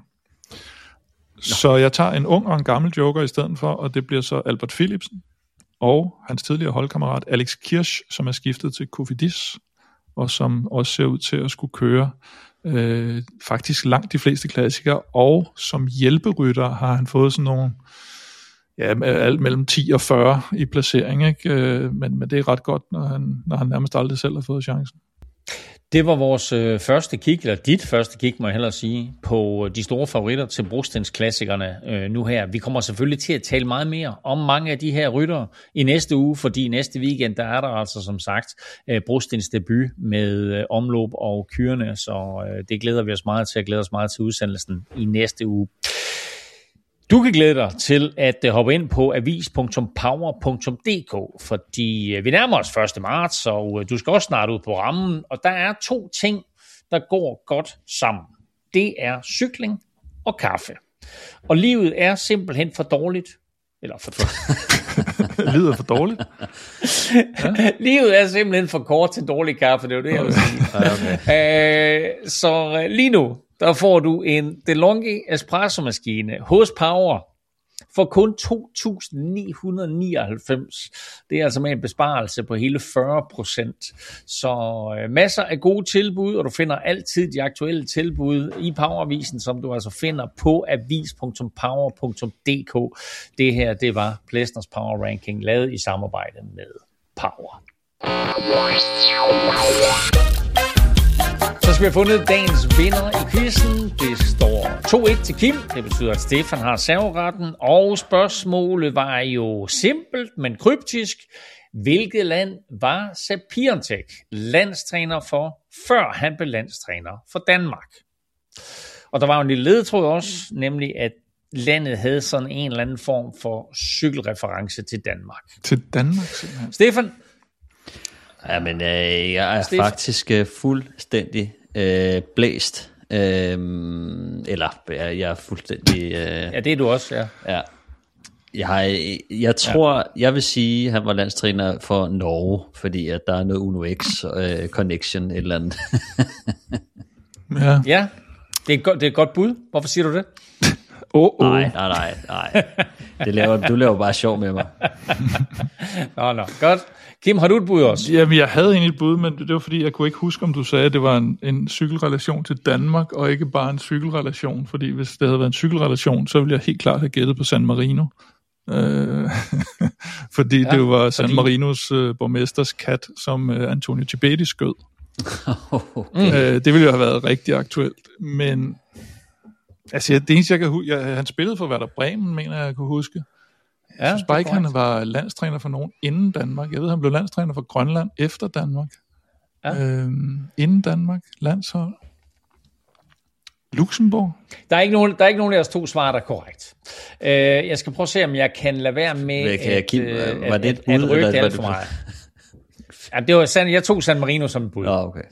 Så jeg tager en ung og en gammel joker i stedet for, og det bliver så Albert Philipsen og hans tidligere holdkammerat Alex Kirsch, som er skiftet til Cofidis, og som også ser ud til at skulle køre øh, faktisk langt de fleste klassikere, og som hjælperytter har han fået sådan nogle, ja, alt mellem ti og fyrre i placering, ikke? Øh, men, men det er ret godt, når han, når han nærmest aldrig selv har fået chancen. Det var vores øh, første kig, eller dit første kig, må jeg hellere sige, på de store favoritter til Brostens klassikerne øh, nu her. Vi kommer selvfølgelig til at tale meget mere om mange af de her ryttere i næste uge, fordi næste weekend, der er der altså som sagt øh, Brostens debut med øh, omløb og kyrene, så øh, det glæder vi os meget til, at glæder os meget til udsendelsen i næste uge. Du kan glæde dig til at hoppe ind på avis punktum power punktum d k, fordi vi nærmer os første marts, og du skal også snart ud på rammen, og der er to ting, der går godt sammen. Det er cykling og kaffe. Og livet er simpelthen for dårligt. Eller for dårligt. Livet er for dårligt? Ja. Livet er simpelthen for kort til dårlig kaffe, det er jo det, jeg vil sige. Okay. Øh, så lige nu, der får du en DeLonghi espresso-maskine hos Power for kun to tusind ni hundrede nioghalvfems. Det er altså med en besparelse på hele fyrre procent. Så øh, masser af gode tilbud, og du finder altid de aktuelle tilbud i Poweravisen, som du altså finder på avis punktum power punktum d k. Det her, det var Plesners Power Ranking, lavet i samarbejde med Power. Så skal vi have fundet dagens vinder i quizzen. Det står to et til Kim. Det betyder, at Stefan har serveretten. Og spørgsmålet var jo simpelt, men kryptisk. Hvilket land var Sepp Piontek landstræner for, før han blev landstræner for Danmark? Og der var jo en lille ledetråd også, nemlig at landet havde sådan en eller anden form for cykelreference til Danmark. Til Danmark, simpelthen. Stefan? Ja, men øh, jeg er Stefan? faktisk øh, fuldstændig øh, blæst. Øh, eller jeg, jeg er fuldstændig... Øh, Ja, det er du også, ja. ja. Jeg, jeg tror, ja. jeg vil sige, at han var landstræner for Norge, fordi at der er noget Uno X øh, connection et eller andet. Ja. Ja, det er, et godt, det er et godt bud. Hvorfor siger du det? Oh, oh. Nej, nej, nej, nej. Det laver, du laver bare sjov med mig. Nå, nå, godt. Kim, har du et bud også? Jamen, jeg havde egentlig et bud, men det var fordi, jeg kunne ikke huske, om du sagde, at det var en, en cykelrelation til Danmark, og ikke bare en cykelrelation. Fordi hvis det havde været en cykelrelation, så ville jeg helt klart have gættet på San Marino. Øh, fordi ja, det var San fordi... Marinos øh, borgmesters kat, som øh, Antonio Tibeti skød. Okay. Øh, det ville jo have været rigtig aktuelt. Men altså, det eneste, jeg kan huske, jeg, han spillede for Werder Bremen, mener jeg, jeg kunne huske. Jeg ja, synes bare ikke, han var landstræner for nogen inden Danmark. Jeg ved, han blev landstræner for Grønland efter Danmark. Ja. Øhm, inden Danmark, landshold. Luxembourg. Der er ikke nogen, der er ikke nogen af jeres to svar, der er korrekt. Øh, jeg skal prøve at se, om jeg kan lade være med kan at, Kim, øh, var det et bud, at, at rykke eller, alt for mig. Ja, det var San, jeg tog San Marino som et bud. Oh, okay.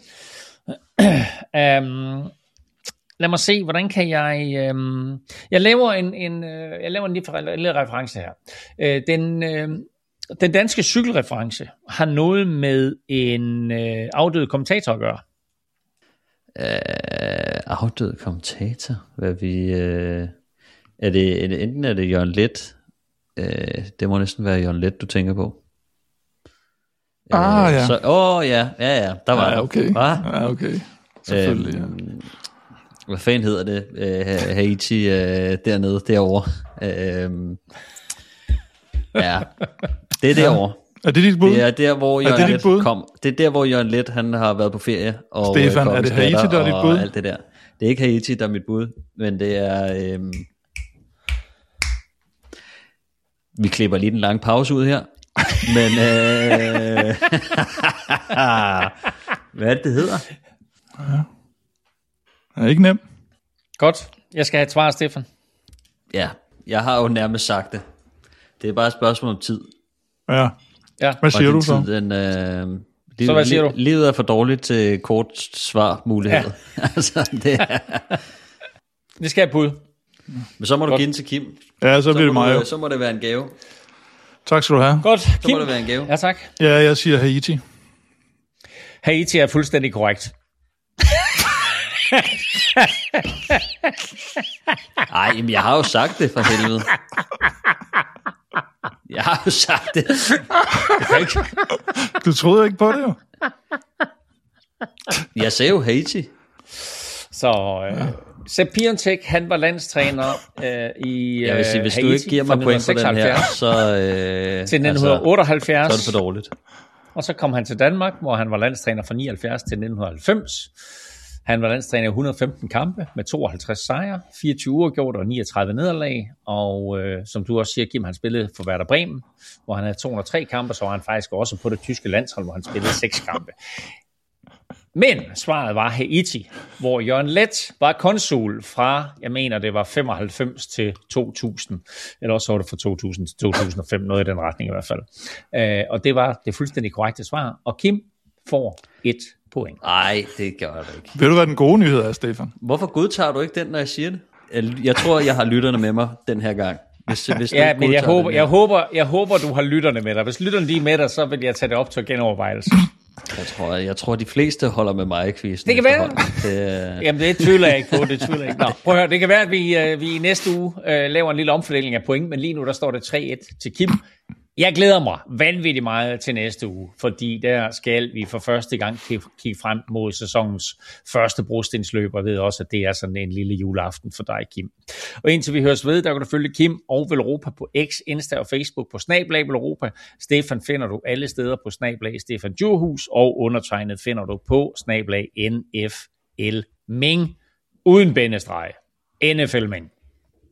um, lad mig se, hvordan kan jeg... Um, jeg laver en, en, jeg laver en lille reference her. Uh, den, uh, den danske cykelreference har noget med en uh, afdød kommentator at gøre. Uh, afdød kommentator? Hvad vi... Uh, er, det, er det enten er det Jørgen Leth? Uh, det må næsten være Jørgen Leth, du tænker på. Ah, ja. Så, åh, oh, ja, ja, ja, der var ja, okay. det. Ja, okay. Selvfølgelig, øhm, ja. Hvad fanden hedder det? Uh, Haiti uh, dernede, derovre. Uh, ja, det er derovre. Er det dit bud? Det er der, hvor Jørgen er det Leth kom. Det er der, hvor Jørgen Leth, han har været på ferie. Og Stefan, er det Haiti, der er dit bud? Alt det der. Det er ikke Haiti, der er mit bud, men det er... Øhm, vi klipper lige den lange pause ud her. Men øh, hvad er det, det hedder? Ja. Det er ikke nemt. Godt. Jeg skal have et svar, Stefan. Ja, jeg har jo nærmest sagt det. Det er bare et spørgsmål om tid. Ja. Ja. Hvad siger du så? Tid, den, øh, liv, så hvad siger du? Livet er for dårligt til kort svar mulighed. Ja. altså, det er... Det skal jeg bud. Men så må du Godt. give den til Kim. Ja, så, så bliver det mig du, jo. Så må det være en gave. Tak skal du have. Godt, Så Kim. må det være en gave. Ja, tak. Ja, jeg siger Haiti. Haiti er fuldstændig korrekt. Ej, men jeg har jo sagt det for helvede. Jeg har jo sagt det. Du troede ikke på det jo? Jeg sagde jo Haiti. Så øh, ja. Sepp Piontek, han var landstræner øh, i Jeg vil sige, hvis Haiti du ikke giver mig point for den her, så... Øh, til nitten otteoghalvfjerds. Altså, så er det for dårligt. Og så kom han til Danmark, hvor han var landstræner fra nioghalvfjerds til nitten halvfems. Han var landstræner i et hundrede og femten kampe med tooghalvtreds sejre, fireogtyve uafgjorte og niogtredive nederlag. Og øh, som du også siger, Kim, han spillede for Werder Bremen, hvor han havde to hundrede og tre kampe, så var han faktisk også på det tyske landshold, hvor han spillede seks kampe. Men svaret var Haiti, hvor Jørgen Leth var konsul fra, jeg mener det var femoghalvfems til to tusind, eller også var det fra to tusind til to tusind og fem, noget i den retning i hvert fald. Øh, og det var det fuldstændig korrekte svar, og Kim får et point. Nej, det gør jeg ikke. Ved du, hvad den gode nyhed er, Stefan? Hvorfor godtager du ikke den, når jeg siger det? Jeg, jeg tror, jeg har lytterne med mig den her gang. Hvis, hvis ja, men jeg håber, jeg, håber, jeg håber, du har lytterne med dig. Hvis lytterne lige er med dig, så vil jeg tage det op til genovervejelse. Jeg tror, jeg tror, de fleste holder med mig i quizzen. Det kan være. Det, Jamen, det tvivler jeg ikke på. Det tvivler jeg ikke. Nå, prøv at høre. Det kan være, at vi, uh, vi i næste uge uh, laver en lille omfordeling af point, men lige nu der står det tre et til Kim. Jeg glæder mig vanvittigt meget til næste uge, fordi der skal vi for første gang kigge frem mod sæsonens første brostensløb, og ved også, at det er sådan en lille juleaften for dig, Kim. Og indtil vi høres ved, der kan du følge Kim og Velropa på X, Insta og Facebook på snablag Velropa. Stefan finder du alle steder på snablag Stefan Djurhus, og undertegnet finder du på snablag N F L Ming, uden bindestreg. N F L Ming.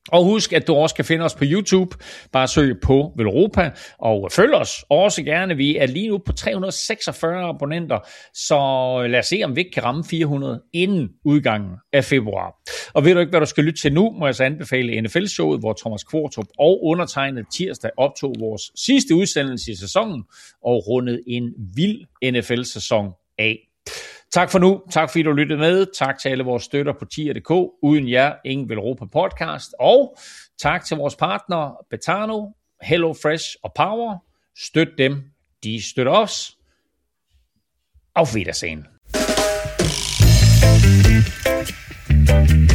Og husk, at du også kan finde os på YouTube. Bare søg på Velropa, og følg os også gerne. Vi er lige nu på tre hundrede og seksogfyrre abonnenter, så lad os se, om vi ikke kan ramme fire hundrede inden udgangen af februar. Og ved du ikke, hvad du skal lytte til nu, må jeg så anbefale N F L-showet, hvor Thomas Kvartrup og undertegnet tirsdag optog vores sidste udsendelse i sæsonen og rundede en vild N F L-sæson af. Tak for nu. Tak fordi du lyttede med. Tak til alle vores støtter på tier punktum d k. Uden jer, ingen Velropa podcast. Og tak til vores partnere Betano, HelloFresh og Power. Støt dem. De støtter os. Auf Wiedersehen.